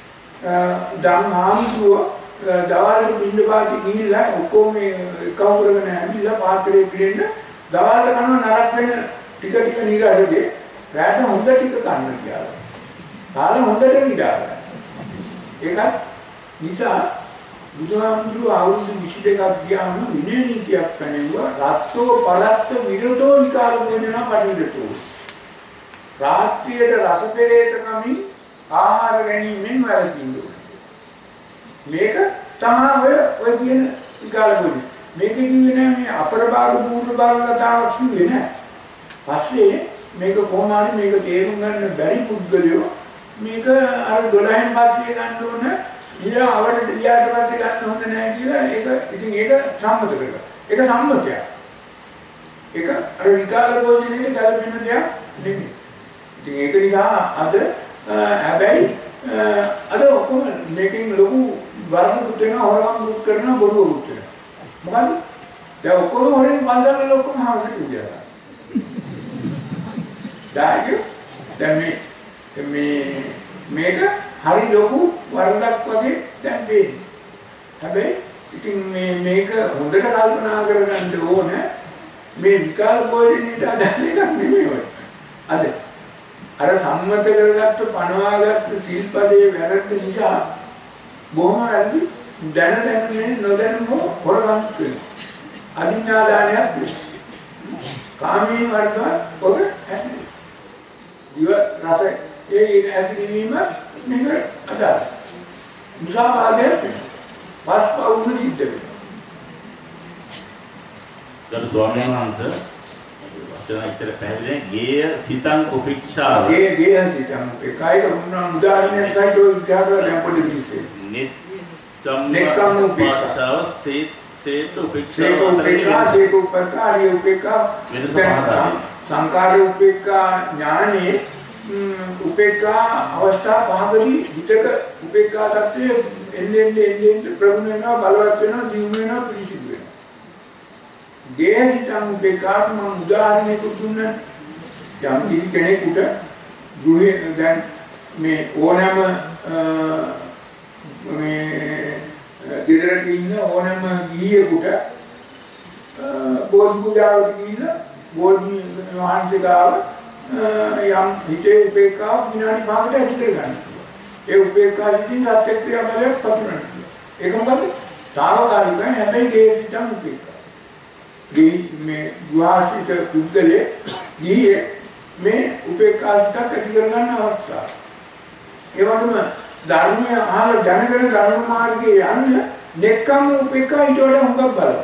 ධම්ම හාමුදුරුවෝ දවල්ට පින්ද පාතේ ගිහිල්ලා ඔක්කොම මේ කවුරුගෙන ඇවිල්ලා පාත්‍රේ පිරෙන්න දවල්ට කනවා නරක වෙන ටික ටික නිරාදේ රැට හොඳ ටික කන්න කියලා. කාලේ හොඳට නිදාගන්න. ඒකත් නිසා බුදුහාමුදුරුවෝ අවුරුදු විසි දෙකක් ගියාම විනය නීතියක් පැනෙවුවා. රත්තෝ පලත්ත විරතෝ විකාල භෝජන පටිවිදතෝ. රාත්‍රියට රස පෙරේතකමින් ආහාර ගැනීමෙන් වැළකීමු. මේක තමයි ඔය ඔය කියන විකාල භෝජන. මේක කිව්වේ නෑ මේ අපරභාග පූර්ව භාග කතාවක් කිව්වේ නෑ. පස්සේ මේක කොහොම හරි මේක තේරුම් ගන්න බැරි පුද්ගලයෝ මේක අර දොළහෙන් පස්සේ ගන්න ඕන ඊළඟ අවරට ගියාට පස්සේ ගන්න හොඳ නැහැ කියලා ඒක ඉතින් ඒක සම්මත කරගන්න. ඒක සම්මතයක්. ඒක අර විකාල භෝජනයේ ගැළපෙන දෙයක් නෙමෙයි. ඉතින් ඒක නිසා අද හැබැයි අද ඔක්කොම මේකෙන් ලොකු වර්ධකුත් වෙනවා, හොරකම් කරනවා, බොරුවකුත් වෙනවා. මොකද? දැන් ඔක්කොම හොරෙන් බඳලා ඔක්කොම හාවකට ගියා. දැන් මේ මේ මේක හරි ලොකු වරදක් වගේ දැන් වෙන්නේ. හැබැයි ඉතින් මේ මේක හොඳට කල්පනා කරගන්න ඕන මේ විකාල භෝජනයට අදාළ එකක් නෙමෙයි ඔය. අද අර සම්මත කරගත්ත පනවාගත්ත සීල්පදයේ වැරද්ද නිසා බොහොම රැඳි දැන දැන නොදැනම හොරගම් කරනවා. අදින්නාදානයක් වෙනවා. කාමී වර්ගවත් ඔබ ඇති. ඉව රස ඒ ඇසිරීම මේක අදාළ. මුසාවාදයේ පස්පවුන සිද්ධ වෙනවා. ගරු ස්වාමීන් වහන්සේ වචන ඉතර පැහැදිලි ගේය සිතං උපේක්ෂාව ගේ ගේ සිතං ඒකයි උන්නම් උදාහරණයක් සහිතව විචාර කරලා දැන් පොඩි කිව්වේ. නෙක්ඛම් උපේක්ෂාව සේත සේත උපේක්ෂාව උපේක්ෂා සේක උපේක්ෂා උපේක්ෂා වෙනස පහදා සංකාර උපේක්ෂා ඥානේ උපේක්ෂා අවස්ථා පහකදී හිතක උපේක්ෂා tattve එන්නේ එන්නේ එන්නේ ප්‍රගුණ වෙනවා බලවත් වෙනවා දියුණු වෙනවා පිළිසිදු වෙනවා. ගේ සිතං උපේක්ෂා මම උදාහරණයක් දුන්නා. යම් කිසි කෙනෙකුට ගෘහේ දැන් මේ ඕනෑම මේ ගෙදරක ඉන්න ඕනෑම ගිහියෙකුට බෝධි පූජාවට ගිහිල්ලා බෝධි වහන්සේ ගාව යම් හිතේ උපේක්ෂාව විනාඩි පහකට ඇති කරගන්න. ඒ උපේක්ෂාව සිටින් සත්‍යක්‍රියා බලයක් පතුරන්න. ඒක මොකද? සාවකාලිකයි හැබැයි ගේ සිතන් උපේක්ෂාව. ගේ මේ ගුහාසිත පුද්ගලයේ ගියේ මේ උපේක්ෂාව සිතක් ඇති කරගන්න අවස්ථාව. ඒ වගේම ධර්මය අහලා දැනගෙන ධර්ම මාර්ගයේ යන්න නෙක්ඛම් උපේක්ෂා ඊට වඩා හුඟක් බලවත්.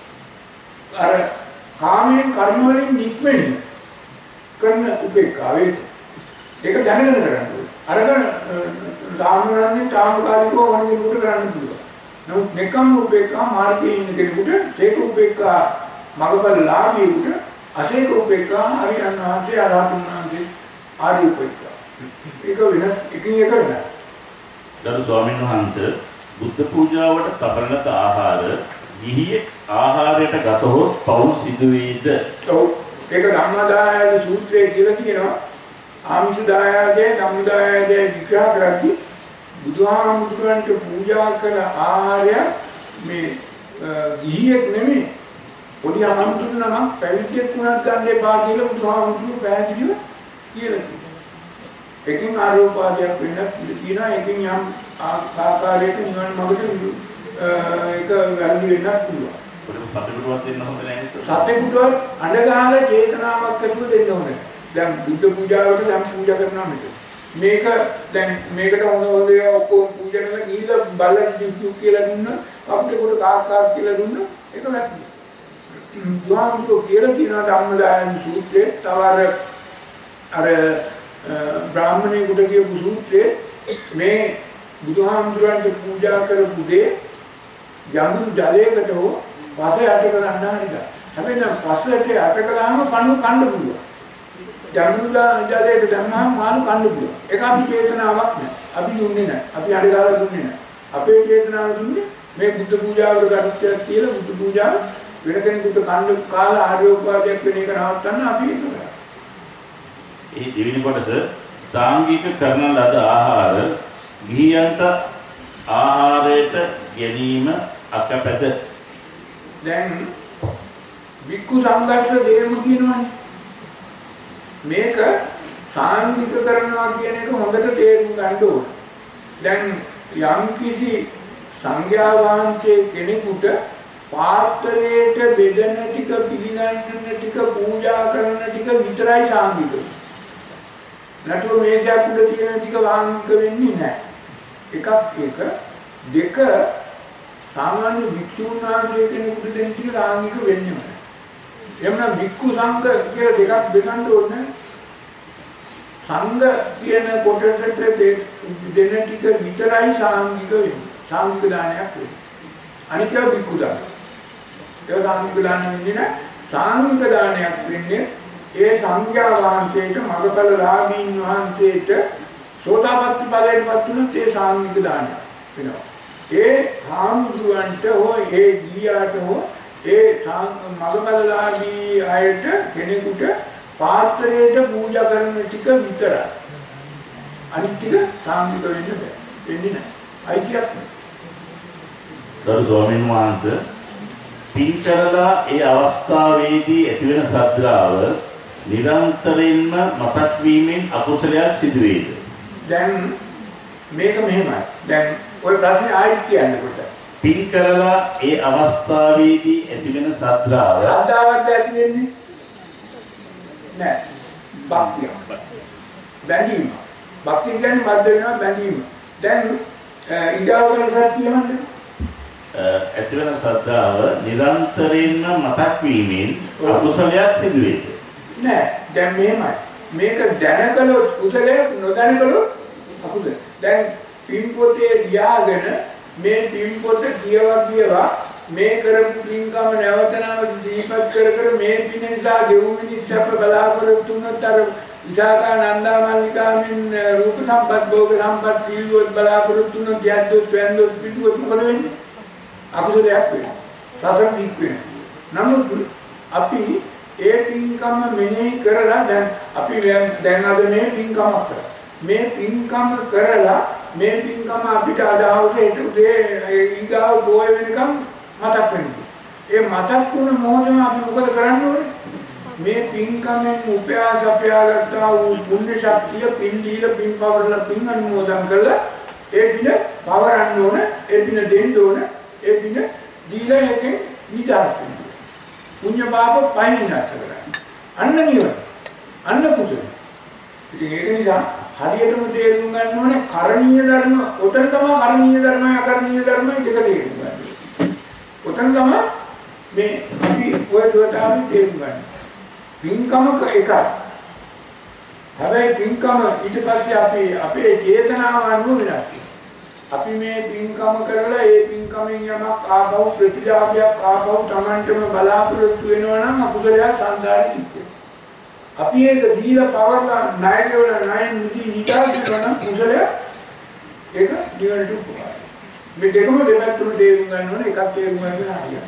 අර කාමයෙන් කර්ම වලින් නික්මෙන්න කරන උපේක්ෂාව ඒක දැනගෙන කරන්න ඕනේ. අරගෙන සාමාන්‍යයෙන් තාමකාලිකව ඕන කෙනෙකුට කරන්න පුළුවන්. නමුත් නෙක්ඛම් උපේක්ෂා මාර්ගයේ ඉන්න කෙනෙකුට සේක උපේක්ෂා මගපල ලාභියෙකුට අසේක උපේක්ෂා හරියන්න ආසේ ආරාතුන් ආසේ ආදී උපේක්ෂා. ඒක වෙනස් එකින් එක නෑ. ගරු ස්වාමීන් වහන්සේ බුද්ධ පූජාවට තබන ලද ආහාර ගිහියෙක් ආහාරයට ගතහොත් පව් සිදු වේද? ඔව් ඒක ධම්මදායද සූත්‍රයේ කියලා තියෙනවා. ආමිෂ දායදේ ධම්මදායදේ විග්‍රහ කරද්දී බුදුහාමුදුරන්ට පූජා කළ ආහාරය මේ ගිහියෙක් නෙමෙයි පොඩි අහම්තුනම පැවිද්දෙක් වුණත් ගන්න එපා කියලා බුදුහාමුදුරුවෝ පැහැදිලිව කියලා තියෙනවා. එකකින් ආරෝපාදයක් වෙන්න තියෙනවා එකකින් යම් ආකාරයක නිවන මගට ඒක වැරදි වෙන්නත් පුළුවන්. සතෙකුටවත් දෙන්න හොඳ නැහැ. සතෙකුටවත් අඬ ගහලා චේතනාවක් ඇතුව දෙන්න ඕනේ. දැන් බුද්ධ පූජාවට දැන් පූජා කරනවා මෙතන. මේක දැන් මේකට හොඳ හොඳ ඔක්කොම පූජා කරලා ගිහිල්ලා බල්ලට ජීතු කියලා දුන්නා අපිට කොට කාක්කා කියලා දුන්නා ඒක වැරදි. දුහාමුදුරුවෝ කියලා තියෙනවා ධම්මදායන සූත්‍රයේ තව අර බ්‍රාහ්මණයෙකුට කියපු සූත්‍රයේ මේ බුදුහාමුදුරන්ට පූජා කරපු දේ යඳුන් ජලයකට හෝ පස යට කරන්න හරිද. හැබැයි නම් පස යට යට කළාම කණු කන්න පුළුවන්. යඳුන් ජලයට දැම්මම මාළු කන්න පුළුවන්. ඒක අපි චේතනාවක් නෑ. අපි දුන්නේ නෑ. අපි අඩගාලා දුන්නේ නෑ. අපේ චේතනාව දුන්නේ මේ බුද්ධ පූජාවකට ගරුත්වයක් තියලා බුද්ධ පූජාව වෙන කෙනෙකුට කන්න කාලා ආර්යෝපවාදයක් වෙන එක නවත්තන්න අපි ඒක කරා. ඒ දෙවෙනි කොටස සාංගික කරන ලද ආහාර ගිහියන්ට ආහාරයට ගැනීම අකපැද. දැන් වික්කු සංඝර්ෂ දේම කියනවනේ. මේක සාංගික කරනවා කියන එක හොඳට තේරුම් ගන්න ඕනේ. දැන් යම් කිසි සංඝයා වහන්සේ කෙනෙකුට පාත්‍රයට බෙදෙන ටික පිළිගන්න ටික පූජා කරන ටික විතරයි සාංගික. නැතුව මේ ජාකුල තියෙන ටික වාංගික වෙන්නේ නැහැ. එකක් ඒක දෙක සාමාන්‍ය වික්ෂුන් වහන්සේ කෙනෙකුට දෙන ටික වාංගික වෙන්නේ නැහැ. එhmenan වික්ඛු සංඝ කියලා දෙකක් බෙදන්න ඕනේ. සංඝ කියන කොටසට දෙන ටික විතරයි සාංගික වෙන්නේ. සාංගික දානයක් වෙන්නේ. අනික වික්ඛු දාන. ඒ සාංගික දාන වෙන්නේ නැහැ. සාංගික දානයක් වෙන්නේ ඒ සංඝයා වහන්සේට මගපල රාගීන් වහන්සේට සෝතාපට්ටි ඵලයටපත් වුණොත් ඒ සාංගික දානය වෙනවා. ඒ හාමුදුරන්ට හෝ ඒ ගියාට හෝ ඒ මගපල රාගී අයට කෙනෙකුට පාත්‍රයට පූජා කරන ටික විතරයි. අනිත් ටික සාංගික වෙන්න බෑ. වෙන්නේ නැහැ. අයිතියක් නෑ. දරු ස්වාමීන් වහන්සේ පින් කරලා ඒ අවස්ථාවේදී ඇතිවෙන සද්දාව නිරන්තරයෙන්ම මතක් වීමෙන් අකුසලයක් සිදු වේද? දැන් මේක මෙහෙමයි. දැන් ওই ප්‍රශ්නේ ආයෙත් කියන්න කොට. පින් කරලා ඒ අවස්ථාවේදී ඇතිවෙන සද්දාව සද්දාවක් ඇති වෙන්නේ නෑ. භක්තිය. බැඳීම. භක්තිය කියන්නේ බද්ධ වෙනවා බැඳීම. දැන් ඊගාව කරලා කියමන්නේ ඇති වෙන ශ්‍රද්ධාව නිරන්තරයෙන්ම මතක් වීමෙන් අකුසලයක් සිදු වෙයි. නෑ දැන් මෙහෙමයි. මේක දැනකලොත් කුසලයක් නොදැනකලොත් අකුසල. දැන් පින් පොතේ ලියාගෙන මේ පින් පොත කියවා කියවා මේ කරපු පින්කම නැවත නැවත දීපත් කර කර මේ පින නිසා දෙව් මිනිස් අප බලාපොරොත්තු වුණත් අර විසාකා නන්දා මල්ලිකාමින් රූප සම්පත් භෝග සම්පත් සීලවත් බලාපොරොත්තු වුණත් යද්දොත් වෙන්දොත් පිටුවත් මොකද වෙන්නේ? අකුසලයක් වෙනවා. සසර දීක් වෙනවා. නමුත් අපි ඒ පින්කම මෙනෙහි කරලා දැන් අපි දැන් අද මේ පින්කමක් කරා. මේ පින්කම කරලා මේ පින්කම අපිට අදහවස හිට උදේ ඊගාව බොය වෙනකම් මතක් වෙනවා. ඒ මතක් වුණ මොහොතේම අපි මොකද කරන්න ඕනේ? මේ පින්කමෙන් උපයාස අපයාගත්තා වූ පුණ්‍ය ශක්තිය පින් දීලා පින් පවරලා පින් අනුමෝදන් කරලා ඒ පින පවරන්න ඕනේ. ඒ පින දෙන්න ඕනේ. ඒ පින දීලා එකෙන් නිදහස් වෙන්න. පුණ්‍ය පාප පයින් නැස කරන්නේ. අන්න නිවන. අන්න කුසල. ඉතින් ඒක නිසා හරියටම තේරුම් ගන්න ඕනේ කරණීය ධර්ම. උතන තමයි කරණීය ධර්මයි අකරණීය ධර්මයි දෙක තේරුම් ගන්න. උතන තමයි මේ අපි ඔය දුවතාවි තේරුම් ගන්න. පින්කමක එකයි. හැබැයි පින්කම ඊට පස්සේ අපි අපේ චේතනාව අනුව වෙනස්. අපි මේ පින්කම කරලා ඒ පින්කමෙන් යමක් ආභව ප්‍රතිලාභයක් ආභව Tamanටම බලාපොරොත්තු වෙනවා නම් අකුසලයක් සංසාරේ ඉන්නේ. අපි ඒක දීලා පවර්ලා ණය ගෙවලා ණය නිදි නිදාගෙන කරන කුසලයක් ඒක දිවලට උපකාරයි. මේ දෙකම දෙපැත්තම තේරුම් ගන්න ඕනේ එකක් තේරුම් ගන්න හරියට.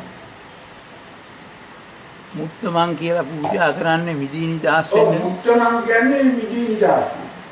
මුක්තමන් කියලා පූජා කරන්නේ මිදී නිදාස් වෙන්න. ඔව් මුක්තමන් කියන්නේ මිදී නිදාස්.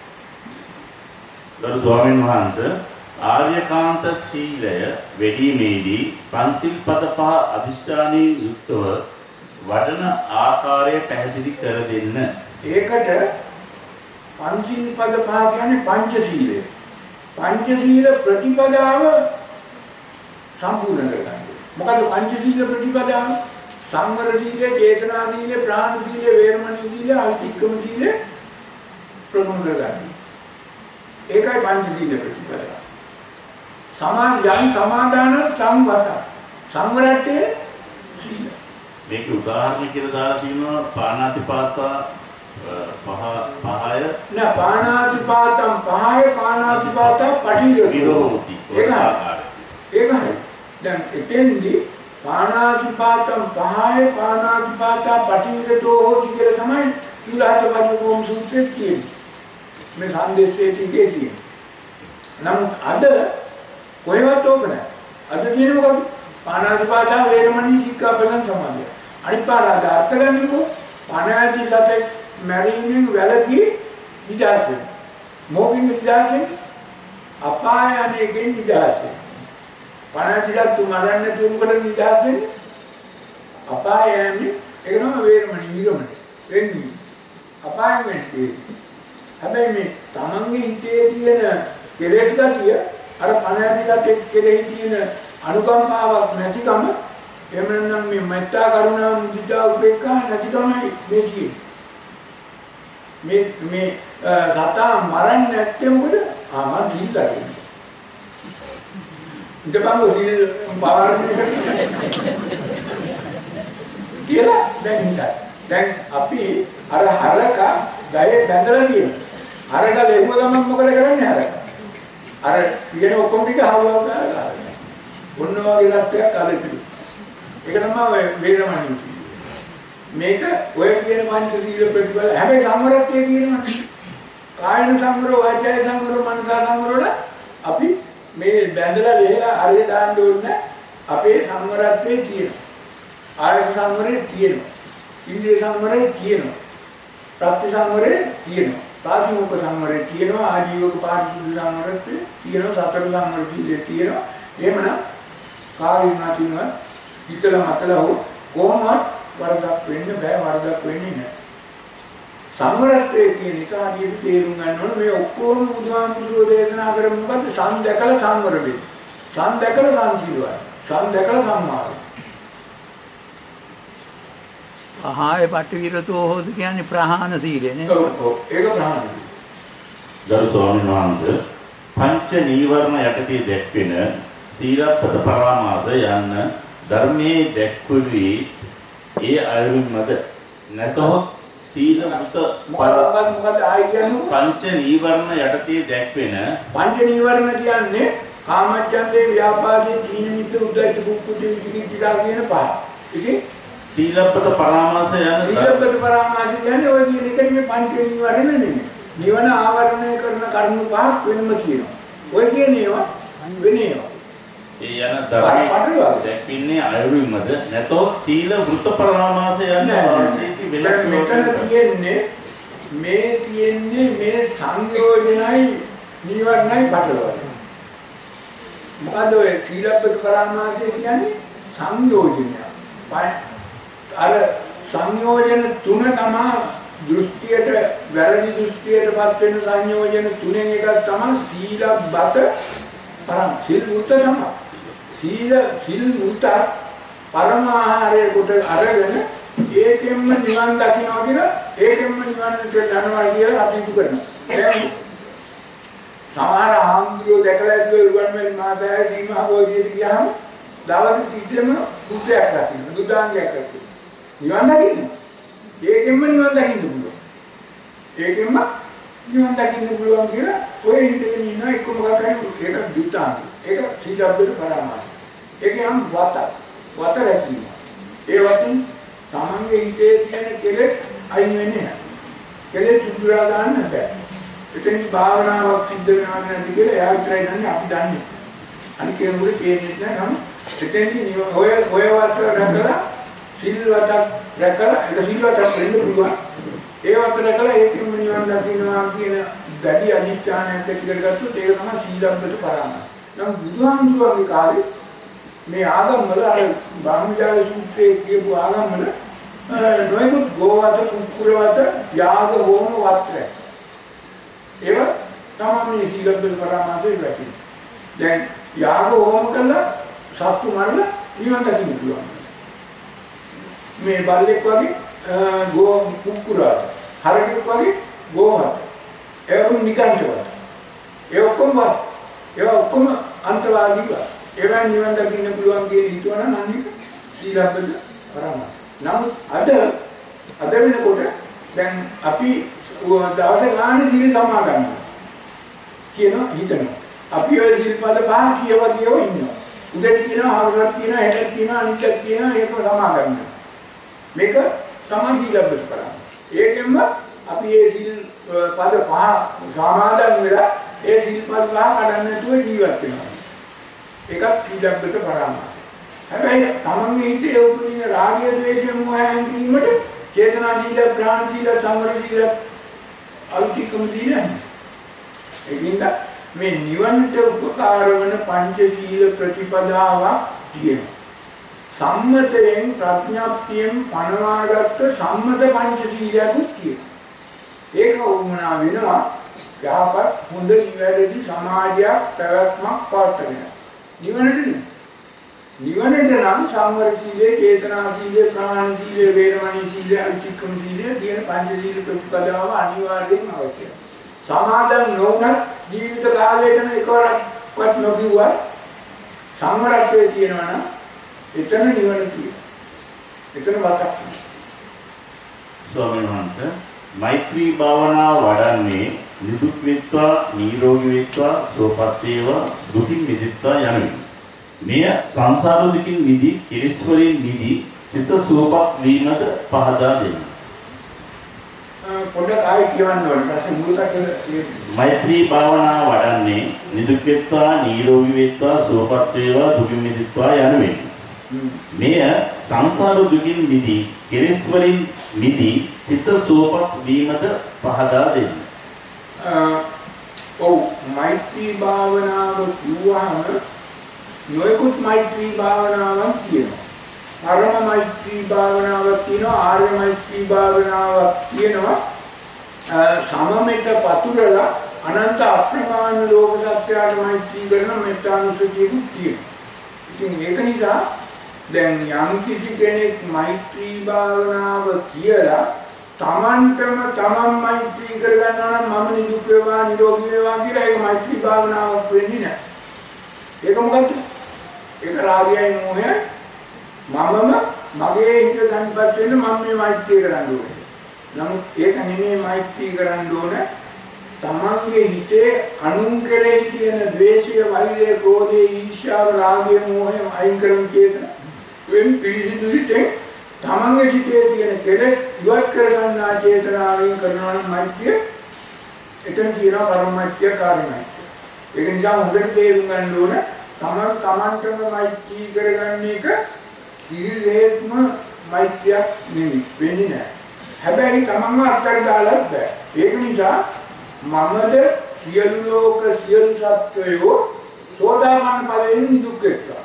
ගරු ස්වාමීන් වහන්සේ ආර්යකාන්ත ශීලය වැඩිමේදී පන්සිල් පද පහ අදිෂ්ඨානයෙන් යුක්තව වඩන ආකාරය පැහැදිලි කර දෙන්න. ඒකට පන්සිල් පද පහ කියන්නේ පංචශීලය. පංචශීල ප්‍රතිපදාව සම්පූර්ණ කරගන්න. මොකද පංචශීල ප්‍රතිපදාව? සංවර සීලය, චේතනා සීලය, ප්‍රාණ සීලය, වේරමණී සීලය, අල්තික්කම සීලය ප්‍රගුණ කරගන්න. ඒකයි පංචශීල ප්‍රතිපදාව. සමාධියන් සමාදාන සම්වත සංවරට්ටේ සීල. මේක උදාහරණ කියලා දාලා තියෙනවා පාණාතිපාතා පහ පහය නෑ පාණාතිපාතම් පහය පාණාතිපාතා පටිවිරෝධී ඒකයි ඒකයි දැන් එතෙන්දී පාණාතිපාතම් පහය පාණාතිපාතා පටිවිරතෝ හොති කියලා තමයි ඊළාට වගේ සූත්‍රයේ තියෙන්නේ මේ සංදේශයේ තියෙන්නේ. නමුත් අද කොහෙවත් ඕක නැහැ. අද තියෙන මොකද? පාණාතිපාතා වේරමණී සික්ඛාපදං සමාදිය. අනිත් පාරාද අර්ථ ගන්නකො පාණාති සතේ මැරීමෙන් වැළකී නිදහස් වෙන. මොකින් නිදහස් වෙන? අපාය අනේකින් නිදහස් වෙන. පාණාතිලා තුමරන්න තුන්කට නිදහස් වෙන. අපාය යන්නේ ඒක නම වේරමණී නිරමණී. වෙන්නේ. අපායෙන් වෙන්නේ. හැබැයි මේ තමන්ගේ හිතේ තියෙන කෙලෙස් ගතිය අර පණාතිලත් එක්ක කෙරෙහි තියෙන අනුකම්පාවක් නැතිකම එහෙම නැත්නම් මේ මෙත්තා කරුණා මුදිතා උපේක්ඛා නැතිකමයි මේ කියන්නේ. මේ මේ සතා මරන්නේ නැත්තේ මොකද? ආ මං සීලයි. ඉතපංගෝ සීල පාරණය කියලා දැන් ඉඳලා. දැන් අපි අර හරක ගයේ බැඳලා තියෙනවා. හරක ලෙව්ව ගමන් මොකද කරන්නේ හරක? අර ඉගෙන ඔක්කොම ටික හවුවා ගන්නවා. ඔන්න වගේ ගැටයක් අර පිළි. ඒක තමයි වේරමණී. මේක ඔය කියන පංචශීල ප්‍රතිපල හැබැයි සම්වරත්වයේ කියනවනේ. කායන සංවර, වාචාය සංවර, මනස සංවර අපි මේ බැඳලා වෙලා අරේ දාන්න ඕනේ අපේ සංවරත්වයේ තියෙනවා. ආයත සංවරයේ තියෙනවා. ඉන්ද්‍රිය සංවරයේ තියෙනවා. ප්‍රත්‍ය සංවරයේ තියෙනවා. පාටිමොක්ඛ සංවරයේ තියෙනවා. ආජීවක පාටිසුද්ධ සංවරයේ තියෙනවා. සතර සංවර සීලයේ තියෙනවා. එහෙමනම් කායින් නැතිව හිතල මතල හෝ කොහොමවත් වරදක් වෙන්න බෑ වරදක් වෙන්නේ නැහැ. සංවරත්වයේ තියෙන එක හරියට තේරුම් ගන්න ඕනේ මේ ඔක්කොම බුදුහාමුදුරුවෝ දේශනා කරපු මොකද්ද? සං දැකලා සංවර වෙන්න. සං දැකලා සංසීලවයි. සං දැකලා සම්මානයි. පහය පටිවිරතෝ හොද කියන්නේ ප්‍රහාණ සීලය නේ. ඔව් ඔව් ඒක ප්‍රහාණ. ගරු ස්වාමීන් වහන්සේ පංච නීවරණ යටතේ දැක්වෙන සීලපද පරාමාස යන්න ධර්මයේ දැක්වෙවි ඒ අයුරින්මද නැතහොත් සීල මුත මොකක්ද මොකක්ද ආයි කියන්නේ පංච නීවරණ යටතේ දැක්වෙන පංච නීවරණ කියන්නේ කාමච්ඡන්දේ ව්‍යාපාදේ තීන මිද්ද උද්දච්ච කුක්කුච්ච විචිකිච්ඡා කියන පහ. ඉතින් සීලපද පරාමාස යන සීලපද පරාමාස කියන්නේ ඔය කියන එක නෙමෙයි පංච නීවරණ නෙමෙයි. නිවන ආවරණය කරන කර්ම පහක් වෙනම කියනවා. ඔය කියන ඒවා වෙන ඒවා. ඒ යන ධර්මයේ දැක්ින්නේ අයුරින්මද නැතෝ සීල වෘත පරාමාස යන්නේ මෙතන තියෙන්නේ මේ තියෙන්නේ මේ සංයෝජනයි නීවරණයි පටලවන්නේ. මොකද ඔය සීලපද පරාමාසය කියන්නේ සංයෝජනය. අර සංයෝජන තුන තමයි දෘෂ්ටියට වැරදි දෘෂ්ටියටපත් වෙන සංයෝජන තුනෙන් එකක් තමයි සීලබ්බත පරම සීල වෘත තමයි. සීල සිල් මුත පරම ආහාරයේ කොට අරගෙන ඒකෙන්ම නිවන් දකින්නවා කියලා ඒකෙන්ම නිවන්ට යනවා කියලා අපි හිතු කරනවා. දැන් සමහර ආන්දියෝ දැකලා ඉතින් රුවන්වැලි මාතයි සීමා බෝධියට ගියාම දවස් තිස්සෙම බුද්ධයක් රකින්න දුතාංගයක් රකින්න. නිවන් දකින්න. ඒකෙන්ම නිවන් දකින්න පුළුවන්. ඒකෙන්ම නිවන් දකින්න පුළුවන් කියලා ඔය හිතගෙන ඉන්න එක මොකක් හරි ඒක දුතාංග. ඒක සීලබ්බත පරාමාස. ඒකේ යම් වත වත රැකීම. ඒ වතින් තමන්ගේ හිතේ තියෙන කෙලෙස් අයින් වෙන්නේ නැහැ. කෙලෙස් සුදුරා ගන්න බෑ. එතෙන් භාවනාවක් සිද්ධ වෙනවා නැති කියලා එයා විතරයි දන්නේ අපි දන්නේ. අනික කෙනෙකුට තේරෙන්නේ නැහැ නම් එතෙන්දී ඔය ඔය වත රැකලා සිල්වතක් රැකලා ඒක සිල්වතක් වෙන්න පුළුවන්. ඒ වත රැකලා ඒකෙම නිවන් දකින්නවා කියන දැඩි අනිෂ්ඨානයක් ඇති කරගත්තොත් ඒක තමයි සීලබ්බත පරාමාස. නම් බුදුහාමුදුරුවෝගේ කාලේ මේ ආගම් වල අර බ්‍රහ්මචාරී සූත්‍රයේ කියපු ආගම් වල නොයෙකුත් ගෝවත කුක්කුරවත යාග හෝම වත්‍රය. ඒව තමයි සීලබ්බත පරාමාසයේ වැටෙන්නේ. දැන් යාග හෝම කළා සත්තු මරලා නිවන් දකින්න පුළුවන්. මේ බල්ලෙක් වගේ ගෝ කුක්කුරවත හරකෙක් වගේ ගෝවත ඒක නිකන්තවත්. ඒ ඔක්කොම ඒ ඔක්කොම අන්තවාදීව ඒවෙන් නිවන් දකින්න පුළුවන් කියන හිතුවනම් අනික සීලබ්බත පරාමාස. නමුත් අද අද වෙනකොට දැන් අපි දවස ගානේ සීල සමාදන් කියන හිතනවා. අපි ඔය සිල්පද පහ කියව කියව ඉන්නවා. උදේට කියනවා හවසට කියනවා හෙටට කියනවා අනිද්දාට කියනවා ඒක සමාදන්. මේක තමයි සීලබ්බත පරාමාස. ඒකෙන්ම අපි මේ සිල් පද පහ සමාදන් වෙලා ඒ සිල්පද පහ කඩන්න නැතුව ජීවත් වෙනවා. ඒකත් සීලබ්බත පරාමාස. හැබැයි තමන්ගේ හිතේ උපදින රාගය, ද්වේෂය, මෝහය අයින්වීමට චේතනා සීල, ප්‍රාණ සීල, සංවර සීල, අවිචිකම සීල. ඒකින්ද මේ නිවනට උපකාර වන පංච සීල ප්‍රතිපදාවක් තියෙනවා. සම්මතයෙන් ප්‍රඥාප්තියෙන් පනවාගත්ත සම්මත පංච සීලයක් තියෙනවා. ඒක වුණා වෙනවා යහපත් හොඳ නිවැරදි සමාජයක් පැවැත්මක් පවත්වන්න. නිවනට නිවනට නම් සංවර සීලය, චේතනා සීලය, ප්‍රාණ සීලය, වේරමණී සීලය, අවිචිකම සීලය කියන පංච සීල ප්‍රතිපදාව අනිවාර්යයෙන්ම අවශ්‍යයි. සමාදන් නොවුනත් ජීවිත කාලයටම එකවරක්වත් නොකියුවා සංවරත්වයේ තියෙනවා නම් එතන නිවන තියෙනවා. එතන වතක්. ස්වාමීන් වහන්සේ මෛත්‍රී භාවනාව වඩන්නේ නිදුක් වෙත්වා, නිරෝගී වෙත්වා, සුවපත් වේවා, දුකින් මිදෙත්වා යනුයි. මෙය සංසාර දුකින් මිදි, කෙලෙස් වලින් මිදි, සිත සුවපත් වීමද පහදා දෙන්න. පොඩ්ඩක් ආයෙ කියවන්න ඕනේ. පස්සේ මුලකට මෛත්‍රී භාවනාව වඩන්නේ නිදුක් වෙත්වා, නිරෝගී වෙත්වා, සුවපත් වේවා, දුකින් මිදෙත්වා යනුයි. මෙය සංසාර දුකින් මිදි, කෙලෙස් වලින් මිදි, සිත සුවපත් වීමද පහදා දෙන්න. ඔව් මෛත්‍රී භාවනාව කියවහම නොයෙකුත් මෛත්‍රී භාවනාවක් තියෙනවා. පරම මෛත්‍රී භාවනාවක් තියෙනවා, ආර්ය මෛත්‍රී භාවනාවක් තියෙනවා. සමමිත පතුරලා අනන්ත අප්‍රමාණ ලෝක සත්‍යයට මෛත්‍රී කරන මෙත්තානුසතියකුත් තියෙනවා. ඉතින් ඒක නිසා දැන් යම් කිසි කෙනෙක් මෛත්‍රී භාවනාව කියලා තමන්ටම තමන් මෛත්‍රී කරගන්නවා නම් මම නිදුක් වේවා නිරෝගී වේවා කියලා ඒක මෛත්‍රී භාවනාවක් වෙන්නේ නැහැ. ඒක මොකද්ද? ඒක රාගයයි මොහයයි. මමම මගේ හිත තන්පත් වෙන්න මම මේ මෛත්‍රී කරන්න ඕනේ. නමුත් ඒක නෙමෙයි මෛත්‍රී කරන්න ඕනේ. තමන්ගේ හිතේ අනුන් කෙරෙහි තියෙන ද්වේෂය, වෛරය, ක්‍රෝධය, ඊර්ෂ්‍යාව, රාගය, මොහය අයින් කරමු කියන වෙන පිළිසිදු හිතේ තමන්ගේ හිතේ තියෙන කෙලෙස් ඉවත් කරගන්නා චේතනාවෙන් කරනවා නම් මෛත්‍රිය එතන කියනවා පරමෛත්‍රිය කාර්යමයි. ඒක නිසා හොඳට තේරුම් ගන්න ඕන තමන් තමන්ටම මෛත්‍රී කරගන්න එක කිසිසේත්ම මෛත්‍රියක් නෙමෙයි වෙන්නේ නැහැ. හැබැයි තමන්ව අත්තර දාලත් බෑ. ඒක නිසා මමද සියලු ලෝක සියලු සත්වයෝ සෝදාපන්න ඵලයෙන් දුක් වෙත්වා.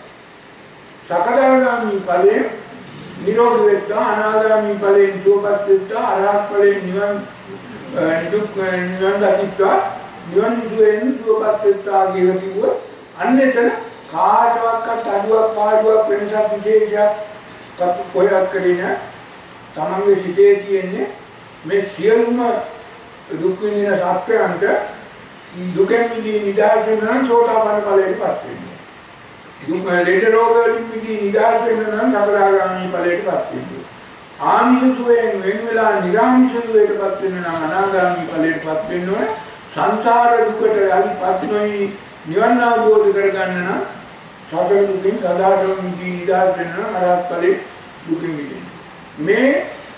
සකදාගාමී ඵලයෙන් නිරෝධ වෙත්වා. අනාගාමී ඵලයෙන් සුවපත් වෙත්වා. අරහත් ඵලයෙන් නිවන් දුක් නිවන් දකිත්වා. නිවන් දුයෙන් සුවපත් වෙත්වා කියලා කිව්වොත් අන්න එතන කාටවත් අඩුවක් පාඩුවක් වෙනසක් විශේෂයක් කතු කොහෙවත් කරේ නැහැ. තමන්ගේ හිතේ තියෙන්නේ මේ සියලුම දුක් විඳින සත්‍යයන්ට දුකෙන් මිදී නිදහස් වෙන සෝතාපන්න ඵලයටපත් වෙනවා. දුක් ලෙඩ රෝග වලින් මිදී නිදහස් වෙන නම් සකදාගාමී ඵලයටපත් වෙනවා. ආමිෂ සුවයෙන් වෙන වෙලා නිර්ආමිෂ සුවයටපත් වෙන නම් අනාගාමී ඵලයටපත් වෙනවා. සංසාර දුකට යලිපත් නොවි නිවන් අවබෝධ කරගන්න නම් සතර දුකින් සදාටම මිදී නිදහස් වෙන නම් අරහත් ඵලෙ දුකින් මිදෙන්න. මේ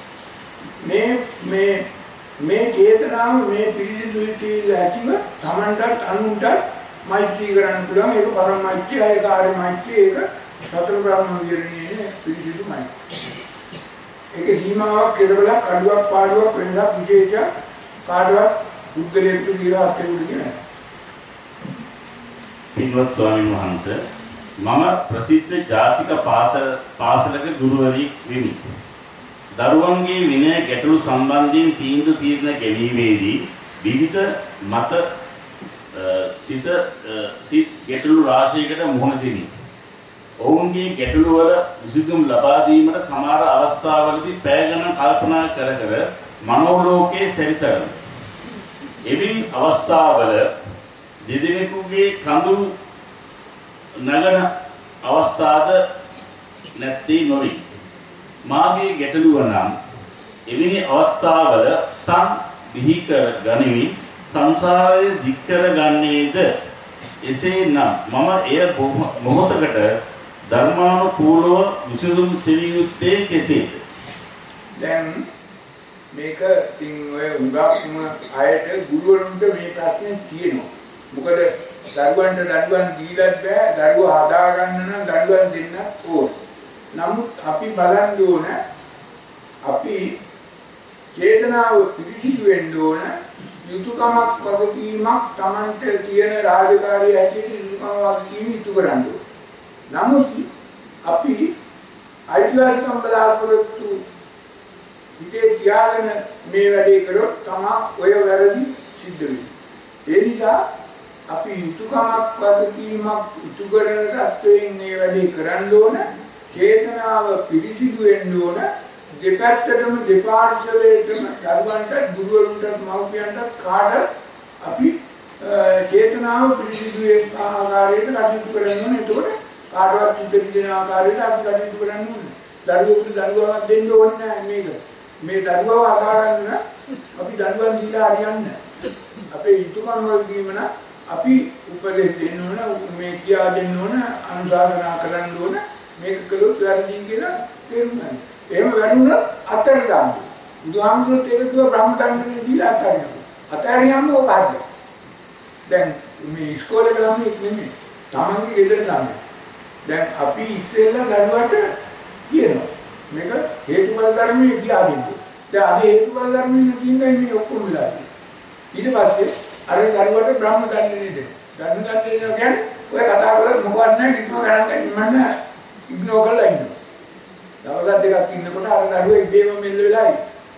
මේ මේ මේ චේතනාව මේ පිළිසිදු හිතේ ඇතිව තමන්ටත් අනුන්ටත් මෛත්‍රී කරන්න පුළුවන්. ඒක පරම මෛත්‍රිය, ඒක ආර්ය මෛත්‍රිය, ඒක සතර බ්‍රහ්ම විහරණයේ පිළිසිදු මෛත්‍රිය. ඒක සීමාවක් කෙරවලක් අඩුවක් පාඩුවක් වෙනසක් විශේෂයක් කාටවත් පුද්ගලයෙකුට කියලා අත්දැකීම් කියන්නේ. පින්වත් ස්වාමීන් වහන්සේ, මම ප්‍රසිද්ධ ජාතික පාසල පාසලක ගුරුවරයෙක් වෙමි. දරුවන්ගේ විනය ගැටළු සම්බන්ධයෙන් තීන්දුව తీරන ගැනීමේදී විවිධ මත සිත සිත් ගැටළු රාශියකට මුහුණ දෙමි. ඔවුන්ගේ ගැටළු වල විසඳුම් ලබා දීමට සමහර අවස්ථාවලදී පැය ගණන් කල්පනා කර කර මනෝලෝකයේ සැරිසරන. එවැනි අවස්ථාවල දෙදෙනෙකුගේ කඳුළු නගන අවස්ථාද නැත්තේ නොවේ. මාගේ ගැටලුව නම් එවැනි අවස්ථාවල සම් විහි කර ගනිමින් සංසාරය දික් කර ගන්නේද? එසේනම් මම එය මොහොතකට ධර්මානුකූලව විසඳුම් සෙවිය යුත්තේ කෙසේද? දැන් මේක තින් ඔය උගක්ම ආයත ගුරුවරුන්ට මේ ප්‍රශ්නේ තියෙනවා. මොකද දරුවන්ට දරුවන් දීලත් බෑ, දරුවා හදා ගන්න නම් දරුවන් දෙන්නත් ඕන. නමුත් අපි බලන්න ඕන අපි චේතනාව පිරිසිදු වෙන්න ඕන. යුතුයකමක් වගකීමක් Tamante තියෙන රාජකාරිය ඇතුළේ යුතුයකම වගකීම ඉටු කරන්න ඕන. නමුත් අපි අයිතිවාසිකම් බලාපොරොත්තු හිතේ තියාගෙන මේ වැඩේ කරොත් තමයි ඔය වැරදි සිද්ධ වෙන්නේ. ඒ නිසා අපි යුතුයකමක් වගකීමක් ඉටු කරන තත්වයෙන් මේ වැඩේ කරන්න ඕන. චේතනාව පිරිසිදු වෙන්න ඕන. දෙපැත්තටම දෙපාර්ශවයටම දරුවන්ට ගුරුවරුන්ට මව්පියන්ට කාටත් අපි චේතනාව පිරිසිදු වෙන ආකාරයට කටයුතු කරන්න ඕනේ. එතකොට කාටවත් චිත්ත දෙන ආකාරයට අපි කටයුතු කරන්න ඕනේ. දරුවෙකුට දරුවාවක් දෙන්න ඕනේ නැහැ මේක. මේ දරුවව අදාහරන්න අපි දරුවන් දීලා හරියන්නේ නැහැ. අපේ යුතුයකම් වගකීම නම් අපි උපදෙස් දෙන්න ඕන, මේ කියා දෙන්න ඕන, අනුශාසනා කරන්න ඕන. මේක කළොත් වැරදි කියලා තේරුම් ගන්න. එහෙම වැරුණොත් අතර දාන්න. බුදුහාමුදුරුවෝ ඒක කිව්ව බ්‍රහ්ම දණ්ඩනේ දීලා අතරිනවා. අතරියම ඕක හද. දැන් මේ ඉස්කෝලේ ළමයි නෙමෙයි. තමන්ගේ ගෙදර ළමයි. දැන් අපි ඉස්සෙල්ලා දරුවට කියනවා. මේක හේතුඵල ධර්මයේ කියා දෙන්නේ. දැන් අද හේතුඵල ධර්මයේ තියෙනයි මේ ඔක්කොම වෙලාදී. ඊට පස්සේ අර දරුවට බ්‍රහ්ම දණ්ඩනේ දෙන්න. බ්‍රහ්ම දණ්ඩනේ කියන්නේ ඔය කතා කරලා මොකවත් නැහැ කිසිම ගණන් ගන්න ඉන්න ඉග්නෝ කරලා ඉන්නවා. දවස් දෙකක් ඉන්නකොට අර දරුවා ඉබේම මෙල්ල වෙලායි.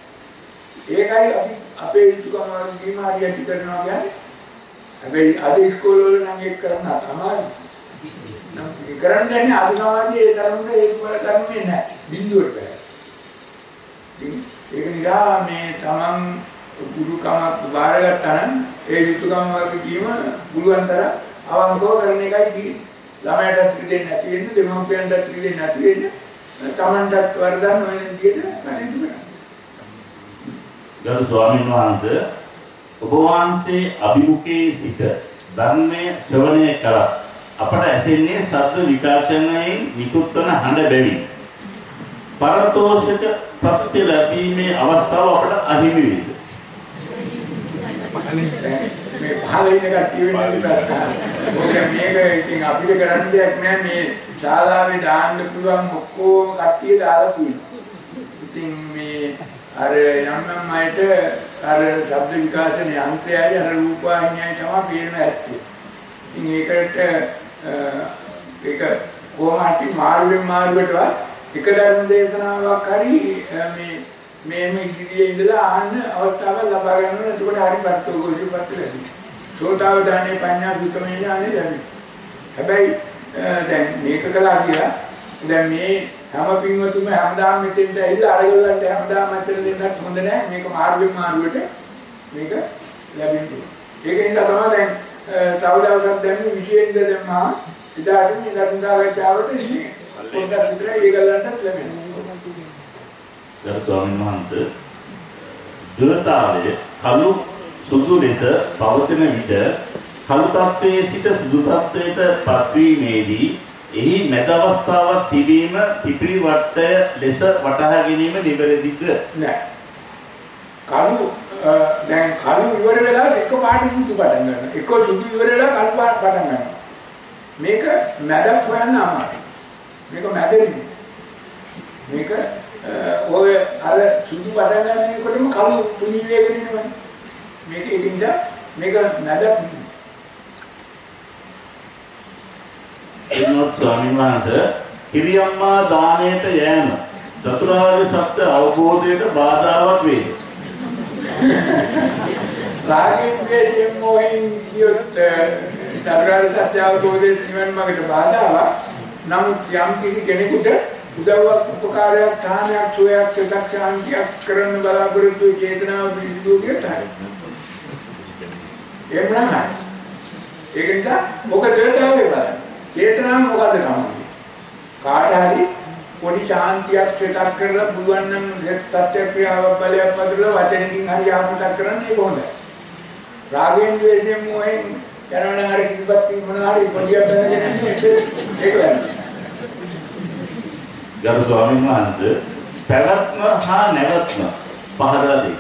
ඒකයි අපි අපේ යුතුයකම වගකීම හරියට කරනවා කියන්නේ. හැබැයි අද ඉස්කෝල වල නම් ඒක කරන්න අමාරුයි. නම් කරන්නේ නැහැ අද සමාජයේ ඒ තරමට ඒක වල කරන්නේ නැහැ. බිඳුවට බෑ. ඉතින් ඒක නිසා මේ තමන් ගුරුකමක් බාරගත්තා නම් ඒ යුතුයකම වගකීම පුළුවන් තරම් අවංකව කරන එකයි තියෙන්නේ. ළමයට ත්‍රිදෙන්න නැති වෙන්න, දෙමව්පියන්ට ත්‍රිදෙන්න නැති වෙන්න, තමන්ටත් වරදන් නොවන විදිහට කටයුතු කරන්න. ගරු ස්වාමීන් වහන්සේ ඔබ වහන්සේ අභිමුඛයේ සිට ධර්මයේ ශ්‍රවණය කර අපට ඇසෙන්නේ ශබ්ද විකාශනයෙන් නිකුත් වන හඬ බැවින් පරතෝෂක ප්‍රත්‍ය ලැබීමේ අවස්ථාව අපට අහිමි වේද? මේ පහලින් කට්ටිය වෙන්නේ ප්‍රශ්න. මොකද මේක ඉතින් අපිට කරන්න දෙයක් නෑ. මේ ශාලාවේ දාන්න පුළුවන් ඔක්කොම කට්ටිය දාලා තියෙනවා. ඉතින් මේ අර යම් යම් අයට අර ශබ්ද විකාශන යන්ත්‍රයයි අර රූපවාහිනියයි තමයි පේන්න ඇත්තේ. ඉතින් ඒකට ඒක කොහොමද මාරුවෙන් මාරුවටවත් එක ධර්ම දේශනාවක් හරි මේ මේ මේ ඉදිරියේ ඉඳලා අහන්න අවස්ථාවක් ලබා ගන්න ඕනේ. එතකොට හරි පරිතෝෂිකපත් ලැබෙනවා. සෝතාවදානේ පඤ්ඤා සුතමේ ඥානෙ ලැබෙනවා. හැබැයි දැන් මේක කළා කියලා දැන් මේ හැම පින්වතුන්ම හැමදාම මෙතෙන්ට ඇවිල්ලා අරගලන්ට හැමදාම මෙතන දෙන්නත් හොඳ නෑ. මේක මාර්ගෙන් මාර්ගයට මේක ලැබෙන්නේ. ඒක නිසා තමයි දැන් තව දවසක් දැන් විශේෂයෙන්ද දැම්මා ඉදාට මේ ධර්මදාගතාවට ඉන්නේ. පොඩ්ඩක් විතර ඒගලන්ටත් ලැබෙනවා. ගරු ස්වාමීන් වහන්සේ දුරතාවයේ කළු සුදු ලෙස පවතින විට කළු තත්වයේ සිට සුදු තත්වයට පත්වීමේදී එහි මැද අවස්ථාවක් තිබීම පිපිරි වටය ලෙස වටහා ගැනීම නිවැරදිද? නෑ. කළු දැන් කළු ඉවර වෙලා එක පාට සුදු පටන් ගන්නවා. එක සුදු ඉවර වෙලා කළු පාට පටන් ගන්නවා. මේක මැදක් හොයන්න අමාරුයි. මේක මැදෙන්නේ. මේක ඔය අර සුදු පටන් ගන්නකොටම කළු තුනි වේගෙන යනවා. මේක ඉතින්ද මේක මැදක්. එන්නත් ස්වාමීන් වහන්සේ කිරියම්මා දාණයට යෑම චතුරාර්ය සත්‍ය අවබෝධයට බාධාවක් වේද? රාගයෙන් වේදයෙන් මොහෙන් කියොත් චතුරාර්ය සත්‍ය අවබෝධයට නිවන් මාර්ගයට බාධාවක්. නමුත් යම් කිසි කෙනෙකුට උදව්වක් උපකාරයක් ථානයක් සෝයක් සත්‍යාන්තියක් කරන්න බලාපොරොත්තු චේතනාව පිළිබඳව කියතයි. එම්මනම් ඒක නිසා මොකද දෙතාවේ බලන්න. චේතනාව මොකද තමයි? කාට හරි පොඩි ශාන්තියක් සිතක් කරලා පුළුවන් නම් සත්‍ය ක්‍රියාවක් බලයක් වදලා වචනකින් හරි ආපුතක් කරන්න ඒක හොඳයි. රාගයෙන් ද්වේෂයෙන් මොහෙන් යනවනම් හරි කිසිපත් මොන හරි පොඩියක් දැනගෙන ඒක වෙනවා. ගරු ස්වාමීන් වහන්සේ පැවැත්ම හා නැවැත්ම පහදා දෙන්න.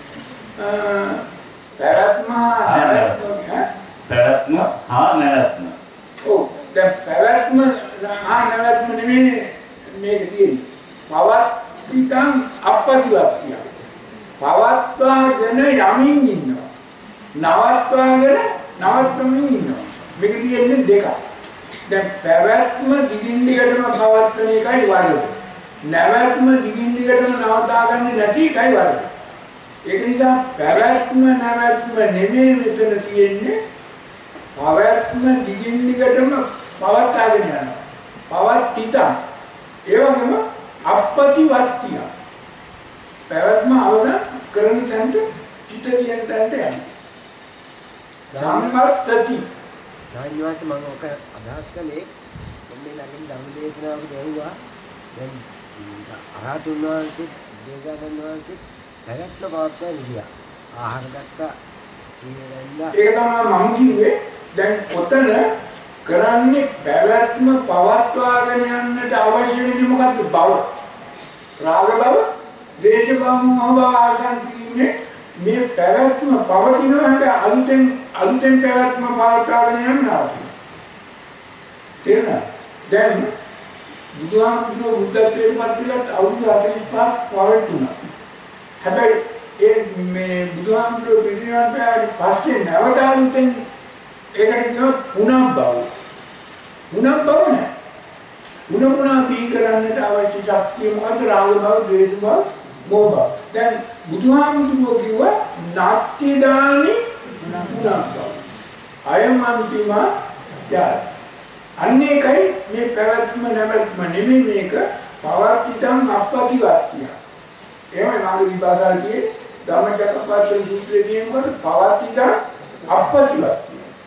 පැවැත්ම හා නැවැත්ම පැවැත්ම හා නැවැත්ම. ඔව් දැන් පැවැත්ම හා නැවැත්ම නෙමෙයි මේක තියෙන්නේ. පවත්ිතං අපපතිවත්තිය. පවත්වාගෙන යමින් ඉන්නවා. නවත්වාගෙන නවත්වමින් ඉන්නවා. මේක තියෙන්නේ දෙකක්. දැන් පැවැත්ම දිගින් දිගටම පවත්වන එකයි වරද. නැවැත්ම දිගින් දිගටම නවතා ගන්න නැති එකයි වරද. ඒක නිසා පැවැත්ම නැවැත්ම නෙමෙයි මෙතන තියෙන්නේ. පැවැත්ම දිගින් දිගටම පවත්වාගෙන යනවා. පවත්ිතං ඒ වගේම අපපතිවත්තිය. පැවැත්ම අවසන් කරන තැනට චිත කියන තැනට යනවා. ධම්මත්තති ධාන්‍යවත් මම ඔක අදහස් කළේ මේ ළඟින් ධර්ම දේශනාවක දෙවුවා. දැන් අරහතුන් වහන්සේ දේශාගන් වහන්සේ පැවැත්ම පවත්වා නිදියා. ආහාර ගත්තා ඉන්නලා ඒක තමයි මම කිව්වේ. දැන් ඔතන කරන්නේ පැවැත්ම පවත්වාගෙන යන්නට අවශ්‍ය වෙන්නේ මොකද්ද? බව. රාග බව, දේශ බව, මොහ බව ආසන්න කිව්වේ මේ පැවැත්ම පවතිනවට අලුතෙන් අලුතෙන් පැවැත්ම පවත්වාගෙන යනවා. තේරුණා? දැන් බුදුහාමුදුරුවෝ බුද්ධත්වයට පත් වෙලා අවුරුදු හතළිස් පහක් පවතුණා. හැබැයි ඒ මේ බුදුහාමුදුරුවෝ පිළිනිවන් පෑවට පස්සේ නැවත අලුතෙන් ඒකට කියව පුනබ්බව. පුනබ්බව නෑ. පුන පුනා බී කරන්නට අවශ්‍ය ශක්තිය මොකද්ද? රාග බව, ද්වේෂ බව, මෝහ බව. දැන් බුදුහාමුදුරුවෝ කිව්වා නාට්‍ය දානි පුනබ්බව. අයමන්තිම යා. අන්නේකයි මේ පැවැත්ම නැවැත්ම නෙමෙයි මේක පවත්ිතං අපපතිවත්තිය. එහෙමයි මාගේ විපාදාතියේ ධම්මචක්කපවත්තන සූත්‍රයේ කියනකොට පවත්ිත අපපතිවත්.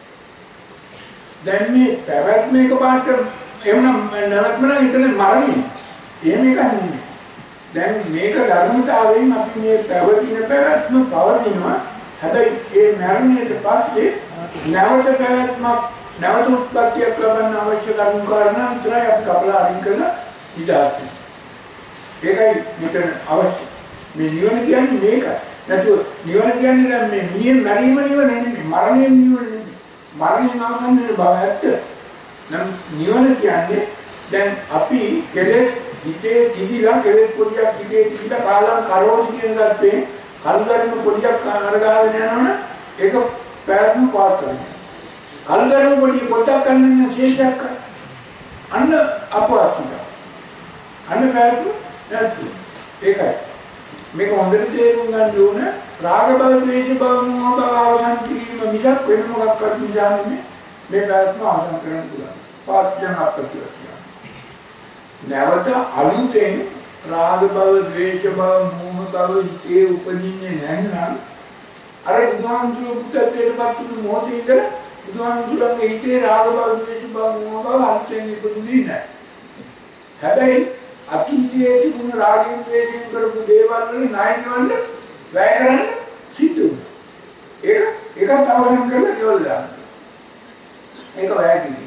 දැන් මේ පැවැත්ම එක පාට එමුනම් නැවැත්ම නම් හිතන්නේ මරණය. එහෙම එකක් නෙමෙයි. දැන් මේක ධර්මතාවයෙන් අපි මේ පැවතින පැවැත්ම පවතිනවා. හැබැයි ඒ මරණයට පස්සේ නැවත පැවැත්මක් නැවත උත්පත්තියක් ලබන්න අවශ්‍ය කරුණු කාරණා විතරයි අපි කපලා අරින් කරලා ඉඳාගන්න. ඒකයි මෙතන අවශ්‍ය. මේ නිවන කියන්නේ මේකයි. නැතුව නිවන කියන්නේ නම් මේ මිය මැරීම නිවන නෙමෙයි. මරණය නිවන නෙමෙයි. මරණය නවත්තන්න බව ඇත්ත. නම් නිවන කියන්නේ දැන් අපි කෙලෙස් හිතේ තිබිලා කෙලෙස් පොඩියක් හිතේ තිබිලා කාලම් කරෝටි කියන දත්තේ කල්ගරම පොඩියක් අරගාගෙන යනවනේ ඒක පැවැත්ම පාත් කරනවා. කල්ගරම පොඩි පොඩක් ගන්න ශේෂයක් අන්න අපවාසික. අන්න පැවැත්ම නැත්තු. ඒකයි. මේක හොඳට තේරුම් ගන්න ඕන රාග බව, ද්වේෂ බව, මෝහ බව අවසන් කිරීම මිසක් වෙන මොකක්වත් නිසාන්නේ මේ පැවැත්ම අවසන් කරන්න පුළුවන්. පාත්‍යන අපතිය. නැවත අලුතෙන් රාග බව, ද්වේෂ බව, මෝහ බව ඒ උපදින්නේ නැත්නම් අර බුදුහාමුදුරුවෝ බුද්ධත්වයට පත් වුණු මොහොතේ ඉඳලා බුදුහාමුදුරුවන්ගේ හිතේ රාග බව, ද්වේෂ බව, මෝහ බව අත්යෙන් ඉපදුනේ නැහැ. හැබැයි අතීතයේ තිබුණු රාගයෙන් ද්වේෂයෙන් කරපු දේවල් වල ණය ගෙවන්න වැය කරන්න සිද්ධ වුණා. ඒක ඒකත් අවසන් කරලා ගෙවලා දාන්න. ඒක වැය කිරීම.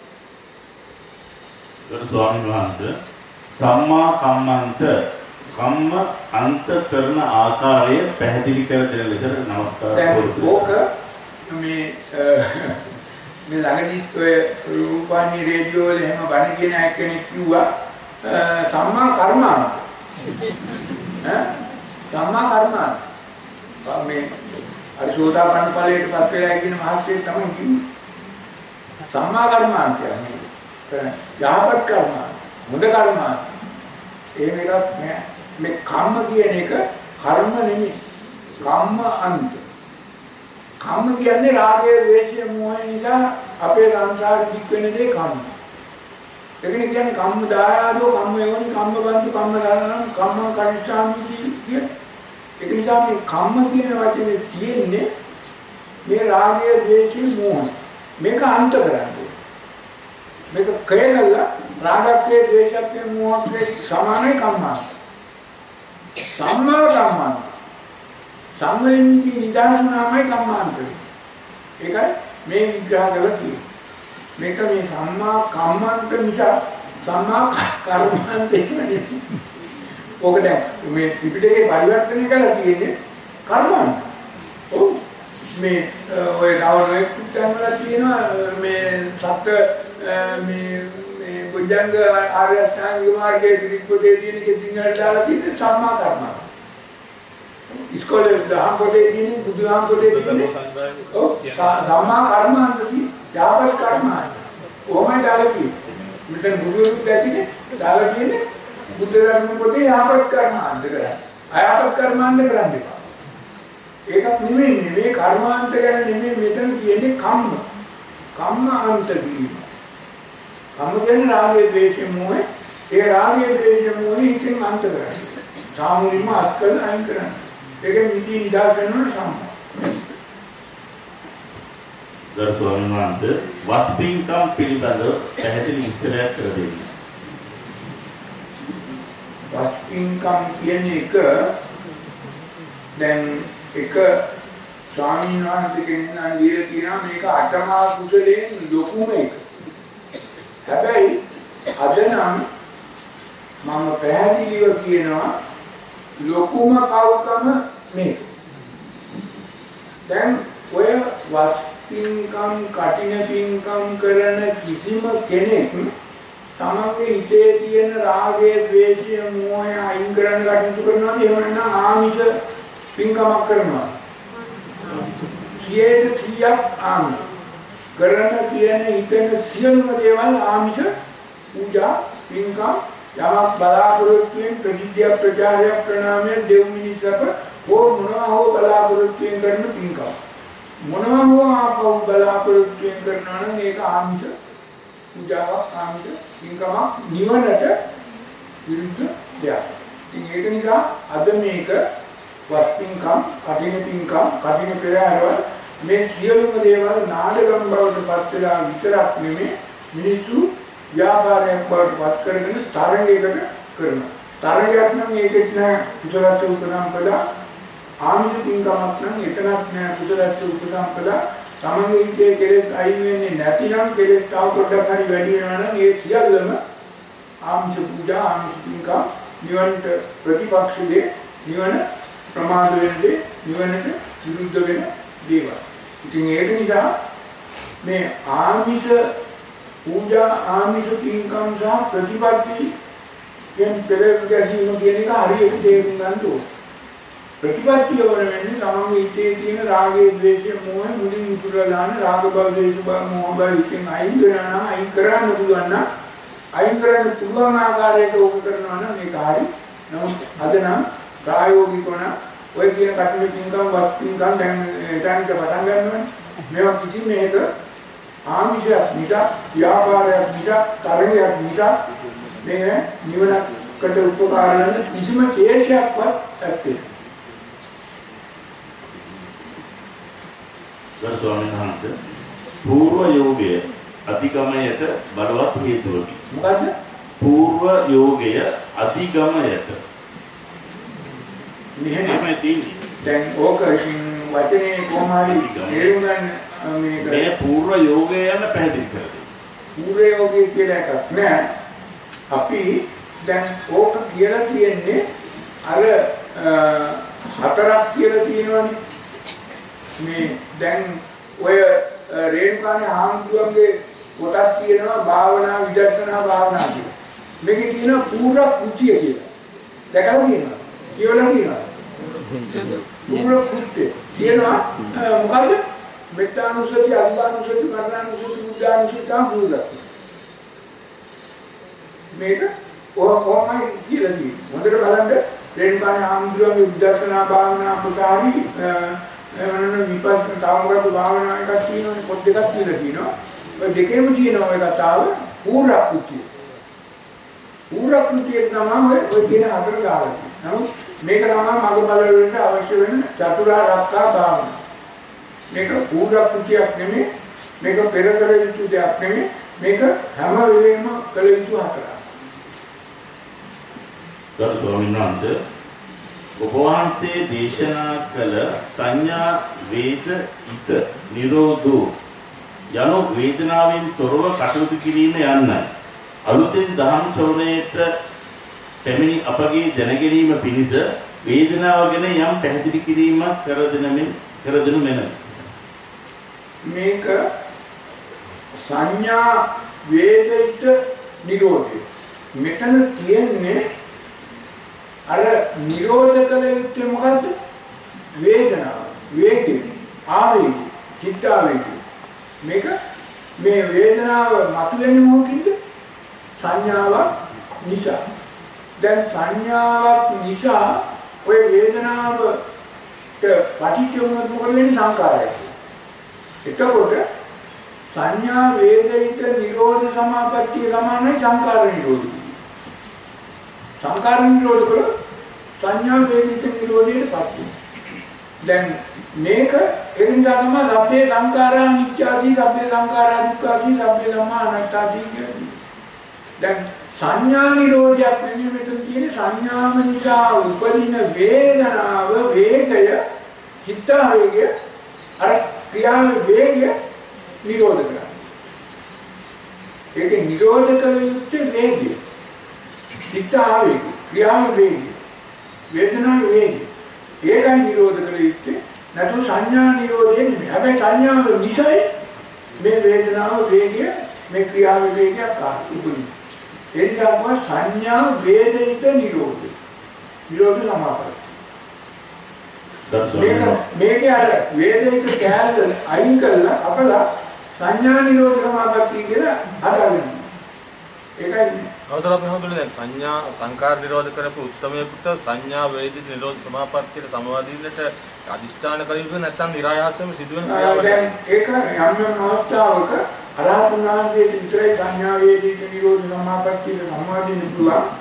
ගරු ස්වාමීන් වහන්සේ සම්මා කම්මන්ත කම්ම අන්ත කරන ආකාරය පැහැදිලි කර දෙන ලෙස නමස්කාර කරනවා. ඕක මේ මේ ළඟදී ඔය රූපවාහිනී රේඩියෝ වල එහෙම බණ කියන කෙනෙක් කිව්වා සම්මා කර්මාන්ත. ඈ සම්මා කර්මාන්ත. මේ අරිසෝදාපන්න ඵලයට පත් වෙලා කියන මහත්කේ තමයි කිව්වේ. සම්මා කර්මාන්තය මේ යහපත් කර්ම, මුද කර්ම. එහෙම එකක් නෑ. මේ කම්ම කියන එක කර්ම නෙමෙයි. කම්ම අන්ත. කම්ම කියන්නේ රාගය, ද්වේෂය, මෝහය නිසා අපේ සංසාරෙ දික් වෙන දේ කම්ම. ඒකනේ කියන්නේ කම්ම දායාදෝ, කම්ම යෝනි, කම්ම බන්තු, කම්ම දානනම්, කම්ම කනිෂාමි කියන. ඒක නිසා මේ කම්ම කියන වචනේ තියෙන්නේ මේ රාගය, ද්වේෂය, මෝහය. මේක අන්ත කරන්නේ. මේක කයගල්ලා රාගක්කේ, ද්වේෂක්කේ, මෝහක්කේ සමානයි කම්මා. සම්මා කම්මා. සම්මෙන්ති නිදානමයි කම්මාන්තය. ඒකයි මේ විග්‍රහ කරලා තියෙන්නේ. මේක මේ සම්මා කම්මන්ත නිසා සම්මා කර්මාන්ත නෙමෙයි. ඔක දැන් මේ ත්‍රිපිටකේ පරිවර්තනය කරලා තියෙන්නේ කර්මාන්ත. ඔව් මේ ඔය ගාවනේ පුතන්වල තියෙනවා මේ සත්‍ය මේ මේ බුද්ධංග ආර්ය අෂ්ටාංගික මාර්ගයේ පිළිපොතේ තියෙන කේ සිංහලට දාලා තියෙන සම්මා කර්ම. ඉස්කෝලේ දහම් පොතේ තියෙන බුදුහාම පොතේ තියෙන ඔව් සම්මා කර්මාන්තදී යාපත් කර්මාන්ත. කොහොමද දාලා තියෙන්නේ? මෙතන බුදුරුත් දැකිනේ දාලා තියෙන්නේ බුද්ධ ධර්ම පොතේ යාපත් කර්මාන්ත කරන්නේ. අයාපත් කර්මාන්ත කරන්නේ. ඒකක් නෙමෙයි මේ කර්මාන්ත ගැන නෙමෙයි මෙතන කියන්නේ කම්ම. කම්ම අන්ත වීම. කම්ම කියන්නේ රාගය, ද්වේෂය, මෝහය. ඒ රාගය, ද්වේෂය, මෝහය හිතෙන් අන්ත කරන්නේ. සාමුලින්ම අත්කල අයින් කරන්නේ. ඒක නිදී නිදා කරනවා සම්මා. ගරු ස්වාමීන් වහන්සේ වස්පින්කම් පිළිබඳව පැහැදිලි විස්තරයක් කර දෙන්න. වස්පින්කම් කියන්නේ එක දැන් එක ස්වාමීන් වහන්සේ කෙනෙක් දීලා තියෙනවා මේක අටමා කුසලයෙන් ලොකුම එක. හැබැයි අද නම් මම පැහැදිලිව කියනවා ලොකුම කවකම මේක. දැන් ඔය වස්පින්කම්, කටින පින්කම් කරන කිසිම කෙනෙක් තමන්ගේ හිතේ තියෙන රාගය, ද්වේෂය, මෝහය අයින් කරන්න කටයුතු කරනවා. එහෙම නැත්නම් ආමිෂ පින්කමක් කරනවා. සියයට සියයක් ආමිෂ කරන කියන හිතන සියලුම දේවල් ආමිෂ පූජා පින්කම් යමක් බලාපොරොත්තුෙන් ප්‍රසිද්ධිය, ප්‍රචාරය, ප්‍රණාමය, දෙව් මිනිසක ඕ මොනවා හෝ බලාපොරොත්තුෙන් කරන පින්කම්. මොනවා හෝ ආපහු බලාපොරොත්තුෙන් කරනවා නම් ඒක ආමිෂ පූජාවක්, ආමිෂ පින්කමක්, නිවනට විරුද්ධ දෙයක්. ඉතින් ඒක නිසා අද මේක වස්පින්කම්, කටින පින්කම්, කටින පෙරහැරවල මේ සියලුම දේවල් නාඩගම් බවට පත් වෙලා විතරක් නෙමෙයි මිනිස්සු ව්‍යාපාරයක් බවට පත් කරගෙන තරගයකට කරනවා. තරගයක් නම් ඒකෙත් නෑ කුසල සූත්‍රම්පදා ආමිෂ පින්කමක් නම් එතනත් නෑ කුසල සූත්‍රම්පදා තමන්ගේ හිතේ කෙලෙස් අයින් වෙන්නේ නැතිනම් කෙලෙස් තව පොඩ්ඩක් හරි වැඩි වෙනවා නම් ඒ සියල්ලම ආමිෂ පූජා ආමිෂ පින්කම් නිවනට ප්‍රතිපක්ෂ දේ නිවන ප්‍රමාද වෙන්නේ නිවනට විරුද්ධ වෙන දේවල්. ඉතින් ඒක නිසා මේ ආමිෂ පූජා ආමිෂ පින්කම් සහ ප්‍රතිපත්ති කියන පෙරේකසීම කියන එක හරියට තේරුම් ගන්න ඕනේ. ප්‍රතිපත්තිය වල වෙන්නේ තමන්ගේ හිතේ තියෙන රාගය, ද්වේෂය, මෝහය මුලින් උතුරලා දාන රාග බව, ද්වේෂ බව, මෝහ බව ඉතින් අයින් කරනවා නම් අයින් කරන්න පුළුවන් නම් අයින් කරන්න පුළුවන් ආකාරයට ඕක කරනවා නම් මේක හරි. නමුත් අද නම් ප්‍රායෝගිකව නම් ඔය කියන කටින පින්කම් වත් පින්කම් දැන් එතනට පටන් ගන්නවනේ. මේවා කිසි මේක ආමිෂයක් නිසා, ව්‍යාපාරයක් නිසා, තරගයක් නිසා මේ නිවනකට උපකාර වෙන කිසිම ශේෂයක්වත් නැත්තේ. ගරුස්වාමීන් වහන්සේ పూర్ව යෝගය අධිගමයට බලවත් හේතුවකි. මොකද්ද? పూర్ව යෝගය අධිගමයට. මෙහෙම තියෙන්නේ. දැන් ඕක වචනේ කොහොමද තේරුම් ගන්න මේක මේ పూర్ව යෝගය යන පැහැදිලි කරලා. పూర్ව යෝගය කියලා එකක් නෑ. අපි දැන් ඕක කියලා තියෙන්නේ අර හතරක් කියලා තියෙනවනේ. මේ දැන් ඔය රේණුකානේ ආම්තුන්ගේ කොටස් තියෙනවා භාවනා විදර්ශනා භාවනා කියලා. මේකේ තියෙනවා පූර්ව කුච්චිය කියලා. දැකලා තියෙනවා. කියවලා තියෙනවා. පූර්ව කුච්චිය තියෙනවා මොකද්ද? මෙත්තානුසති, අල්ලානුසති, මරණානුසති, බුද්ධානුසති පූර්ව. මේක ඔහොමයි කියලා තියෙනවා. හොඳට බලන්න රේණුකානේ ආම්තුන්ගේ විදර්ශනා භාවනා පුතාරි එවනන විපස්සනා තාමකට භාවනා එකක් තියෙනවනේ පොත් දෙකක් කියලා තියෙනවා. ඔය දෙකේම තියෙනවා එකක් තාව පූර්වක්‍ෘතිය. පූර්වක්‍ෘතිය තමයි ඔය කියන හතර දාලා තියෙන්නේ. නමුත් මේක තමයි මගබල වලට අවශ්‍ය වෙන චතුරාර්යකා භාවනා. මේක පූර්වක්‍ෘතියක් නෙමෙයි. මේක පෙර කළ යුතු දෙයක් නෙමෙයි. මේක හැම වෙලෙම කළ යුතු හතරක්. ගරු ස්වාමීන් වහන්සේ ඔබ වහන්සේ දේශනා කළ සංඥා වේද ඉත නිරෝධෝ යන වේදනාවෙන් තොරව කටයුතු කිරීම යන්නයි. අලුතෙන් දහම් ශ්‍රවණයට පැමිණි අපගේ දැනගැනීම පිණිස වේදනාව ගැන යම් පැහැදිලි කිරීමක් කර දෙනමින් කර දෙනු මැනවි. මේක සංඥා වේදිත නිරෝධය. මෙතන තියෙන්නේ අර නිරෝධ කළ යුත්තේ මොකද්ද? වේදනාව, වේගය, ආවේගය, චිත්ත ආවේගය. මේක මේ වේදනාව මතුවෙන්නේ මොකකින්ද? සංඥාවක් නිසා. දැන් සංඥාවක් නිසා ඔය වේදනාවට පටිච්ච වුණොත් මොකද වෙන්නේ? සංකාරය. එතකොට සංඥා වේදිත නිරෝධ සමාපත්තිය සමානයි සංකාර නිරෝධය. සංකාර නිරෝධ කළ සංඥා වේදිත නිරෝධයට පත් වෙනවා. දැන් මේක එදිනදා තමයි සබ්බේ සංඛාරා නිච්චාදී, සබ්බේ සංඛාරා දුක්ඛාදී, සබ්බේ ධම්මා අනාත්තාදී කියන්නේ. දැන් සංඥා නිරෝධයක් වෙන්නේ මෙතන තියෙන්නේ සංඥාම නිසා උපදින වේදනාව, වේගය, චිත්ත වේගය, අර ක්‍රියාවේ වේගය නිරෝධ කරනවා. ඒකේ නිරෝධ කළ යුත්තේ වේගය. චිත්ත ආවේගය, ක්‍රියාව වේගය, වේදනා වේගය. ඒකයි නිරෝධ කළ යුත්තේ. නැතු සංඥා නිරෝධය නෙමෙයි. හැබැයි සංඥාව නිසයි මේ වේදනාව වේගය, මේ ක්‍රියාව වේගයක් ආපුයි. ඒ නිසා සංඥා වේදිත නිරෝධය. නිරෝධ සමාපatti. මේක මේකේ අර වේදිත කැලල අයින් කරලා අපලා සංඥා නිරෝධ සමාපatti කියලා හදාගන්න. ඒකයි අවසරත් මහතුනේ දැන් සංඥා සංකාර නිරෝධ කරපු උත්තමයෙකුට සංඥා වේදිත නිරෝධ සමාපත්තියට සමවදින්නට අදිෂ්ඨාන කළ යුතු නැත්නම් નિરાයාසයෙන්ම සිදුවෙන ක්‍රියාවක්. දැන් ඒක යම් යම් අවස්ථාවක අරහතුන් වහන්සේට විතරයි සංඥා වේදිත නිරෝධ සමාපත්තියට සමවදින්න පුළුවන්.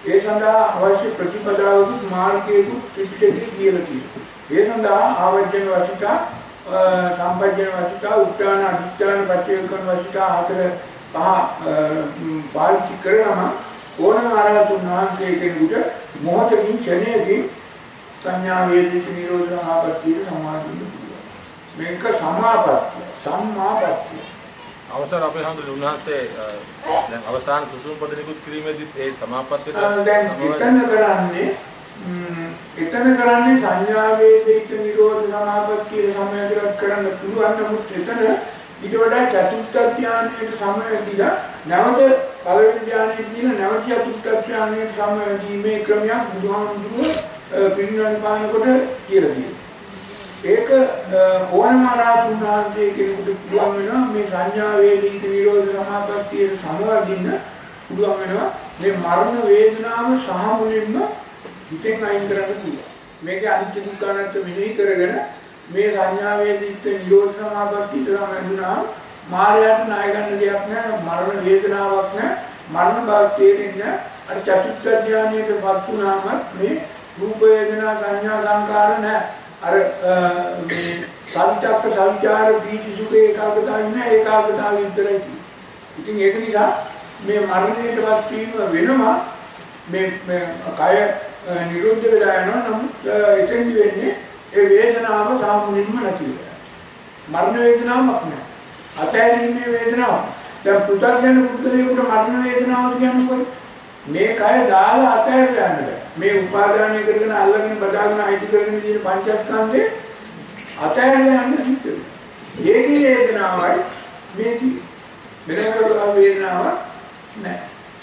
ඒ සඳහා අවශ්‍ය ප්‍රතිපදාවකුත් මාර්ගයකුත් ත්‍රිපිටකයේ කියලා තියෙනවා. ඒ සඳහා ආවර්ජන වශිතා, සම්පජ්ජන වශිතා, උත්තාන අධිත්‍යාන පච්චේකන වශිතා හතර පහ පාවිච්චි කරනම ඕනම ආරහතුන් වහන්සේ කෙනෙකුට මොහොතකින් ක්ෂණයකින් සංඥා වේදිත නිරෝධ ආපත්තිය සමාදින්න පුළුවන්. මේක සමාපත්තිය, සම්මාපත්තිය. අවසර අපේ හඳුන් උන්වහන්සේ දැන් අවසාන සුසුම් පදනිකුත් කිරීමේදී ඒ සමාපත්තියට දැන් එතන කරන්නේ එතන කරන්නේ සංඥා වේදිත නිරෝධ සමාපත්තිය සමයදරක් කරන්න පුළුවන්. නමුත් එතන ඊට වඩා චතුත්ථ ධානයේ සමයදීලා නැවත පළවෙනි ධානයේ දින නැවත චතුත්ථ ධානයේ සමයදීමේ ක්‍රමයක් බුදුහාමුදුරුවෝ පිරිනිවන් පානකොට කියලා තියෙනවා. ඒක ඕනම ආරහතුන් වහන්සේ කෙනෙකුට පුළුවන් වෙනවා මේ සංඥා වේදිත නිරෝධ සමාපත්තියට සමවදින්න පුළුවන් වෙනවා. මේ මරණ වේදනාව සහ මුලින්ම හිතෙන් අයින් කරන්න පුළුවන්. මේකේ අනිත්‍ය දුක්ඛ අනාත්ම මෙනෙහි කරගෙන මේ සංඥා වේදිත නිරෝධ සමාපත්තියට සමවදුනා මායයට ණය ගන්න දෙයක් නැහැ. මරණ වේදනාවක් නැහැ. මරණ බව තේරෙන්නේ අර චතුත්ථ ධානයේටපත් වුණාම මේ රූප වේදනා සංඥා සංකාර නැහැ. අර මේ සංචක්ක සංචාර බීජ සුඛේ ඒකාගතාවි නෑ, ඒකාගතාවි විතරයි. ඉතින් ඒක නිසා මේ මරණයටපත් වීම වෙනම මේ මේ කය නිරුද්ධ වෙලා යනවා. නමුත් එතෙන්දි වෙන්නේ ඒ වේදනාව සාමුනින්ම නැති වෙනවා. මරණ වේදනාවක් නෑ. අතෑරීමේ වේදනාවක්. දැන් පුතග්ජන පුද්ගලයෙකුට මරණ වේදනාව කියන්නේ කොහොමද? මේ කය දාලා අතෑරලා යන්න බෑ. මේ උපාදානය කරගෙන අල්ලගෙන බදාගෙන අයිති කරගෙන තියෙන පංචස්කන්ධේ අතෑරලා යන්න සිද්ධ වෙනවා. ඒකේ වේදනාවයි මේ වෙනකොට වේදනාවක් නෑ.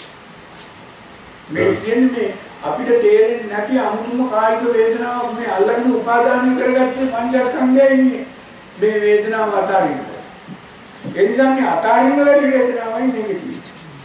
මේ කියන්නේ අපිට තේරෙන්නේ නැති අමුතුම කායික වේදනාවක් මේ අල්ලගෙන උපාදානය කරගත්තේ පංචස්කන්ධයයි මේ මේ වේදනාව අතාරින්න. ඒ නිසා මේ අතාරින්න වැඩි වේදනාවයි මේකේ තියෙන්නේ.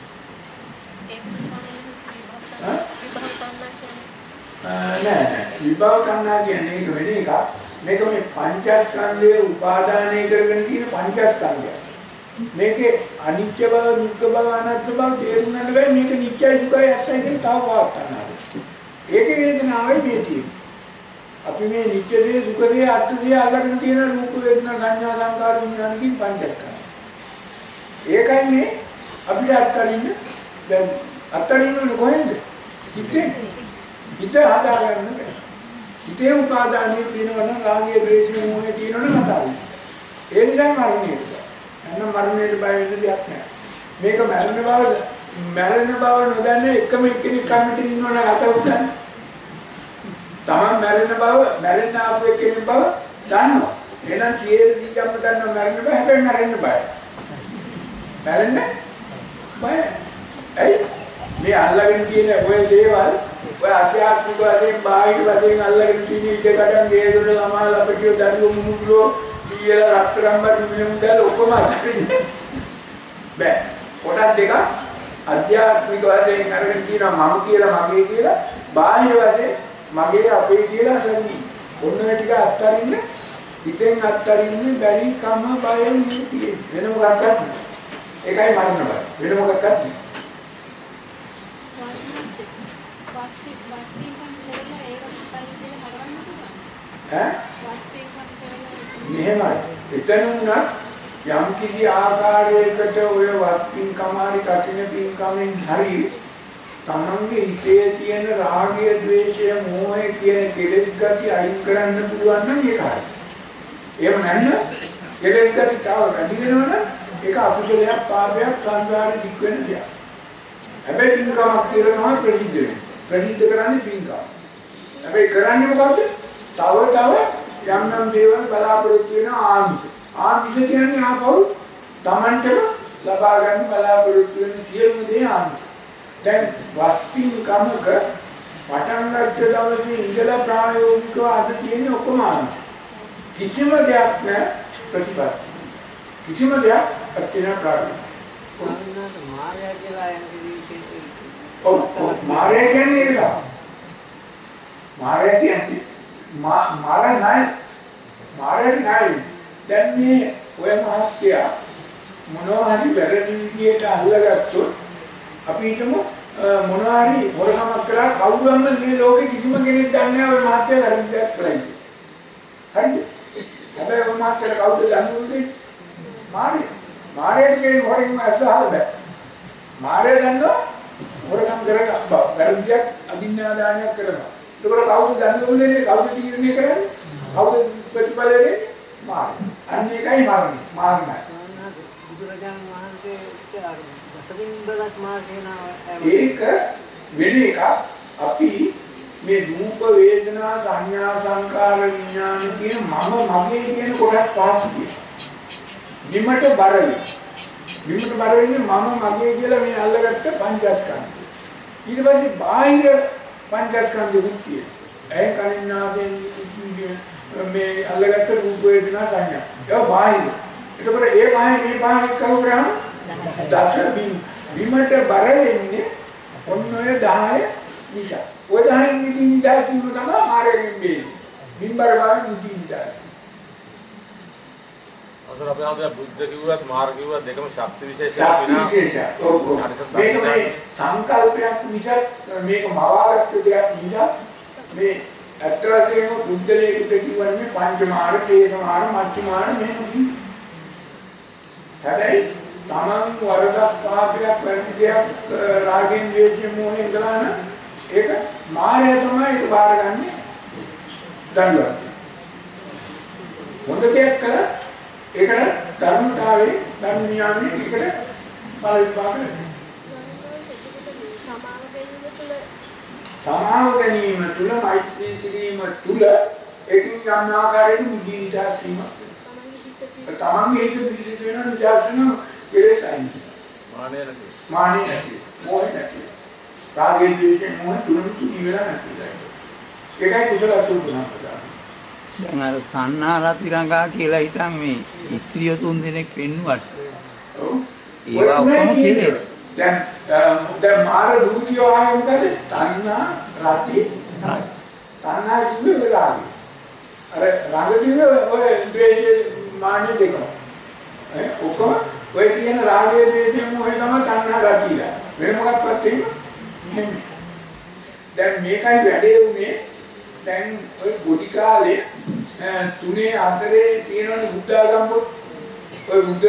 නෑ විභව කන්නා කියන්නේ ඒක වෙන එකක්. මේක මේ පංචස්කන්ධයේ උපාදානය කරගෙන තියෙන පංචස්කන්ධය. මේකේ අනිත්‍ය බව, දුක්ඛ බව, අනාත්ම බව තේරුම් ගන්න බෑ. මේක නිත්‍යයි දුකයි අසයි කියන තව පාඩක් ගන්නවා. ඒකේ වේදනාවයි මේ තියෙන්නේ. අපි මේ නිත්‍ය දේ, දුක දේ, අත්ත්‍ය දේ අල්ලගෙන තියෙන රූප වේදනා සංඥා සංකාර විඥාන කියන පංචස්කන්ධය. ඒකයි මේ අපිට අත්හරින්න දැන් අත්හරින්න ඕනේ කොහෙන්ද? හිතේ. හිත හදාගන්න බෑ. හිතේ උපාදානිය තියෙනවා නම් රාගයේ ද්වේෂයේ මොහේ තියෙනවා නම් අතාරින්න. ඒ නිසා මරණයට. අන්න මරණයට බය වෙන්න දෙයක් නැහැ. මේක මරණ බව මරණ බව නොදන්නේ එකම එක්කෙනෙක් කම්මිට ඉන්නවා නම් අත උස්සන්න. තමන් මරණ බව මරණ ආපු එක්කෙනෙක් බව දන්නවා. එහෙනම් සියයට සීයක්ම දන්නවා මරණ බව. හැබැයි මරන්න බයයි. මරන්න බයයි. ඇයි? මේ අල්ලගෙන තියෙන ඔය දේවල් ඔය අධ්‍යාත්මික වශයෙන් බාහිර වශයෙන් අල්ලගෙන තියෙන ඉඩකඩම් ගේදොල ළමා ලපටියෝ දරුවෝ මුමුග්‍රෝ සීයල රත්තරම්බ නිමුදල් ඔක්කොම අත්දින්නේ බෑ. කොටස් දෙක අධ්‍යාත්මික වශයෙන් අරගෙන තියෙනවා මම කියලා මගේ කියලා, බාහිර වශයෙන් මගේ අපේ කියලා අල්ලන්නේ. ඔන්න ඔය ටික අත්හරින්න හිතෙන් අත්හරින්න බැරි කම බයෙන් තියෙන්නේ. වෙන මොකක්වත් නැහැ. ඒකයි මරණ බය. වෙන මොකක්වත් නැහැ. ඈ මෙහෙමයි. එතන උනත් යම් කිසි ආකාරයකට ඔය වස්තින් කමාරි කටින පින්කමෙන් හරි තමන්ගේ හිතේ තියෙන රාගය, ද්වේෂය, මෝහය කියන කෙලෙස් ගති අයින් කරන්න පුළුවන් නම් ඒක හරි. එහෙම නැත්නම් කෙලෙස් ගති තව වැඩි වෙනවනම් ඒක අකුසලයක්, පාපයක්, සංසාරේ දික් වෙන දෙයක්. හැබැයි පින්කමක් කරනවා ප්‍රසිද්ධ වෙනවා. ප්‍රසිද්ධ කරන්නේ පින්කම. හැබැයි කරන්නේ මොකද්ද? තව තව යම් යම් දේවල් බලාපොරොත්තු වෙන ආමිෂ. ආමිෂ කියන්නේ ආපහු Tamanටම ලබා ගන්න බලාපොරොත්තු වෙන සියලුම දේ ආමිෂ. දැන් වස්තින් කමක පටන් ගන්න දවසේ ඉඳලා ප්‍රායෝගිකව අද තියෙන ඔක්කොම ආමිෂ. කිසිම දෙයක් නැහැ ප්‍රතිපත්ති. කිසිම දෙයක් අත්‍යන ප්‍රායෝගික. මාර්යා කියලා යන්නේ ඔව් ඔව් මාර්යා කියන්නේ ඒක තමයි. මාර්යා කියන්නේ මා මාර නැහැ. මාරට නැහැ. දැන් මේ ඔය මහත්ය මොනවා හරි වැරදි විදියට අල්ලගත්තොත් අපි හිතමු මොනවා හරි හොරකමක් කරලා කවුරුම මේ ලෝකෙ කිසිම කෙනෙක් දන්නේ නැහැ ඔය මහත්ය කරන්නේ කරයි. හරිද? හැබැයි ඔය මහත්ය කවුද දන්නේ? මාරේ. මාරේට කෙනෙක් හොරින් අස්සහල බෑ. මාරේ දන්නෝ හොරකම් කරලා වැරදියක් අදින්නාදානයක් කරනවා. ඒකට කවුද දන්නේ දෙන්නේ? කවුද තීරණය කරන්නේ? කවුද ප්‍රතිඵල දෙන්නේ? මාරේ. අන්න ඒකයි මරණය. මාරණය. බුදුරජාණන් වහන්සේ දසවින් බලක් මාර්ගේනා ඒක වෙන එක අපි මේ රූප වේදනා සංඥා සංකාර විඥාන කියන මම මගේ කියන කොටස් පහක් තියෙනවා. නිමට බර වෙන්නේ. නිමට බර වෙන්නේ මම මගේ කියලා මේ අල්ලගත්ත පංචස්කන්ධය. ඊට පස්සේ බාහිර පංචස්කන්ධ විත්‍ය. ඒ කනින්නාගෙන් මේ අල්ලගත්ත රූප වේදනා සංඥා. ඒක බාහිර. ඒකවල ඒ බාහිර මේ බාහිර කව කරාම දස බිම් බිමට බර වෙන්නේ ඔන්න ඔය දහය නිසා. ඔය දහයෙන් නිදි නිදා කියන තමයි මාරයෙන් මේ. බිම්බර බාර නිදි නිදා. අසර අපි ආද බුද්ධ කිව්වත් මාර්ග කිව්වත් දෙකම ශක්ති විශේෂයක් ශක්ති විශේෂයක්. ඔව් ඔව්. මේක මේ සංකල්පයක් නිසා මේක මවාගත්ත දෙයක් නිසා මේ ඇත්ත වශයෙන්ම බුද්ධලේකට කියවන්නේ පංචමාර, තේසමාර, මච්චමාර මේ හැබැයි තමන් වරදක් පාපයක් වැරදි දෙයක් රාගෙන් ද්වේෂයෙන් මොහෙන් කළා නම් ඒක මායя තමයි ඒක බාරගන්නේ දඬුවම්. හොඳ දෙයක් කළා ඒකට ධර්මතාවයේ ධර්ම නියමයේ ඒකට බල විපාක දෙනවා. සමාව ගැනීම තුල මෛත්‍රී කිරීම තුල ඒකින් යම් ආකාරයකින් මුදීතා සීම තමන්ගේ හිත පිළිසිත වෙන නිදර්ශන කෙලෙසයි. මානෙ නැති. මානෙ නැති. මොහේ නැති. රාගයේ ද්වේෂයේ මොහේ තුනම තුනි වෙලා නැති. ඒකයි කුසල අසුබුණා. දැන් අර තණ්හා රති රංගා කියලා හිතන් මේ ස්ත්‍රිය තුන් දෙනෙක් වෙන්නුවට. ඔව්. ඒවා ඔක්කොම කෙලෙස්. දැන් දැන් මාර දුකියෝ ආයෙත් මොකද? තණ්හා රති තණ්හා කිව්වේ රාගය. අර රාග කිව්වේ ඔය ද්වේෂයේ මානෙ දෙකම. ඈ ඔක්කොම ඔය කියන රාගයේ ද්වේෂයේ මොහේ තමයි තණ්හා රතිලා. වෙන මොකක්වත් එහෙම. දැන් මේකයි වැඩේ උනේ. දැන් ඔය පොඩි කාලේ තුනේ අතරේ තියෙන බුද්ධාගම පොත් ඔය බුද්ධ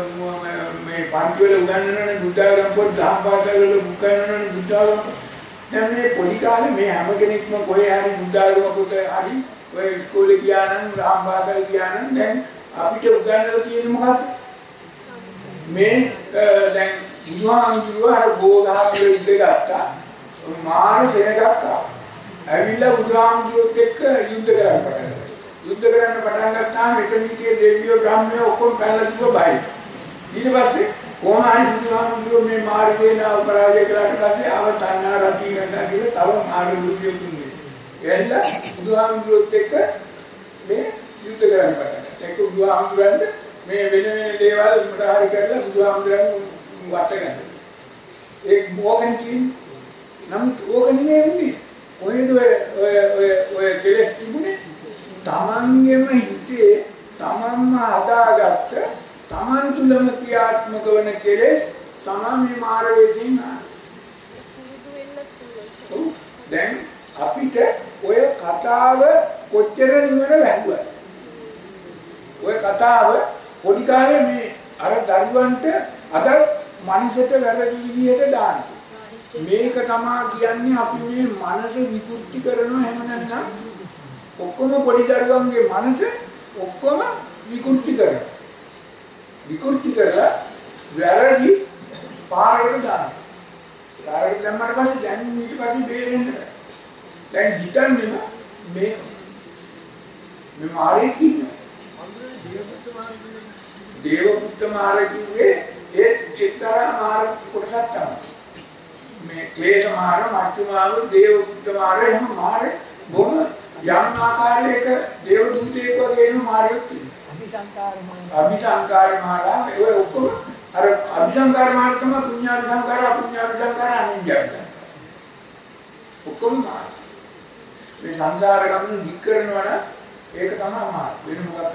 මේ පන්ති වල උගන්වන බුද්ධාගම පොත් දහම් පාසල් වල උගන්වන බුද්ධාගම දැන් මේ පොඩි කාලේ මේ හැම කෙනෙක්ම කොහේ හරි බුද්ධාගම පොත හරි ඔය ඉස්කෝලේ ගියා නම් දහම් පාසල් ගියා නම් දැන් අපිට උගන්වලා තියෙන්නේ මොකක්ද මේ දැන් බුදුහාමුදුරුවෝ අර බෝධාගම ඉඳ ගත්තා මාර සෙනගත්තා ඇවිල්ලා බුදුහාමුදුරුවෝත් එක්ක යුද්ධ කරන්න පටන් ගත්තා. යුද්ධ කරන්න පටන් ගත්තාම එතන හිටිය දෙවියෝ බ්‍රාහ්මණයෝ ඔක්කොම පැනලා තිබ්බ බයි. ඊට පස්සේ කොහොම හරි බුදුහාමුදුරුවෝ මේ මාර්ගේන අපරාජය කළාට පස්සේ ආව තණ්හා රති ගන්නා කියලා තව මාර්ග දුකිය තුනේ. එන්න බුදුහාමුදුරුවෝත් එක්ක මේ යුද්ධ කරන්න පටන් ගත්තා. ඒක බුදුහාමුදුරන්ට මේ වෙන වෙන දේවල් මොකද හරි කරලා බුදුහාමුදුරන් වට ගන්නවා. ඒක මොකෙන් කියන්නේ? නම් ඕක නෙමෙයි. ඔයද ඔය ඔය ඔය ඔය කෙලෙස් තිබුණේ තමන්ගේම හිතේ තමන්ම හදාගත්ත තමන් තුළම ක්‍රියාත්මක වන කෙලෙස් තමන් මේ මාර වේදින් දැන් අපිට ඔය කතාව කොච්චර නිවන වැහුවා ඔය කතාව පොඩි කාලේ මේ අර දරුවන්ට අද මනසට වැරදි විදිහට දාන්න මේක තමයි කියන්නේ අපි මේ මනස විකෘති කරනවා එහෙම නැත්නම් ඔක්කොම පොඩි දරුවන්ගේ මනස ඔක්කොම විකෘති කරනවා විකෘති කරලා වැරදි පාරකට දානවා පාරකට දැම්මම පස්සේ දැන් ඊට පස්සේ බේරෙන්න බෑ දැන් හිතන්නේ මේ මේ මාරේ කියන්නේ දේවපුත්ත මාරේ කිව්වේ ඒ එක්තරා මාර කොටසක් තමයි මේ ක්ලේශ මාර මච්චුමාව දේව පුත්ත මාර එහෙම මාර බොහොම යම් ආකාරයක දේව දූතයෙක් වගේ එන මාරයෙක් තියෙනවා අபிසංකාර මාර අபிසංකාර මාර ඒ ඔක්කොම අර අபிසංකාර මාර තමයි පුඤ්ඤාන සංකාර අපුඤ්ඤාන සංකාර අනිත්‍යයි ඔක්කොම මාර මේ සංසාර ගමන දික් කරනවා නම් ඒක තමයි මාර වෙන මොකක්ද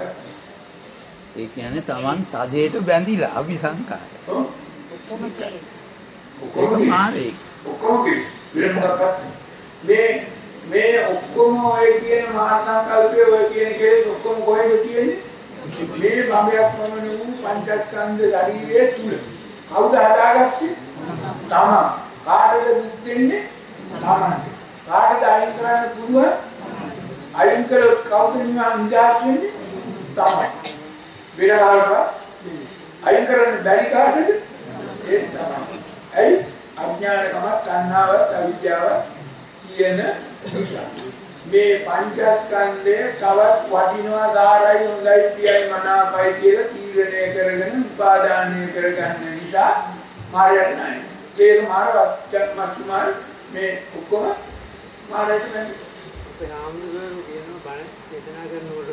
ඒ කියන්නේ Taman තදේට බැඳිලා අபிසංකාර ඔව් ඔක්කොම කෙලෙස් ඔක්කොම මාරේ. ඔක්කොම කිව්වේ. මේ මේ ඔක්කොම ඔය කියන මහා සංකල්පය ඔය කියන කෙලෙස් ඔක්කොම කොහෙද තියෙන්නේ? මේ භවයක් වමන වූ පංචස්කන්ධ ශරීරයේ තුල. කවුද හදාගත්තේ? තමන්. කාටද දුක් දෙන්නේ? තමන්ට. කාටද අයින් කරන්න පුළුවන්? අයින් කළොත් කවුද නිදහස් වෙන්නේ? තමන්. වෙන කාටවත් අයින් කරන්න බැරි කාටද? ඒ තමන්. ඇයි? අඥානකම, තණ්හාවත්, අවිද්‍යාවත් කියන නිසා. මේ පංචස්කන්ධය තවත් වටිනවා ධාරයි හොඳයි කියයි මනාපයි කියලා තීරණය කරගෙන උපාදානය කරගන්න නිසා මායයට නැහැ. ඒක මාරවත් මතුමාර මේ ඔක්කොම මාරයට නැහැ. අපේ ආම්දුරු කියන බණ චේතනා කරනකොට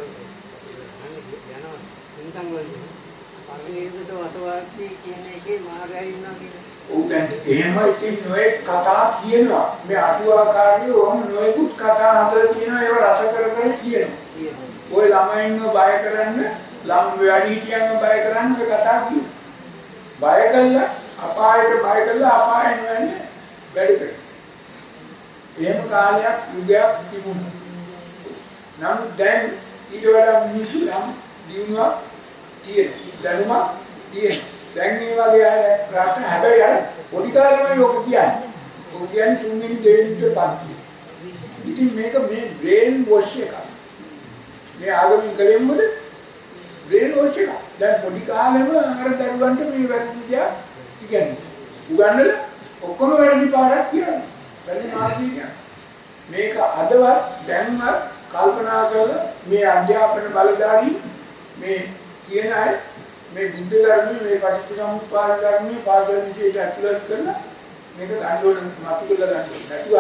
යනවා හින්තන් වලින් පරිවේදයට වතවාක්‍ය කියන එකේ මායය ඉන්නවා කියන්නේ. උන් දැන් එහෙම ඉතින් නොයේ කතා කියනවා. මේ අටුවාකාරයෝ ඔහොම නොයෙකුත් කතා හදලා කියනවා ඒව රස කර කර කියනවා. ඔය ළමයින්ව බය කරන්න, ළම වැඩිහිටියන්ව බය කරන්න ඔය කතා කියනවා. බය කළා අපායට බය කළා අපායෙන් යන්නේ වැඩි කරේ. එහෙම කාලයක් යුගයක් තිබුණා. නම් දැන් ඊට වඩා මිනිස්සු නම් දිනුවා තියෙනවා. දැනුමක් තියෙනවා. දැන් මේ වගේ අය ප්‍රශ්න හැබැයි අර පොඩි කාලෙම යෝග කියන්නේ. ඔය කියන්නේ තුන්වෙනි දෙවෙනිට පන්ති. ඉතින් මේක මේ බ්‍රේන් වොෂ් එකක්. මේ ආගමික කලෙම්මද බ්‍රේන් වොෂ් එකක්. දැන් පොඩි කාලෙම අර දරුවන්ට මේ වැරදි දියා ඉගන්නේ. උගන්නලා ඔක්කොම වැරදි පාරක් කියනවා. වැරදි මාර්ගය කියනවා. මේක අදවත් දැන්වත් කල්පනා කරලා මේ අධ්‍යාපන බලධාරී මේ කියන අය මේ බුද්ධ ධර්මයේ මේ පටිච්චසමුප්පාද ධර්මයේ පාසල් විශේෂ ඇතුළත් කරලා මේක ගන්නවල මතු කරලා ගන්න. නැතුව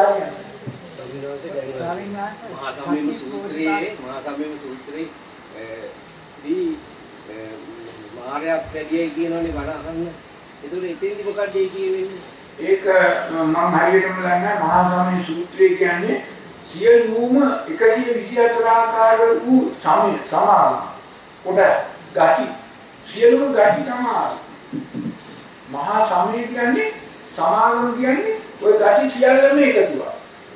හරියන්නේ. මහා සම්මේම සූත්‍රයේ මහා සම්මේම සූත්‍රයේ දී මාර්යා පැදියේ කියනෝනේ බණ අහන්න. ඒතකොට එතෙන්දි මොකක්ද ඒ කියන්නේ? ඒක මම හරියටම දන්නේ මහා සම්මේම සූත්‍රය කියන්නේ සියලුම එකසිය විසිහතර ආකාර වූ සමය සමාන කොට ගති සියලුම ගති තමයි මහා සමය කියන්නේ සමාගම කියන්නේ ඔය ගති සියල්ලම එකතුවක්.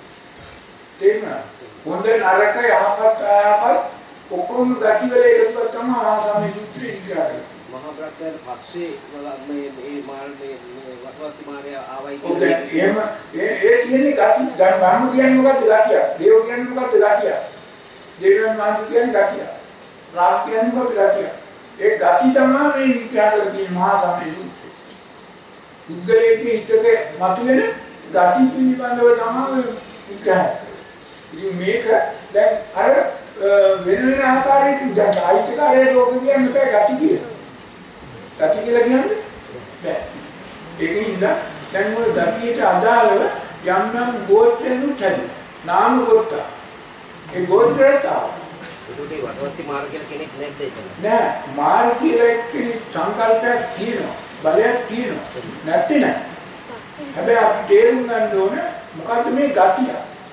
තේරුණා? හොඳ නරක යහපත් අයහපත් ඔක්කොම ගති වල එකතුවක් තමයි මහා සමය සූත්‍රය ඉතිරාවේ. මහා ප්‍රඥාට පස්සේ මේ මේ මාල් මේ වසවත්ති මාර්ය ආවයි කියන්නේ එහෙම ඒ ඒ කියන්නේ ගති දැන් බ්‍රහ්ම කියන්නේ මොකද්ද ගතිය? දේව කියන්නේ මොකද්ද ගතිය? දේවයන් මාර්ග කියන්නේ ගතිය. රාග කියන්නේ මොකද්ද ගතිය? ඒ ගති තමයි මේ විචාරවල තියෙන මහා සමය සූත්‍රය. උද්ගලයේ හිතක මතුවෙන ගති පිළිබඳව තමයි විග්‍රහය. ඉතින් මේක දැන් අර වෙන වෙන ආකාරයකින් දැන් ආයිතකාරයේ ලෝක කියන්නේ බෑ ගති කියලා. ගති කියලා කියන්නේ බෑ. ඒකින්ද දැන් මොන ගතියට අදාළව යම් යම් ගෝත්‍රෙනු තැයි. නාම ගෝත්‍ර. ඒ ගෝත්‍රයට ඒකේ වසවත්ති මාර්ග කියලා කෙනෙක් නැද්ද ඒක? නෑ මාර්ග කියලා කෙනෙක් සංකල්පයක් තියෙනවා. බලයක් තියෙනවා. නැත්තේ නෑ. හැබැයි අපි තේරුම් ගන්න ඕනේ මොකද්ද මේ ගතිය?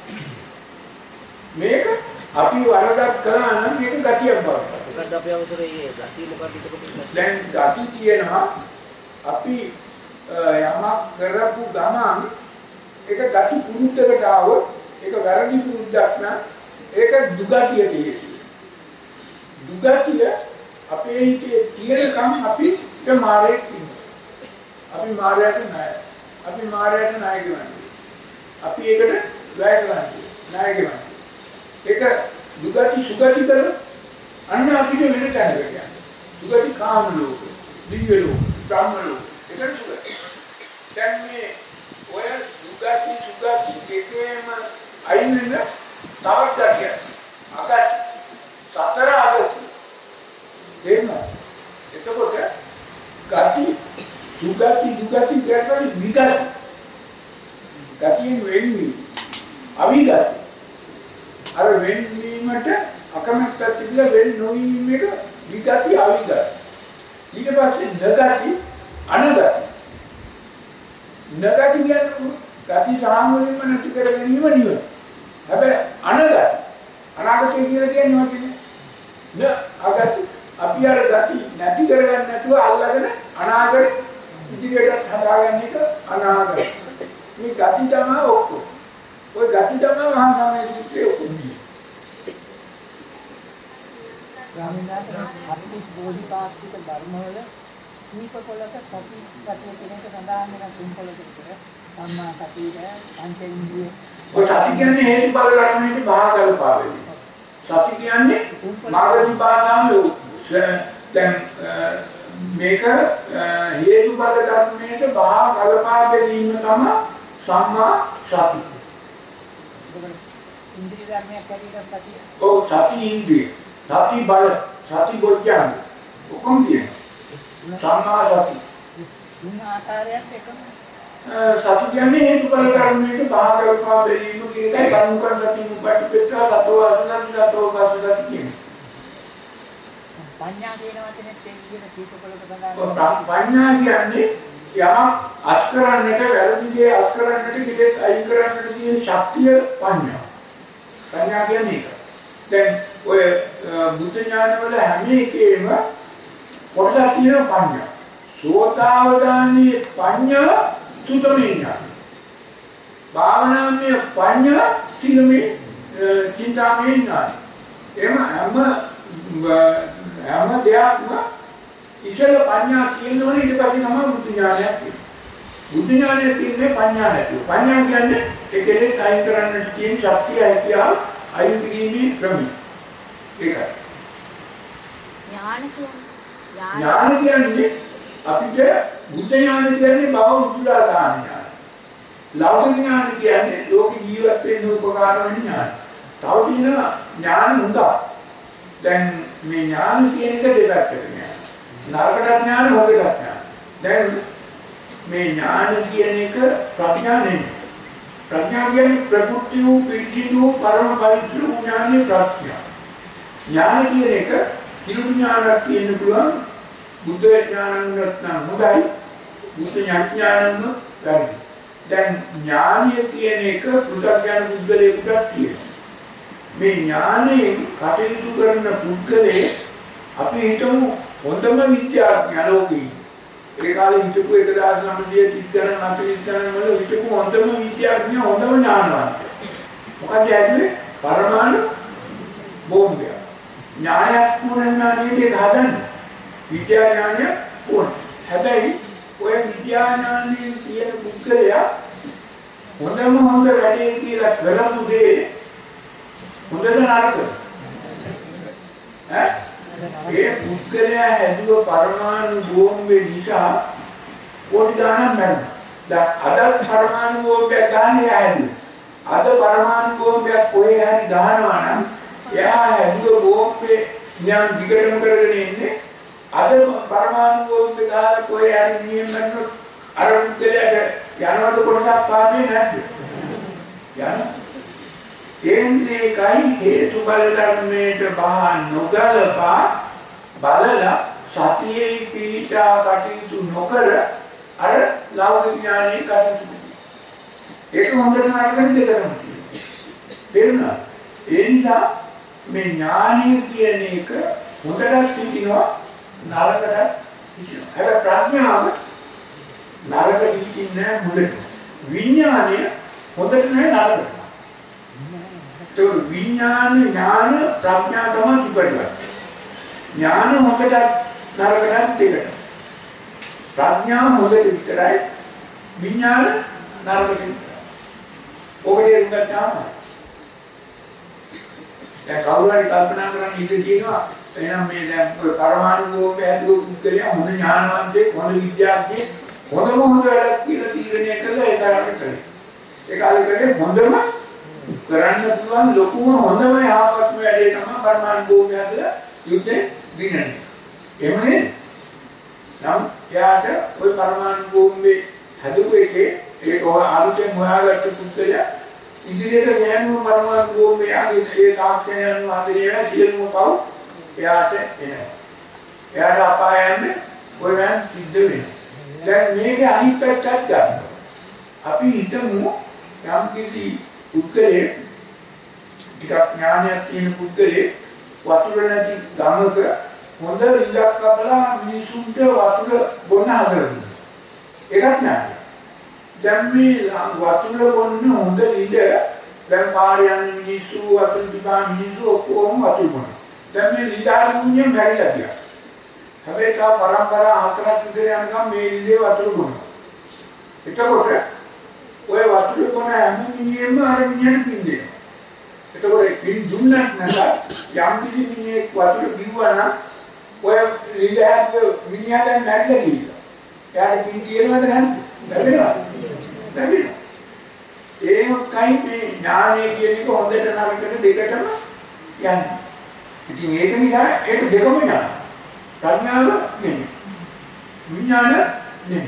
මේක අපි වරදක් කළා නම් මේක ගතියක් බවට. මොකද්ද අපේ අවසරේ මේ ගතිය මොකක්ද ඒක? දැන් ගති තියෙනවා අපි යමක් කරපු ගමන් ඒක ගති පුරුද්දකට ආවොත් ඒක වැරදි පුරුද්දක් නම් ඒක දුගතිය තියෙනවා. දුගතිය අපේ හිතේ තියෙනකම් අපි ඒ මාරේ ඉන්නවා. අපි මාරයට නැහැ. අපි මාරයට නැහැ කියන්නේ. අපි ඒකට වැය කරන්නේ නැහැ කියන්නේ. ඒක දුගති සුගති කර අන්න අපිට වෙන තැනකට යනවා. සුගති කාම ලෝක, දිව්‍ය ලෝක, බ්‍රහ්ම ලෝක. ඒක සුගති. දැන් මේ ඔය දුගති සුගති දෙකේම අයින් වෙන තවත් ගතිය. අගති සතර අගති. එන්න. එතකොට ගති සුගති දුගති කියන්නේ විගති. ගතියෙන් වෙන්නේ අවිගති. අර වෙන්වීමට අකමැත්තක් තිබිලා වෙන් නොවීම එක විගති අවිගති. ඊට පස්සේ නගති අනගති. නගති කියන්නේ ගති සාමුලින්ම නැති කර ගැනීම නිවන. හැබැයි අනගති අනාගතය කියලා කියන්නේ මොකද? න අගති අපි අර ගති නැති කරගන්න නැතුව අල්ලගෙන අනාගත ඉදිරියට හදාගන්න එක අනාගත. කල්පනා කරනවා. මේ ගති තමයි ඔක්කොම. ඔය ගති තමයි මහා සාමයේ සූත්‍රයේ ඔක්කොම. ස්වාමීන් වහන්සේ අත්තිස් බෝධිපාක්ෂික ධර්මවල දීපකොලක සති සතිය කියන එක සඳහන් වෙන තුන්කොලක විතර සම්මා සතිය පංචේන්ද්‍රිය ඔය සති කියන්නේ හේතුඵල ධර්මයේ භාගකල්පා වෙන්නේ. සති කියන්නේ මාර්ගදී භාගාමයේ දැන් මේක හේතුඵල ධර්මයේ භාගකල්පා ගැනීම තමයි සම්මා සති. ඉන්ද්‍රිය ධර්මයක් ඇතිවෙන සතිය. ඔව් සති ඉන්ද්‍රිය. සති බල සති බොජ්ජංග ඔක්කොම තියෙනවා. සම්මා සති. තුන් ආකාරයක් එකම. සති කියන්නේ හේතුඵල ධර්මයේ භාගකල්පා බැලීම කියන එකයි කර්මකන් සති උපට්ඨිත සතෝ අසනති සතෝ පස්සති කියන්නේ. පඤ්ඤා කියන වචනේ තේ කියන දීපකොලක සඳහන්. පඤ්ඤා කියන්නේ යමක් අස් කරන්නට වැරදි දේ අස් කරන්නට කිලෙස් අයින් කරන්නට තියෙන ශක්තිය පඤ්ඤා. පඤ්ඤා කියන්නේ ඒක. දැන් ඔය බුද්ධ ඥානවල හැම එකේම කොටසක් තියෙන පඤ්ඤා. සෝතාවදානී පඤ්ඤා සුතමේ ඥාන. භාවනාමය පඤ්ඤා සීලමේ චින්තාමේ ඥාන. එම හැම හැම දෙයක්ම ඉස්සෙල්ල පඤ්ඤා කියනෝනේ ඊට පස්සේ තමයි බුද්ධ ඥානයක් තියෙන්නේ. බුද්ධ ඥානය කියන්නේ පඤ්ඤා නැතුව. පඤ්ඤා කියන්නේ ඒකෙලෙස් අයින් කරන්නට තියෙන ශක්තිය හැකියාව අයින් කිරීමේ ක්‍රමය. ඒකයි. ඥාන කියන්නේ ඥාන කියන්නේ අපිට බුද්ධ ඥාන කියන්නේ භව උද්දාතාන ඥාන. ලෞකික ඥාන කියන්නේ ලෝක ජීවත් වෙන්න උපකාර වෙන ඥාන. තව තියෙන ඥාන හුඟක්. දැන් මේ ඥාන කියන එක දෙපැත්තකට ඥාන. නරකට ඥාන හොඳට ඥාන. දැන් මේ ඥාන කියන එක ප්‍රඥා නෙමෙයි. ප්‍රඥා කියන්නේ ප්‍රකෘති වූ පිළිසිදු පරම පවිත්‍ර වූ ඥානෙ ප්‍රඥා. ඥාන කියන එක කිලුට ඥානක් කියන්න පුළුවන්. බුද්ධ ඥානං නැත්නම් හොඳයි. බුද්ධ ඥානං ගන්න. දැන් ඥානිය කියන එක පුදුජන බුද්ධලේකට තියෙනවා. මේ ඥානයෙන් කටයුතු කරන පුද්ගලයේ අපි හිතමු හොඳම විද්‍යාඥයා ලෝකේ. ඒ කාලේ හිටපු එක හදාස් නවසිය තිස් ගණන් අපිරිස් ගණන් වල හිටපු හොඳම විද්‍යාඥයා හොඳම ඥානවන්ත. මොකද ඇන්නේ පරමාණු බෝම්බය. ඥානයක් මොනවානේ ඒක හදන්නේ. විද්‍යා ඥානය ඕන. හැබැයි ඔය විද්‍යා ඥානයේ තියෙන පුද්ගලයා හොඳම හොඳ වැඩේ කියලා කරපු දේ හොඳද නරකද? ඈ ඒ පුද්ගලයා හැදුව පරමාණු බෝම්බේ නිසා කොටි ගණන් මැරුණා. දැන් අද පරමාණු බෝම්බයක් ගන්න යන්නේ. අද පරමාණු බෝම්බයක් කොහේ හරි ගහනවා නම් එයා හැදුව බෝම්බේ නියම් දිගටම කරගෙන ඉන්නේ. අද පරමාණු බෝම්බේ ගහලා කොහේ හරි නියම් මැරුණොත් අර පුද්ගලයාට යනවද කොටසක් පාන්නේ නැද්ද? යනවා. එන්නේ කයි හේතු බල ධර්මයේ බා නොගලපා බලලා සතියේ පීඨා කටයුතු නොකර අර ලෞකික ඥානෙ කටයුතු. ඒක හොඳට නරකට දෙකම තියෙනවා. ඒ නිසා මේ ඥානය කියන එක හොඳට තිබිනවා නරකට තිබිනවා. හැබැයි ප්‍රඥාව නරකට තිබින්නේ හොඳට. විඥානය හොඳට නෑ නරකට. तो विज्ञान ज्ञान प्रज्ञा तमा तिपड़वा ज्ञान होकटा नरकटा देකට प्रज्ञा හොඳට විතරයි විඥාන නරකට ඔකේ රුගක් තමයි දැන් කවුරු හරි කල්පනා කරන් ඉඳී කියනවා එහෙනම් මේ දැන් පරමාණු බෝම්බ හැදුව පුද්ගලයා හොඳ ඥානවන්තයෙක් හොඳ විද්‍යාඥයෙක් හොඳම හොඳ වැඩක් කියලා තීරණය කළා ඒ තරමට කළේ ඒ කාලෙකදී හොඳම කරන්න පුළුවන් ලොකුම හොඳම යහපත්ම වැඩේ තමයි පරමාණු බෝම්බය හදලා යුද්ධේ දිනන්නේ. එමුනේ නම් යාට ওই පරමාණු බෝම්බේ හදපු එකේ ඒක අලුතෙන් හොයාගත්ත පුද්ගලයා ඉදිරියට යෑම පරමාණු බෝම්බය ආගේ ඒ තාක්ෂණයන් වහන්සේ සියලුම පව් එයාට එනවා. එයාට අපායන්නේ ওই වෑන් සිද්ධ වෙනවා. දැන් මේක අනිත් පැත්තට ගන්න. අපි හිතමු යම් කිසි පුද්ගලයෙක් ටිකක් ඥානයක් තියෙන පුද්ගලයෙක් වතුර නැති ගමක හොඳ ඉලක්ක කපලා මිනිසුන්ට වතුර බොන්න හදනවා. ඒකත් නෑ. දැන් මේ වතුර බොන්න හොඳ ඉඳ දැන් පාරේ යන මිනිස්සු වතුර දිහා මිනිස්සු ඔක්කොම වතුර බොනවා. දැන් මේ ලිදාරුන්නේ මැරිලා ගියා. හැබැයි තා පරම්පරා හතරක් විතර යනකම් මේ ඉඳේ වතුර බොනවා. එතකොට ඔය වතුර බොන හැම මිනිහෙම අර මිනිහට පින්දෙනවා. එතකොට පින් දුන්නත් නැත යම් කිසි මිනිහෙක් වතුර බිව්වා නම් ඔය ලිදාරුවේ මිනිහා දැන් මැරිලා ගියා. එයාට පින් කියනවද නැද්ද? ලැබෙනවා. ලැබෙනවා. ඒකයි මේ ඥානය කියන එක හොඳට නරකට දෙකටම යන්නේ. ඉතින් ඒක නිසා ඒක දෙකම යනවා. ප්‍රඥාව නෙමෙයි. විඥාන නෙමෙයි.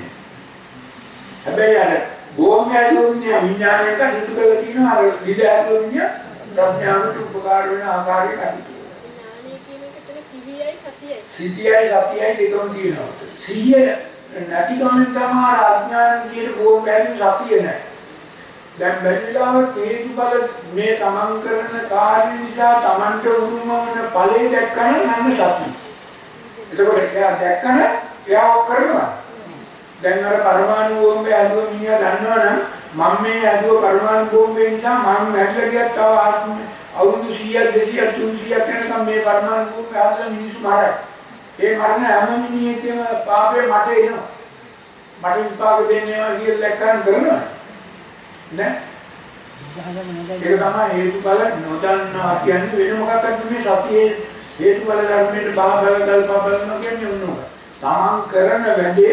හැබැයි අර ගෝමයාලෝඥා විඥානයක හිතුවල තියෙන අර විද්‍යාලෝඥ ප්‍රඥාවට උපකාර වෙන ආකාරයක අනිත්. ඥානය කියන එකට සිහියයි සතියයි. සිහියයි සතියයි දෙකම තියෙනවා. සිහිය නැති කමෙන් තමයි අඥාන කියන ගෝමයාලේ සතිය නැහැ. දැන් බැරිලාව හේතු බල මේ තමන් කරන කාර්ය නිසා තමන්ට උරුම වන ඵලයේ දැක්කම නන්න සතිය. එතකොට එයා දැක්කම එයා කරනවා. දැන් අර පරමාණු බෝම්බේ ඇදුව මිනිහා දන්නවනම් මම මේ ඇදුව පරමාණු බෝම්බේ නිසා මම මැරිලා ගියත් තව අවුරුදු සීයක් දෙසීයක් තුන්සීයක් යනකම් මේ පරමාණු බෝම්බේ හදලා මිනිස්සු මරයි. ඒ මරණ හැම මිනිහෙකම පාපේ මට එනවා. මට විපාක දෙන්නේ කියලා දැක්කම කරනවා. නෑ ඒක තමයි හේතුඵල නොදන්නවා කියන්නේ වෙන මොකක්ද මේ සතියේ හේතුඵල ධර්මයේ බාහබල කල්ප බලනවා කියන්නේ උන්නෝක. තමන් කරන වැඩේ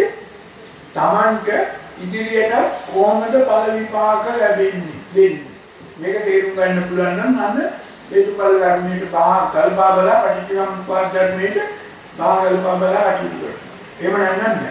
තමන්ට ඉදිරියට කොහොමද ඵල විපාක ලැබෙන්නේ වෙන්නේ. මේක තේරුම් ගන්න පුළුවන් නම් අන්න හේතුඵල ධර්මයේ බාහ කල්ප බල පටිච්චසමුප්පාද ධර්මයේ බාහ කල්ප බල අටුතු කරනවා. එහෙම නැත්නම්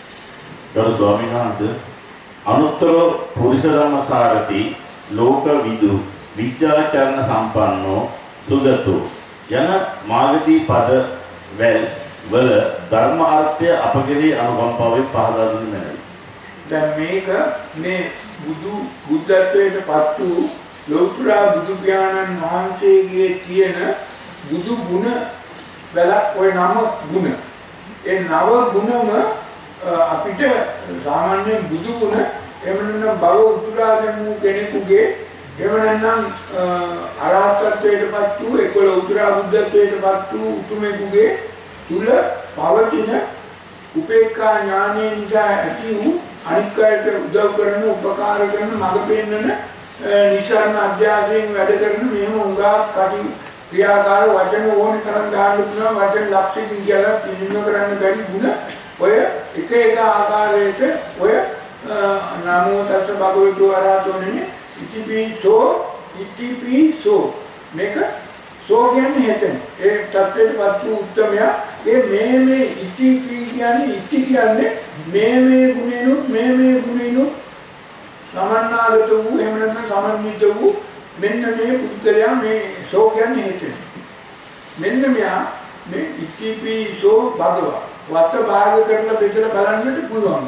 ගරු ස්වාමීන් වහන්සේ අනුත්තර පුරිස ධම්මසාරති ලෝක විදු විද්‍යාචරණ සම්පන්නෝ සුගතෝ යන මාගදී පද වැල් වල ධර්ම අර්ථය අපගෙරේ අනුකම්පාවෙන් පහදා දුන්නේ නැහැ. දැන් මේක මේ බුදු බුද්ධත්වයට පත් වූ ලෝතර බුදු ඥානන් වහන්සේගේ තියෙන බුදු ගුණ වල ඔය නම ගුණ. ඒ නව ගුණම අපිට සාමාන්‍ය බුදු ගුණ එහෙම නැත්නම් බව උතුරා දෙමු කෙනෙකුගේ එහෙම නැත්නම් අරහත්ත්වයටපත් වූ ඒකල උතුරා බුද්ධත්වයටපත් වූ උතුමෙකුගේ තුල පවතින උපේක්ඛා ඥානය නිසා ඇති වූ අනික් අයට උදව් කරන උපකාර කරන මඟ පෙන්වන නිසරණ අධ්‍යාසයෙන් වැඩ කරන මෙහෙම උඟා කටි ක්‍රියාකාර වචන ඕන තරම් ගන්න පුළුවන් වචන ලක්ෂකින් කියලා පිළිම කරන්න බැරි ගුණ ඔය එක එක ආකාරයකට ඔය නමෝ තස්ස භගවතු වරහතෝනේ ඉතිපිසෝ ඉතිපිසෝ මේක සෝ කියන්නේ හෙතන ඒ තත්ත්වයටපත් වූ උත්තමයා ඒ මේ මේ ඉතිපි කියන්නේ ඉති කියන්නේ මේ මේ ගුණේනොත් මේ මේ ගුණේනොත් සමන්නාගත වූ එහෙම නැත්නම් සමන්විත වූ මෙන්න මේ පුද්ගලයා මේ සෝ කියන්නේ හෙතන මෙන්න මෙයා මේ ඉතිපිසෝ භගවා වත භාග කරලා බෙදලා බලන්නට පුළුවන්.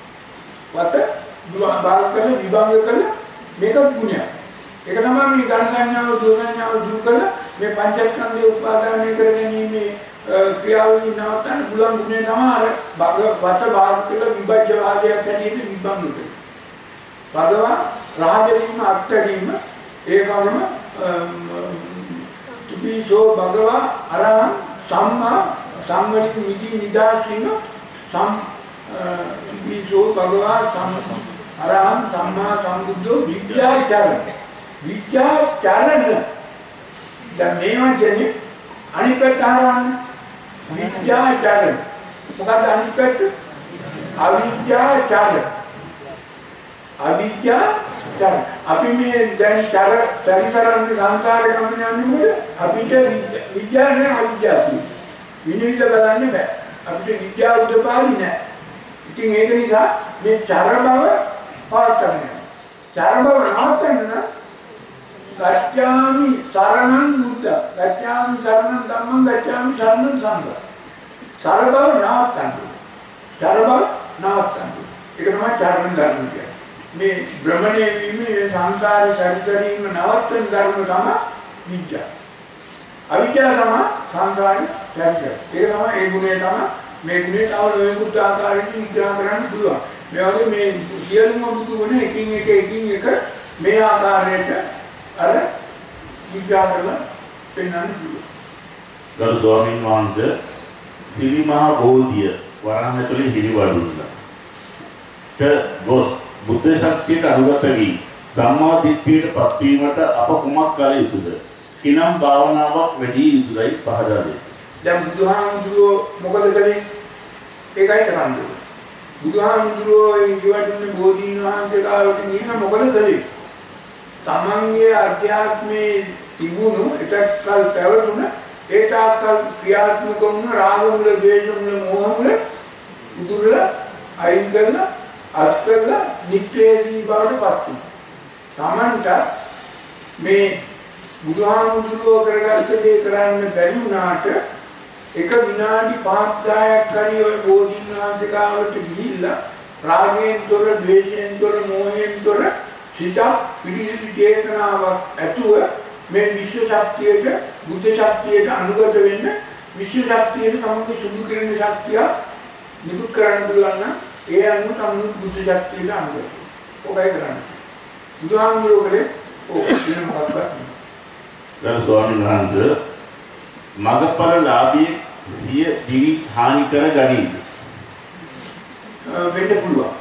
වත භාග කරලා විභාග කරලා මේක ගුණයක්. ඒක තමයි මේ ගණ සංඥාව දෝ සංඥාව දුරු කරලා මේ පංචස්කන්ධය උපාදානය කරගැනීමේ ක්‍රියාවලිය නවත්තන්න පුළුවන් ගුණය තමයි අර භාග වත භාග කරලා විභජ්‍ය වාදයක් හැටියට විභංග කරනවා. භගවා රාජරීම අත්දැකීම ඒකවම තුපිසෝ භගවා අරහං සම්මා සම්වලිත මිදි නිදාසින සම් විසෝ භගවා සම් අරහං සම්මා සම්බුද්ධෝ විද්‍යාචරණ විද්‍යාචරණ දැන් මේවා කියන්නේ අනිත් පැත්ත හරවන්න විද්‍යාචරණ මොකක්ද අනිත් පැත්ත අවිද්‍යාචරණ අවිද්‍යාචරණ අපි මේ දැන් චර පරිසරන්නේ සංසාර ගමන යන්නේ මොකද අපිට විද්‍යාව නෑ අවිද්‍යාව විනිවිද බලන්නේ බෑ. අපිට විද්‍යාව උදපාලි නෑ. ඉතින් ඒක නිසා මේ චර බව පාත්තන්නේ. චර බව නවත්තන්න නම් ගච්ඡාමි සරණං බුද්ධ. ගච්ඡාමි සරණං ධම්මං ගච්ඡාමි සරණං සංඝ. චර බව නවත්තන්න. චර බව නවත්තන්න. ඒක තමයි චරණ ධර්ම කියන්නේ. මේ භ්‍රමණය වීමේ සංසාරේ සැරිසරීම නවත්තන ධර්ම තමයි විද්‍යාව. අවිද්‍යාව තමයි සංසාරේ සැරිසරීම. ඒක තමයි ඒ ගුණය තමයි මේ ගුණේ තව නොයෙකුත් ආකාරයෙන් විග්‍රහ කරන්න පුළුවන්. මේ වගේ මේ සියලුම බුදු ගුණ එකින් එක එකින් එක මේ ආකාරයට අර විග්‍රහ කරලා පෙන්වන්න පුළුවන්. ගරු ස්වාමීන් වහන්සේ සිරි මහ බෝධිය වරහන් ඇතුලේ හිරිවඩුල්ලා. ක ගොස් බුද්ධ ශක්තියට අනුගත වී සම්මා දිට්ඨියට පත්වීමට අප කුමක් කළ යුතුද? කිනම් භාවනාවක් වැඩි යුතුදයි පහදා දෙන්න. දැන් බුදුහාමුදුරුවෝ මොකද කළේ? ඒකයි කරන්නේ. බුදුහාමුදුරුවෝ ඒ ජීවිතේ බෝධීන් වහන්සේ කාලෙට ගිහින් මොකද කළේ? තමන්ගේ අධ්‍යාත්මයේ තිබුණු එකකල් පැවතුන ඒ තාක්කල් ක්‍රියාත්මක වුණ රාග මුල, ද්වේෂ මුල, මෝහ මුල උදුරලා අයින් කරලා අස්කරලා නිත්‍යදී බවට පත් වුණා. තමන්ට මේ බුදුහාමුදුරුවෝ කරගත්ත දේ කරන්න බැරි වුණාට එක විනාඩි පහක් දහයක් හරි ඔය බෝධීන් වහන්සේ කාලෙට ගිහිල්ලා රාගයෙන් තොර, ද්වේෂයෙන් තොර, මෝහයෙන් තොර සිත පිළිසිදු චේතනාවක් ඇතුව මේ විශ්ව ශක්තියට, බුද්ධ ශක්තියට අනුගත වෙන්න විශ්ව ශක්තියට තමන්ගේ සුදු කිරණ ශක්තිය නිකුත් කරන්න පුළුවන් නම් ඒ අනුව තමයි බුද්ධ ශක්තියට අනුගත. ඔකයි කරන්නේ. බුදුහාමුදුරුවෝ කලේ ඕක වෙන මොකක්වත් ගරු ස්වාමීන් වහන්සේ මගපල ලාභී සිය දිවි හානි කර ගනීද? වෙන්න පුළුවන්.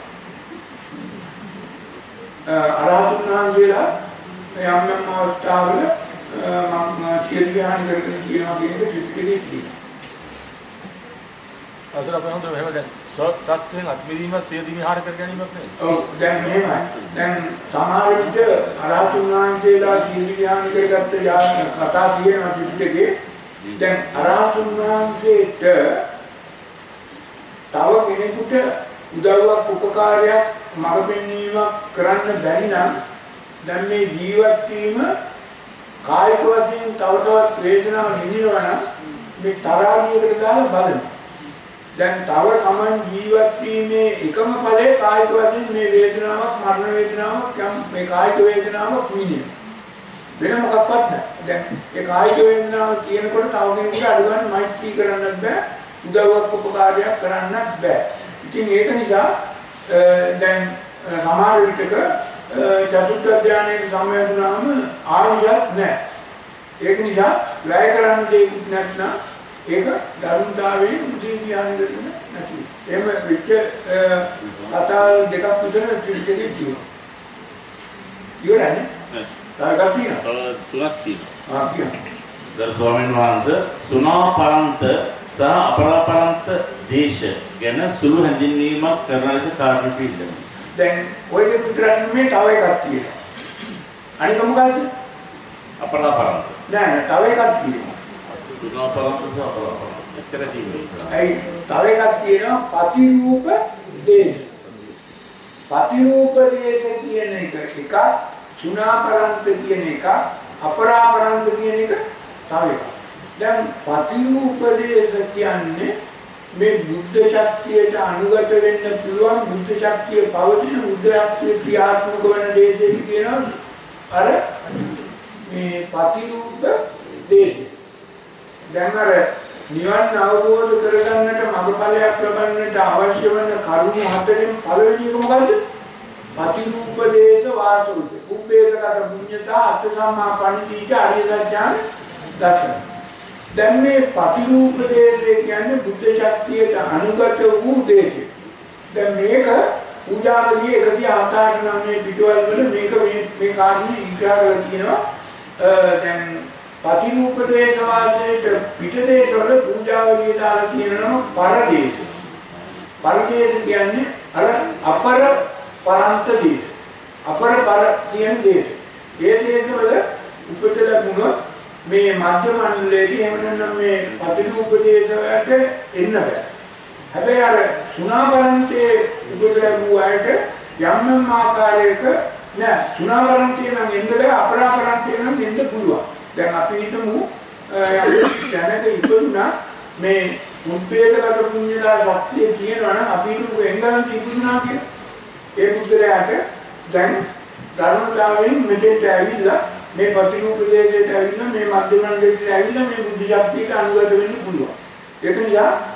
අරහතුන් වහන්සේලා යම් යම් අවස්ථාවල මම සිය දිවි හානි කරගෙන කියනවා කියන එක ත්‍රිපිටකයේ තියෙනවා. අසල අපේ හොඳ මෙහෙම දැන් සත්‍යයෙන් අත්මිදීම සිය දිවි හානි කර ගැනීමක් නෙවෙයි. ඔව් දැන් මෙහෙමයි. දැන් සමහර විට අරහතුන් වහන්සේලා සිය දිවි හානි කරගත්ත කතා තියෙනවා ත්‍රිපිටකයේ. දැන් අරහතුන් වහන්සේට තව කෙනෙකුට උදව්වක් උපකාරයක් මඟ පෙන්වීමක් කරන්න බැරි නම් දැන් මේ ජීවත් වීම කායික වශයෙන් තව තවත් වේදනාවක් නිදිනවා නම් මේ තරාදියකට දාලා බලන්න. දැන් තව Taman ජීවත් වීමේ එකම ඵලය කායික වශයෙන් මේ වේදනාවක් මරණ වේදනාවක් මේ කායික වේදනාවක් විඳින. වෙන මොකක්වත් නැහැ. දැන් ඒ කායික වේදනාව කියනකොට තව කෙනෙකුට අඩුවන්න මෛත්‍රී කරන්නත් බෑ, උදව්වක් උපකාරයක් කරන්නත් බෑ. ඉතින් ඒක නිසා දැන් සමහර විටක චතුර්ථ ධානයේ සම්මේලනාම ආවිෂත් නැහැ. ඒක නිසා වැය කරන්න දෙයක් නැත්නම් ඒක ධර්මතාවයෙන් මුචිඥාන දෙන්න නැති. එහෙම විච්ච කතා දෙකක් විතර ත්‍රිපිටකයේ තියෙනවා. ඉවරයි. තාගතිය. තුනක් තියෙනවා. ආ කියන්න. ගරු ස්වාමීන් වහන්සේ සුනාපරන්ත සහ අපරාපරන්ත දේශ ගැන සුළු හැඳින්වීමක් කරන ලෙස කාර්ය පිළිදෙන. දැන් ඔය දෙක විතරක් නෙමෙයි තව එකක් තියෙනවා. අනික මොකක්ද? අපරාපරන්ත. නෑ නෑ තව එකක් තියෙනවා. සුනාපරන්ත සහ අපරාපරන්ත. එච්චර තියෙනවා. ඒ තව එකක් තියෙනවා පතිරූප දේශ. පතිරූප දේශ කියන එක එකක්, සුනාපරන්ත කියන එක, අපරාපරන්ත කියන එක තව එකක්. දැන් පතිරූපදේශ කියන්නේ මේ බුද්ධ ශක්තියට අනුගත වෙන්න පුළුවන් බුද්ධ ශක්තිය පවතින බුද්ධ ශක්තිය ක්‍රියාත්මක වන දේශෙදි කියනවා අර මේ පතිරූප දේශය. දැන් අර නිවන් අවබෝධ කරගන්නට මඟඵලයක් ලබන්නට අවශ්‍ය වන කරුණු හතරෙන් පළවෙනි එක මොකද්ද? පතිරූප දේශ වාසුද. උපේතකට පුඤ්ඤතා අත්ථ සම්මා පණිතිච ආර්ය සත්‍යං දර්ශන. දැන් මේ පතිරූප දේශය කියන්නේ බුද්ධ ශක්තියට අනුගත වූ දේශය. දැන් මේක පූජාවලියේ එකසිය හතළිස් නවයේ පිටවල වල මේක මේ මේ කාර්යය විග්‍රහ කරලා තියෙනවා. දැන් පතිරූප දේශ වාසයට පිට දේශවල පූජාවලිය දාලා කියනම පරදේශ. පරදේශ කියන්නේ අර අපර පරන්ත දේශ. අපර පර කියන දේශ. ඒ දේශවල උපත ලැබුණොත් මේ මධ්‍ය මණ්ඩලයේදී එහෙම නැත්නම් මේ පතිරූප දේශයට එන්න බෑ. හැබැයි අර සුණාපරන්තයේ උපත ලැබුව අයට යම් යම් ආකාරයක නෑ සුණාපරන්තේ නම් එන්න බෑ අපරාපරන්තේ නම් එන්න පුළුවන්. දැන් අපි හිතමු යම් දැනක ඉපදුනා මේ උපේතකට පුඤ්ඤලා ශක්තිය තියෙනවා නම් අපි හිතමු එංගලන්තේ ඉපදුනා කියලා. ඒ පුද්ගලයාට දැන් ධර්මතාවයෙන් මෙතෙන්ට ඇවිල්ලා මේ පතිරූප දේශයට ඇවිල්ලා මේ මධ්‍ය මණ්ඩලයට ඇවිල්ලා මේ බුද්ධ ශක්තියට අනුගත වෙන්න පුළුවන්. ඒක නිසා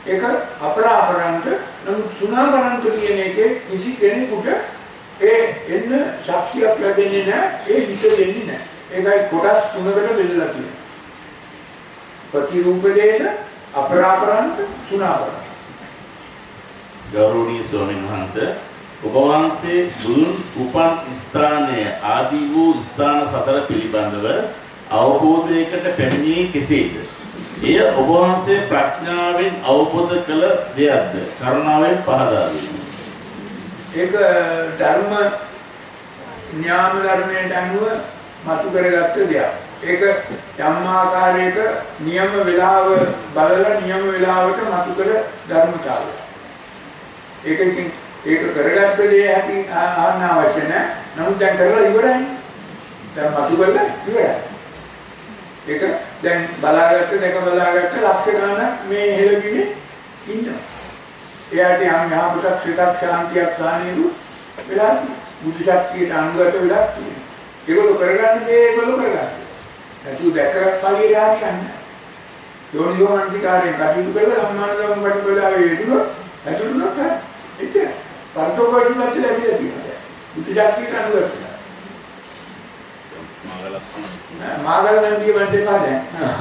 ඒක අපරාපරන්ත නමුත් සුණාපරන්ත කියන එකේ කිසි කෙනෙකුට ඒ එන්න ශක්තියක් ලැබෙන්නේ නැහැ ඒ හිත දෙන්නේ නැහැ ඒකයි කොටස් තුනකට බෙදලා තියෙන්නේ ප්‍රතිරූපදේශ අපරාපරන්ත සුණාපරන්ත ගෞරවනීය ස්වාමීන් වහන්සේ ඔබ වහන්සේ බුදුන් උපන් ස්ථානයේ ආදී වූ ස්ථාන සතර පිළිබඳව අවබෝධයකට පැමිණියේ කෙසේද? එය ඔබ වහන්සේ ප්‍රඥාවෙන් අවබෝධ කළ දෙයක්ද? කරුණාවෙන් පහදා දෙන්න. ඒක ධර්ම ඥාන ධර්මයට අනුව මතු කරගත්ත දෙයක්. ඒක යම් ආකාරයක නියම වේලාව බලලා නියම වේලාවට මතු කර ධර්මතාවය. ඒකකින් ඒක කරගත්ත දේ ඇති ආන්න අවශ්‍ය නැහැ. නමුත් දැන් කරලා ඉවරයි. දැන් මතු කරලා ඉවරයි. ඒක දැන් බලාගත්ත දෙක බලාගත්ත ලක්ෂ ගණනක් මේ හෙළගිනේ ඉන්නවා. එයාට යම් යහපතක් සිතක් ශාන්තියක් සානියු වෙලා බුදු ශක්තියට අනුගත වෙලා තියෙනවා. ඒගොල්ලෝ කරගන්න දේ ඒගොල්ලෝ කරගන්නවා. නැතු දැක පළියට යන්නේ. යෝනියෝ මනසිකාරයෙන් කටයුතු කරලා සම්මානදම් කටයුතුලා වේදුනොත් ඇතුළුනොත් එච්චර. පරතෝකෝටි පැත්තට ලැබිලා තියෙනවා. බුදු ශක්තියට අනුගත වෙලා. මාගල නම් කියවන්න එපා දැන්.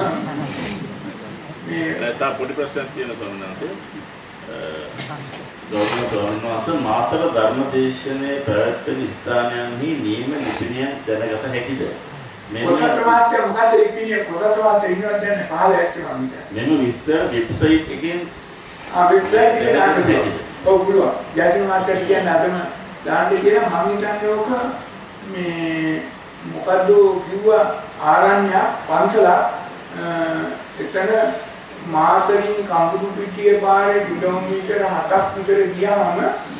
මේ නැත්නම් පොඩි ප්‍රශ්නයක් තියෙනවා සම්මානසේ. ගෞරවනීය ස්වාමීන් වහන්සේ මාතර ධර්මදේශනයේ පැවැත්වෙන ස්ථානයන්හි නියම ලිපිනයක් දැනගත හැකිද? කොසත් මාත්‍ය මොකද ලිපිනිය කොසත් මාත්‍ය ඉන්නවද දැන් පහල ඇත්තේ මම. මෙන්න විස්තර වෙබ්සයිට් එකෙන් ආ වෙබ්සයිට් එකේ දාන්න තියෙනවා. ඔව් පුළුවන්. ජාතික මාත්‍යට කියන්නේ අදම දාන්න කියලා මම හිතන්නේ ඕක මේ මොකද්ද කිව්වා ආරණ්‍ය පන්සල එතන මාතරින් කඳුළු පිටියේ පාරේ කිලෝමීටර හතක් විතර ගියාම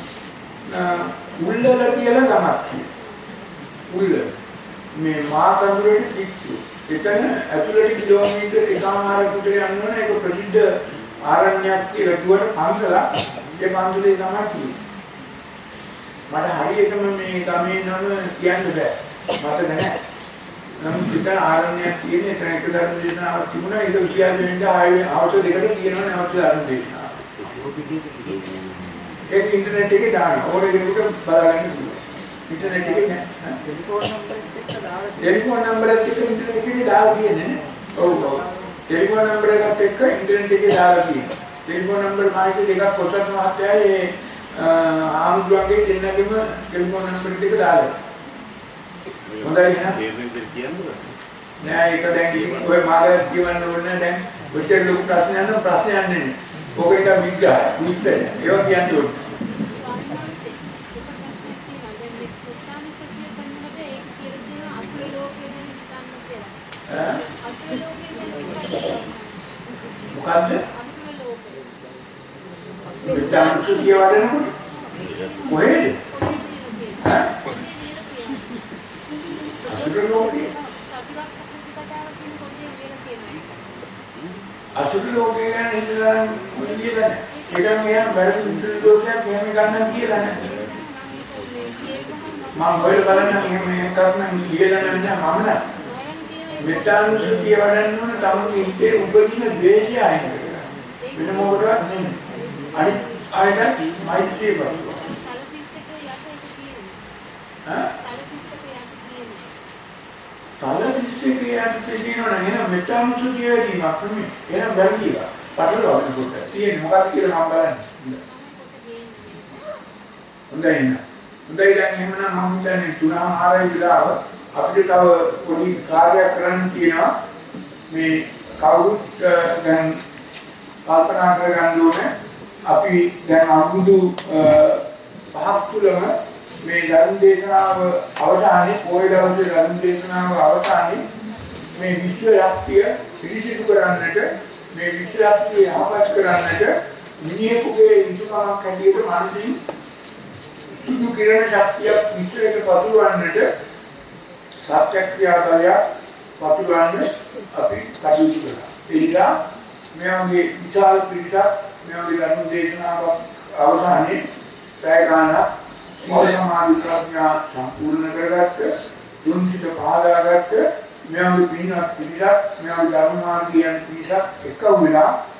උල්ලල කියලා ගමක් තියෙනවා. උල්ල මේ මා කඳුරේ කිට්ටු. එතන ඇතුළට කිලෝමීටර එකමාරක් විතර යන්න ඕන ඒක ප්‍රසිද්ධ ආරණ්‍යයක් කියලා කිව්වට පන්සල ඒ පන්සලේ තමයි තියෙන්නේ. මට හරියටම මේ ගමේ නම කියන්න බෑ. මතක නැහැ. නම් පිටර ආරණ්‍යයක් තියෙන එතන එක ධර්ම දේශනාවක් තිබුණා ඒක විද්‍යාව වෙන්න ආයේ අවශ්‍ය දෙකට තියෙනවනේ අවශ්‍ය ධර්ම දේශනාව. ඒක ඉන්ටර්නෙට් එකේ දාන්න ඕනේ කෙනෙකුට බලන්න පුළුවන්. ඉන්ටර්නෙට් එකේ නෑ. ටෙලිෆෝන් නම්බර් එකත් දාලා ටෙලිෆෝන් නම්බර් එකත් එක්ක ඉන්ටර්නෙට් එකේ දාලා තියෙන්නේ නේ. ඔව් ඔව්. ටෙලිෆෝන් නම්බර් එකත් එක්ක ඉන්ටර්නෙට් එකේ දාලා තියෙනවා. ටෙලිෆෝන් නම්බර් මායික දෙකක් කොටස් මහත්තයාගේ ආම්දුවන්ගේ දෙන්නගෙම ටෙලිෆෝන් නම්බර් එක දාලා. හොඳයි නේද? නෑ ඒක දැන් ඔය මාගේ කියවන්න ඕනේ දැන් ඔච්චර ලොකු ප්‍රශ්නයක් නෑ ප්‍රශ්නයක් නෙමෙයි. ඔක එක විග්‍රහය විස්තරය. ඒක කියන්න ඕනේ. මොකද්ද? විද්‍යාන්ත කියවන්නකොට කොහෙද? ඈ? අසුර ලෝකේ අසුර ලෝකේ ගැන හිතලා මොකද කියන්නේ? ඒක මෙයා බැරි අසුර ලෝකයක් මෙහෙම ගන්න කියලා නෑ. මම බය බලන්න එහෙම එහෙම කරන්න කියලා නෑ මම නෑ. මෙත්තානුසතිය වඩන්න ඕන තමන්ගේ හිතේ උපදින ද්වේෂය අයින් කරගන්න. වෙන මොකටවත් නෙමෙයි. අනිත් ආයතන මෛත්‍රිය බලනවා. ඈ? තලතිස්සේ කියන්න තියෙනවා නේද මෙත්තානුසතිය වැඩිමක් නෙමෙයි. එහෙනම් බැරිලා. පටලවන්න කොට. තියෙන්නේ මොකක්ද කියලා මම බලන්න. හොඳයි නේද? හොඳයි දැන් එහෙමනම් මම හිතන්නේ තුනම ආරයි විලාව අපිට තව පොඩි කාර්යයක් කරන්න තියෙනවා මේ කවුරුත් දැන් කල්පනා කරගන්න ඕනේ අපි දැන් අවුරුදු පහක් තුලම මේ ධර්ම දේශනාව අවසානයේ පොය දවසේ ධර්ම දේශනාව අවසානයේ මේ විශ්ව ශක්තිය පිළිසිදු කරන්නට මේ විශ්ව ශක්තිය ආපත් කරන්නට මිනිහෙකුගේ ඉතුකමක් හැටියට මානසික සුදු කිරණ ශක්තිය විශ්වයට පතුරවන්නට සත්‍යක්‍රියාවලිය පතුරවන්න අපි කටයුතු කරනවා. ඒ නිසා මෙයාගේ විශාල පිරිසක් මෙයාගේ ධර්ම දේශනාව අවසානයේ පැය ගානක් සීල සමාධි ප්‍රඥා සම්පූර්ණ කරගත්ත දුන්සිත පහදාගත්ත මෙයාගේ පින්වත් පිරිසක් මෙයාගේ ධර්ම මාර්ගයන් පිරිසක් එක වෙලා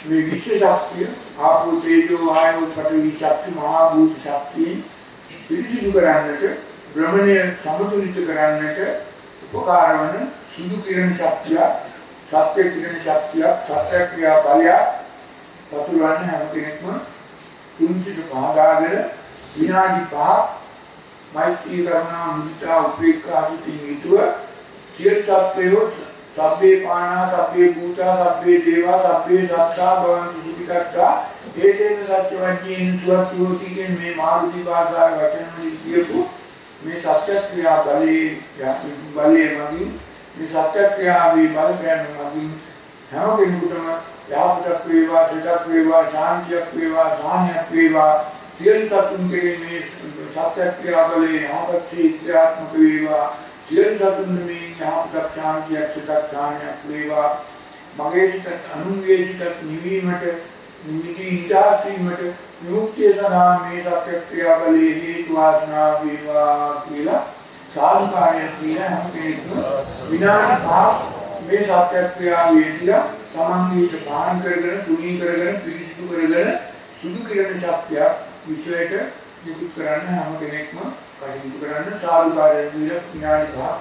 මේ විශ්ව ශක්තිය ආපෝ තේජෝ වායෝ පඨවි ශක්ති මහා භූත ශක්තිය පිරිසිදු කරන්නට භ්‍රමණය සමතුලිත කරන්නට උපකාර වන සුදු කිරණ ශක්තිය සත්‍ය කිරණ ශක්තිය සත්‍ය ක්‍රියා බලය පතුරවන්න හැම කෙනෙක්ම තුන්සිට පහදාගෙන විනාඩි පහක් මෛත්‍රී කරුණා මුදිතා උපේක්ඛා සිතින් යුතුව සියලු සත්වයෝ සබ්බේ පානා සබ්බේ භූතා සබ්බේ දේවා සබ්බේ සත්තා භවන්තු සුඛිතා ඒකේන සත්‍ය වචයෙන් සුවති හොති කියන මේ මාරුති භාෂාවේ වචන වලින් කියපු මේ සත්‍ය ක්‍රියා බලයේ බලයේ මගින් මේ සත්‍ය ක්‍රියාවේ බලපෑම මගින් හැම කෙනෙකුටම යාපතක් වේවා සිතක් වේවා ශාන්තියක් වේවා සාහනයක් වේවා සියලු සතුන් කෙරෙහි මේ සත්‍ය ක්‍රියා බලයේ ආපත්‍ය ක්‍රියාත්මක වේවා සියලු සතුන් මේ යාපතක් ශාන්තියක් සිතක් සාහනයක් වේවා මගේ සිත අනුන්ගේ සිත නිවීමට නිදි ඉඳාසීමට විමුක්තිය සඳහා මේ සත්‍ය ක්‍රියා බලයේ හේතු වාසනා වේවා කියලා සාධකාරය කියලා හැම කෙනෙක්ම විනාඩි පහක් මේ සත්‍ය ක්‍රියාවේදී තමන්ගේ පාන් කරගෙන තුනී කරගෙන පිරිසිදු කරගෙන සුදු කිරණ ශක්තිය විශ්වයට නිකුත් කරන්න හැම කෙනෙක්ම කටයුතු කරන්න සාධකාරය කියලා විනාඩි පහක්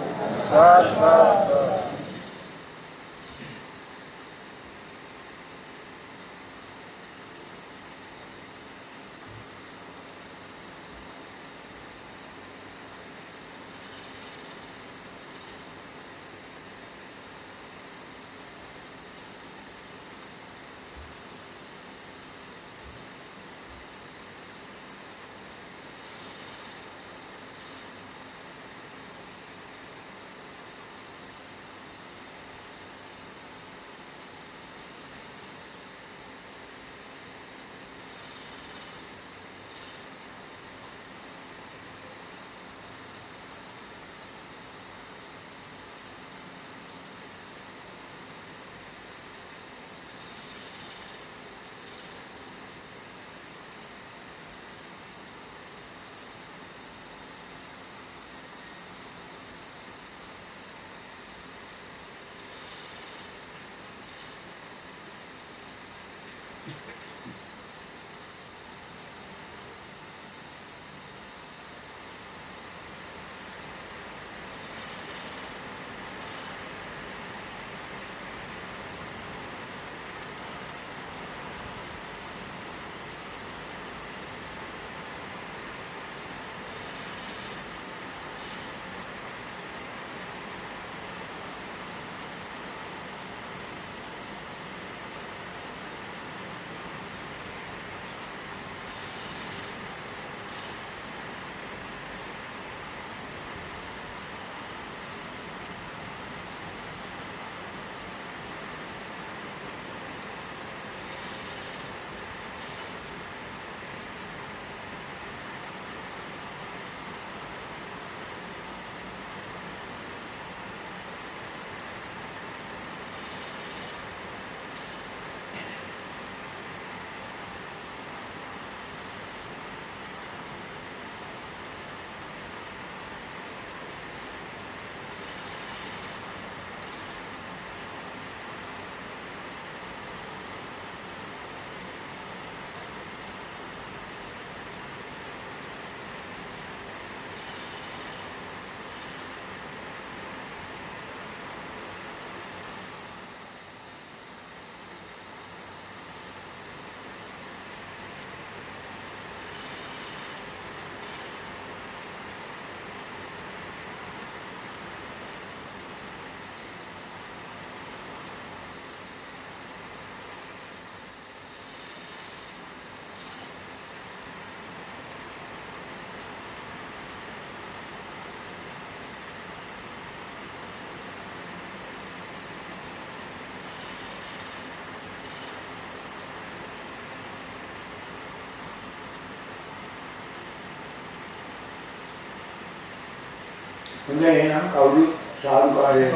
හොඳයි එහෙනම් කවුරු සාදුකාරයක්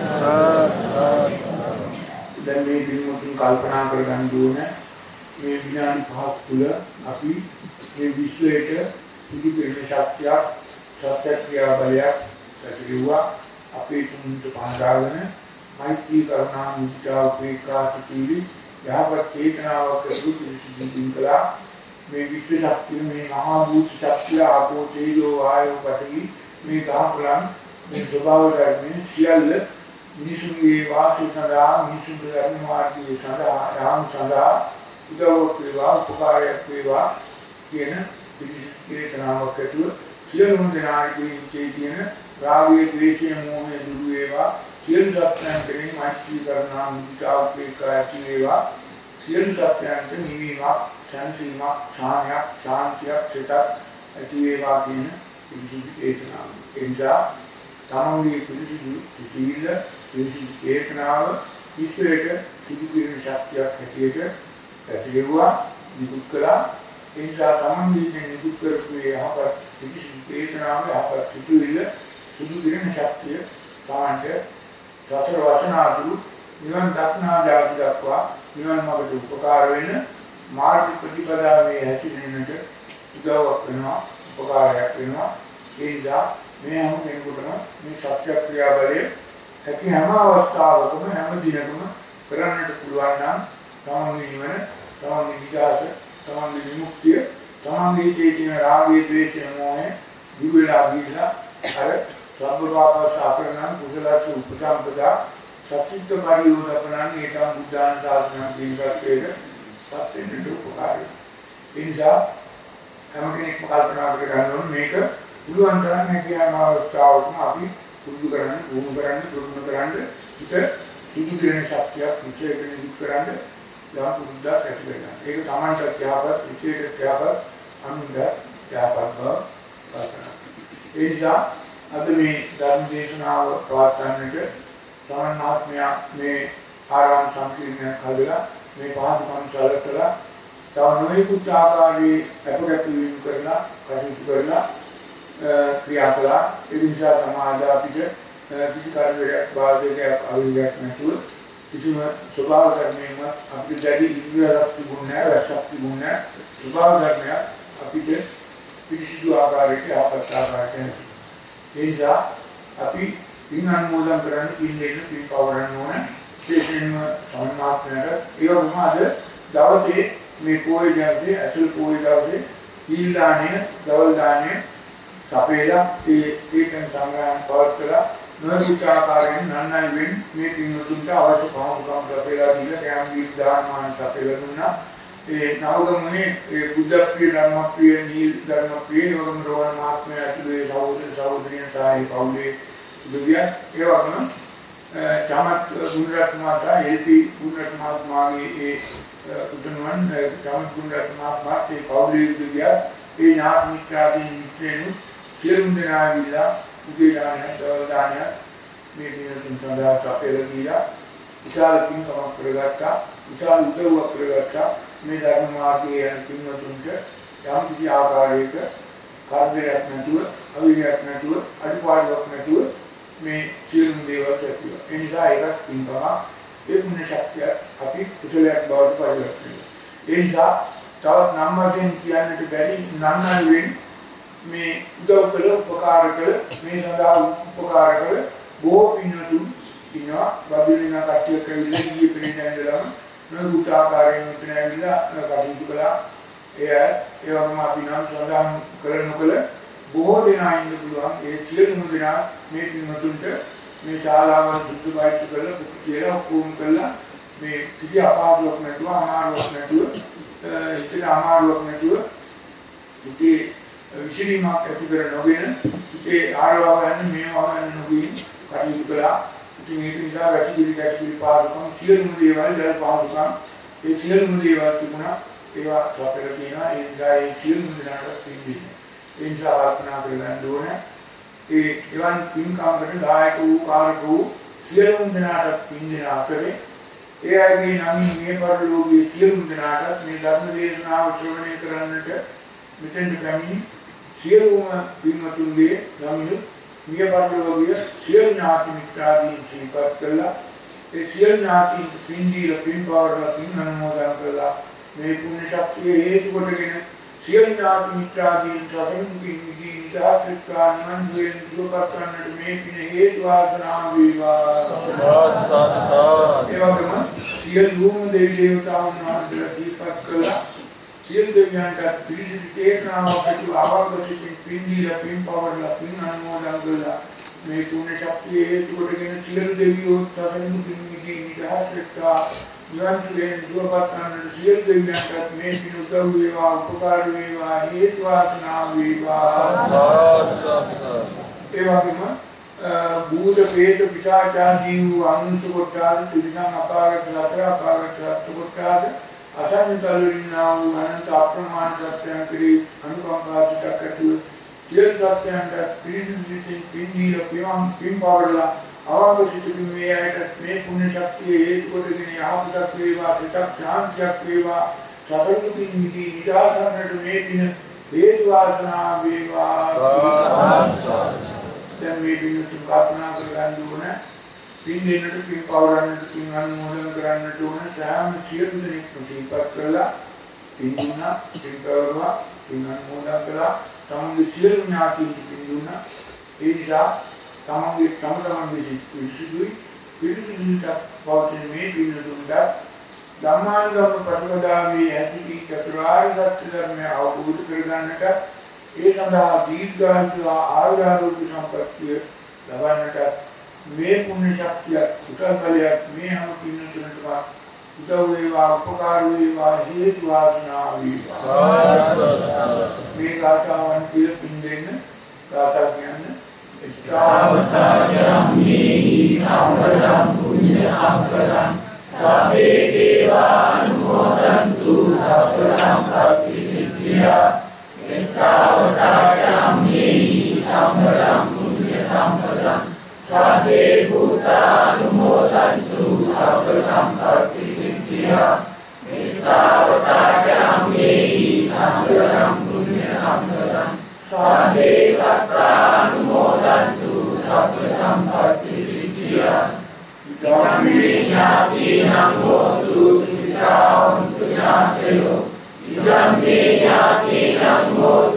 කියනවා. දැන් මේ දිනුතුන් කල්පනා කරගන්න ඕනේ මේ විඥාන පහක් තුළ අපි මේ විශ්වයට සුදු කිරණ ශක්තියක් සත්‍ය ක්‍රියා බලයක් ඇතිවෙවා අපේ තුන්ට පහදාගෙන මෛත්‍රී කරුණා මුදිතා උපේක්ඛා සිතිවිලි යහපත් චේතනාවක් ඇතිවෙන්න කළා මේ විශ්ව ශක්තිය මේ මහා භූත ශක්තිය ආපෝ තේජෝ වායෝ පඨවි මේ ගහකොළන් මේ ස්වභාව ධර්මයේ සියල්ල මිනිසුන්ගේ වාසය සඳහා මිනිසුන්ගේ ධර්ම මාර්ගයේ සඳහා රාම සඳහා උදව්වක් වේවා උපකාරයක් වේවා කියන චේතනාවක් ඇතුව සියලුම දෙනාගේ හිතේ තියෙන රාගය ද්වේෂය මෝහය දුරු වේවා සියලු සත්‍යයන් කෙරෙහි මෛත්‍රී කරුණා මුදිතා උපේක්ඛා ඇති වේවා සියලු සත්‍යයන්ට නිවීමක් සංසීමක් ශාන්තියක් ශාන්තියක් සිතක් ඇති වේවා කියන පිළිසිදු චේතනාව. එනිසා තමන්ගේ පිළිසිදු සිතිවිල්ල පිළිසිදු චේතනාව විශ්වයට සිදු කිරීමේ ශක්තියක් හැටියට ඇතිවෙවා නිකුත් කළා. එනිසා තමන්ගේ නිකුත් කරපු යහපත් පිළිසිදු චේතනාව යහපත් සිතිවිල්ල සිදු කිරීමේ ශක්තිය තමන්ට සතර වසනාතුරු නිවන් දක්නා ජාති දක්වා නිවන් මාර්ගයට උපකාර වෙන මාර්ග ප්‍රතිපදාවේ හැසිරෙන්නට උදව්වක් වෙනවා උපකාරයක් වෙනවා. ඒ නිසා මේ හැම කෙනෙකුටම මේ සත්‍ය ක්‍රියාවලිය හැකි හැම අවස්ථාවකම හැම දිනකම කරන්නට පුළුවන් නම් තමන්ගේ නිවන තමන්ගේ විකාශ තමන්ගේ විමුක්තිය තමන්ගේ ජීවිතේ රාගය ද්වේෂය මොහේ දුරලා ගිහිලා අර සම්බුද්ධාපස අපරණන් කුසලසු උපසම්පදා සත්‍යිත පරියෝධපණන් ඒකම් බුද්ධාන ශාසනය දීර්ඝත්වයේ සත්‍යෙට උපකාරයි. ඒ නිසා හැම කෙනෙක්ම කල්පනා කර ගන්න ඕනේ මේක පුළුවන් තරම් හැකියාව අවස්ථාවකම අපි පුරුදු කරන්න, වුණු කරන්න, පුරුදු කරන්න හිත සිදු කරන ශක්තියක් විශේෂයෙන් දික් කරන්න යම් පුරුද්දක් ඇති වෙනවා. ඒක තමන්ට ත්‍යාගවත් විශේෂ ත්‍යාගවත් අනුන්ද ත්‍යාගවත් බව කල්පනා. ඒ නිසා අද මේ ධර්ම දේශනාව පවත්වන්නට සමන්නාත්මය මේ ආරාම සංකීර්ණය කළා මේ පහසුකම් සැලකලා තව නොයෙකුත් ආකාරයේ අපකටවීම් කරලා කටයුතු කරලා ක්‍රියා කළා. ඒ නිසා තමයි අපිට කිසි කාර්යයක් වාදයක් අවිලයක් නැතුව කිසිම ස්වභාව ධර්මයක අපිට දැඩි ඉන්ද්‍රියක් තිබුණේ නැහැ, රසක් තිබුණේ නැහැ. ස්වභාව ධර්මයක් අපිට පිළිසිදු ආකාරයකට අපත් ආකාරයකට ඒ නිසා අපි පින් අනුමෝදන් කරන්න පින් දෙන්න පින් පවරන්න ඕන. විශේෂයෙන්ම සම්මාත්මයට ඒ වගේම අද දවසේ මේ පොය දවසේ අසල් පොය දවසේ කීල් දාණය, දවල් දාණය සපේලා ඒ ඒකෙන් සංග්‍රහණ පවත්වලා නොයෙකුත් ආකාරයෙන් නන්නයි වෙන් මේ පින්වතුන්ට අවශ්‍ය පහසුකම් ලැබෙලා දීලා කැම් දීප් දානමාන සපේලා දුන්නා. ඒ නවගමනේ ඒ බුද්ධ ප්‍රිය ධර්ම ප්‍රිය නීල් ධර්ම ප්‍රිය වගම රෝහණ මහත්මය ඇතුළේ සහෝදර සහෝදරියන් සායි පවුලේ දුවිය ඒ වගම චමත් ගුණරත්න මාතා එල්පී ගුණරත්න මහත්මයාගේ ඒ උතුම්වන් චමත් ගුණරත්න මහත්මයාගේ පවුලේ දුවිය ඒ ඥාති මිත්‍රාදීන් මිත්‍රයන් සියලුම දෙනා විලා උදේ දානය දවල් දානය මේ දිනතුන් සඳහා සපේලා දීලා විශාල පින්කමක් කරගත්තා. විශාල උදව්වක් කරගත්තා. මේ ධර්ම මාර්ගයේ යන පින්වතුන්ට යම් කිසි ආකාරයක කාර්යයක් නැතුව, අවිරයක් නැතුව, අඩුපාඩුවක් නැතුව මේ සියලුම දේවල් සැපියුවා. ඒ නිසා ඒකත් පින්කම ඒ පුණ්‍ය ශක්තිය අපි කුසලයක් බවට පරිවර්තනය වෙනවා. ඒ නිසා තවත් නම් වශයෙන් කියන්නට බැරි නන්නලුවෙන් මේ උදව් කළ උපකාර කළ මේ සඳහා උපකාර කළ බොහෝ පින්වතුන් ඉන්නවා. බබිලිනා කට්ටිය කවිලේ ගියේ පිළිඳ ඇඳලා නොයෙකුත් ආකාරයෙන් මෙතන ඇවිල්ලා කටයුතු කළා. ඒ ඒ වගේම අපි නම් සඳහන් කළ නොකළ බොහෝ දෙනා ඉන්න පුළුවන්. ඒ සියලුම දෙනා මේ පින්වතුන්ට මේ ශාලාව දුක්ඛ බයිත් කරලා කුක් කියලා ඔක්කොම කළා. මේ කිසි අපහසුයක් නැතුව අමාරුවක් නැතුව ඉතින් අමාරුවක් නැතුව ඉතින් විශේෂීමක් ඇති කර නොගෙන ඒ ආරවව යන මේවා යන නොගින් කටයුතු කළා. ඉතින් ඒක නිසා රැසිකිලි කැසිකිලි පාරුකම් සියලුම දේවල් දැල් පාරුකම් ඒ සියලුම දේවල් තිබුණා. ඒවා සපයලා තියෙනවා. ඒ නිසා ඒ සියලුම දෙනාට පිළිගන්නේ. ඒ නිසා ආත්මනා කරගන්න ඕනේ. ඒ එවන් පින්කම්කට දායක වූ කාර්ක වූ සියලුම දෙනාට පින් දෙන අතරේ ඒ අයගේ නම් මේ පරිලෝකයේ සියලුම දෙනාට මේ ධර්ම දේශනාව ශ්‍රවණය කරන්නට මෙතෙන් පැමිණි සියලුම පින්වතුන්ගේ නම් මිය පරිලෝකයේ සියලු ඥාති මිත්‍රාදීන් සිහිපත් කළා. ඒ සියලු ඥාති පින් දීලා පින් පවරලා පින් අනුමෝදන් කළා. මේ පුණ්‍ය ශක්තිය හේතු කොටගෙන සියලු ඥාති මිත්‍රාදීන් සසරින් පින් ආත්මිකානන් දුෙන් දුකපන්නට මේ පින හේතු ආසනා වේවා. සාදු සාදු සාදු. ඒ වගේම සියලුම දෙවි දේවතාවුන් වහන්සේලා දීපත් කළා. සියලු දෙවියන්ට පිළිසිදු චේතනාවක් ඇති ආවාගසිතින් පින්දීලා පින් පවර්ලා පින් අනුමෝදන් කළා. මේ පුණ්‍ය ශක්තිය හේතු කොටගෙන සියලු දෙවියෝ සසරින් මුකින් මිදී නිදහස් වෙත්වා. නිවන්තුෙන් දුරපත් කරන සියලු දෙවියන්ට මේ පින් උදව් වේවා උපකාර වේවා හේතු වාසනා වේවා. ඒ වගේම භූත ප්‍රේත පිශාච ආදී අනුසු කොටාද තිරිසන් අපාගත සතර අපාගත සත්තු කොටාද අසංවිතලිනා වූ අනන්ත අප්‍රමාණ සත්‍යයන් කෙරෙහි අනුකම්පා සිතකතු සියලු සත්‍යයන්ට පිළිසිතින් පින්දීල පියම් පින්පවරලා අවබෝධිත මේ ඇයට මේ පුණ්‍ය ශක්තිය හේතු කොටගෙන යහපතක් වේවා සිතක් ශාන්තියක් වේවා සතරකින් මිදී නිදාසන්නට මේ පින හේතු වාසනා වේවා. දැන් මේ පින්තුන් කල්පනා කරගන්න ඕන පින් දෙන්නට පින් පවරන්නට පින් අනුමෝදන් කරන්නට ඕන සෑම සියලු දෙනෙක් ප්‍රතිපත් කරලා පින් දුන්නා පින් පවරුවා පින් අනුමෝදන් කළා තමන්ගේ සියලු ඥාතීන් පින් දුන්නා ඒ නිසා තමන්ගේ තම තමන්ගේ සිදුයි පිළිසිදුට පවතින මේ පින් දුන්නා ධම්මානුගම ප්‍රතිපදාවේ ඇති චතුරාර්ය සත්‍ය ධර්මය අවබෝධ කරගන්නට ඒ සඳහා දීර්ඝායු ආයුරාෝග්‍ය සම්පත්තිය ලබන්නට මේ පුණ්‍ය ශක්තිය කුසල බලයක් මේ හැම පින්නතුන්ටම උදව් වේවා උපකාර වේවා හේතු වාසනා වේවා. මේ ගාථාවන් කියලා පින් දෙන්න ගාථා කියන්නේ ශ්‍රාවතාජම් මේහි සම්පදම් පුඤ්ඤ සම්පදම් සබ්බේ දේවානුමෝදන්තු සබ්බ සම්පත්ති සිද්ධියා එක්තාවතාජම් මේහි සම්පදම් පුඤ්ඤ සම්පදම් සබ්බේ භූතානුමෝදන්තු සබ්බ සම්පත්ති සිද්ධියා එක්තාවතාජම් මේහි සම්පදම් පුඤ්ඤ සම්පදම් සබ්බේ සත්තානුමෝදන්තු සබ්බ සම්පත්ති සිද්ධියා ධම්මේ ඥාතිනං හෝතු සුඛිතාන්තු ඥාතයෝ ධම්මේ ඥාතිනං හෝතු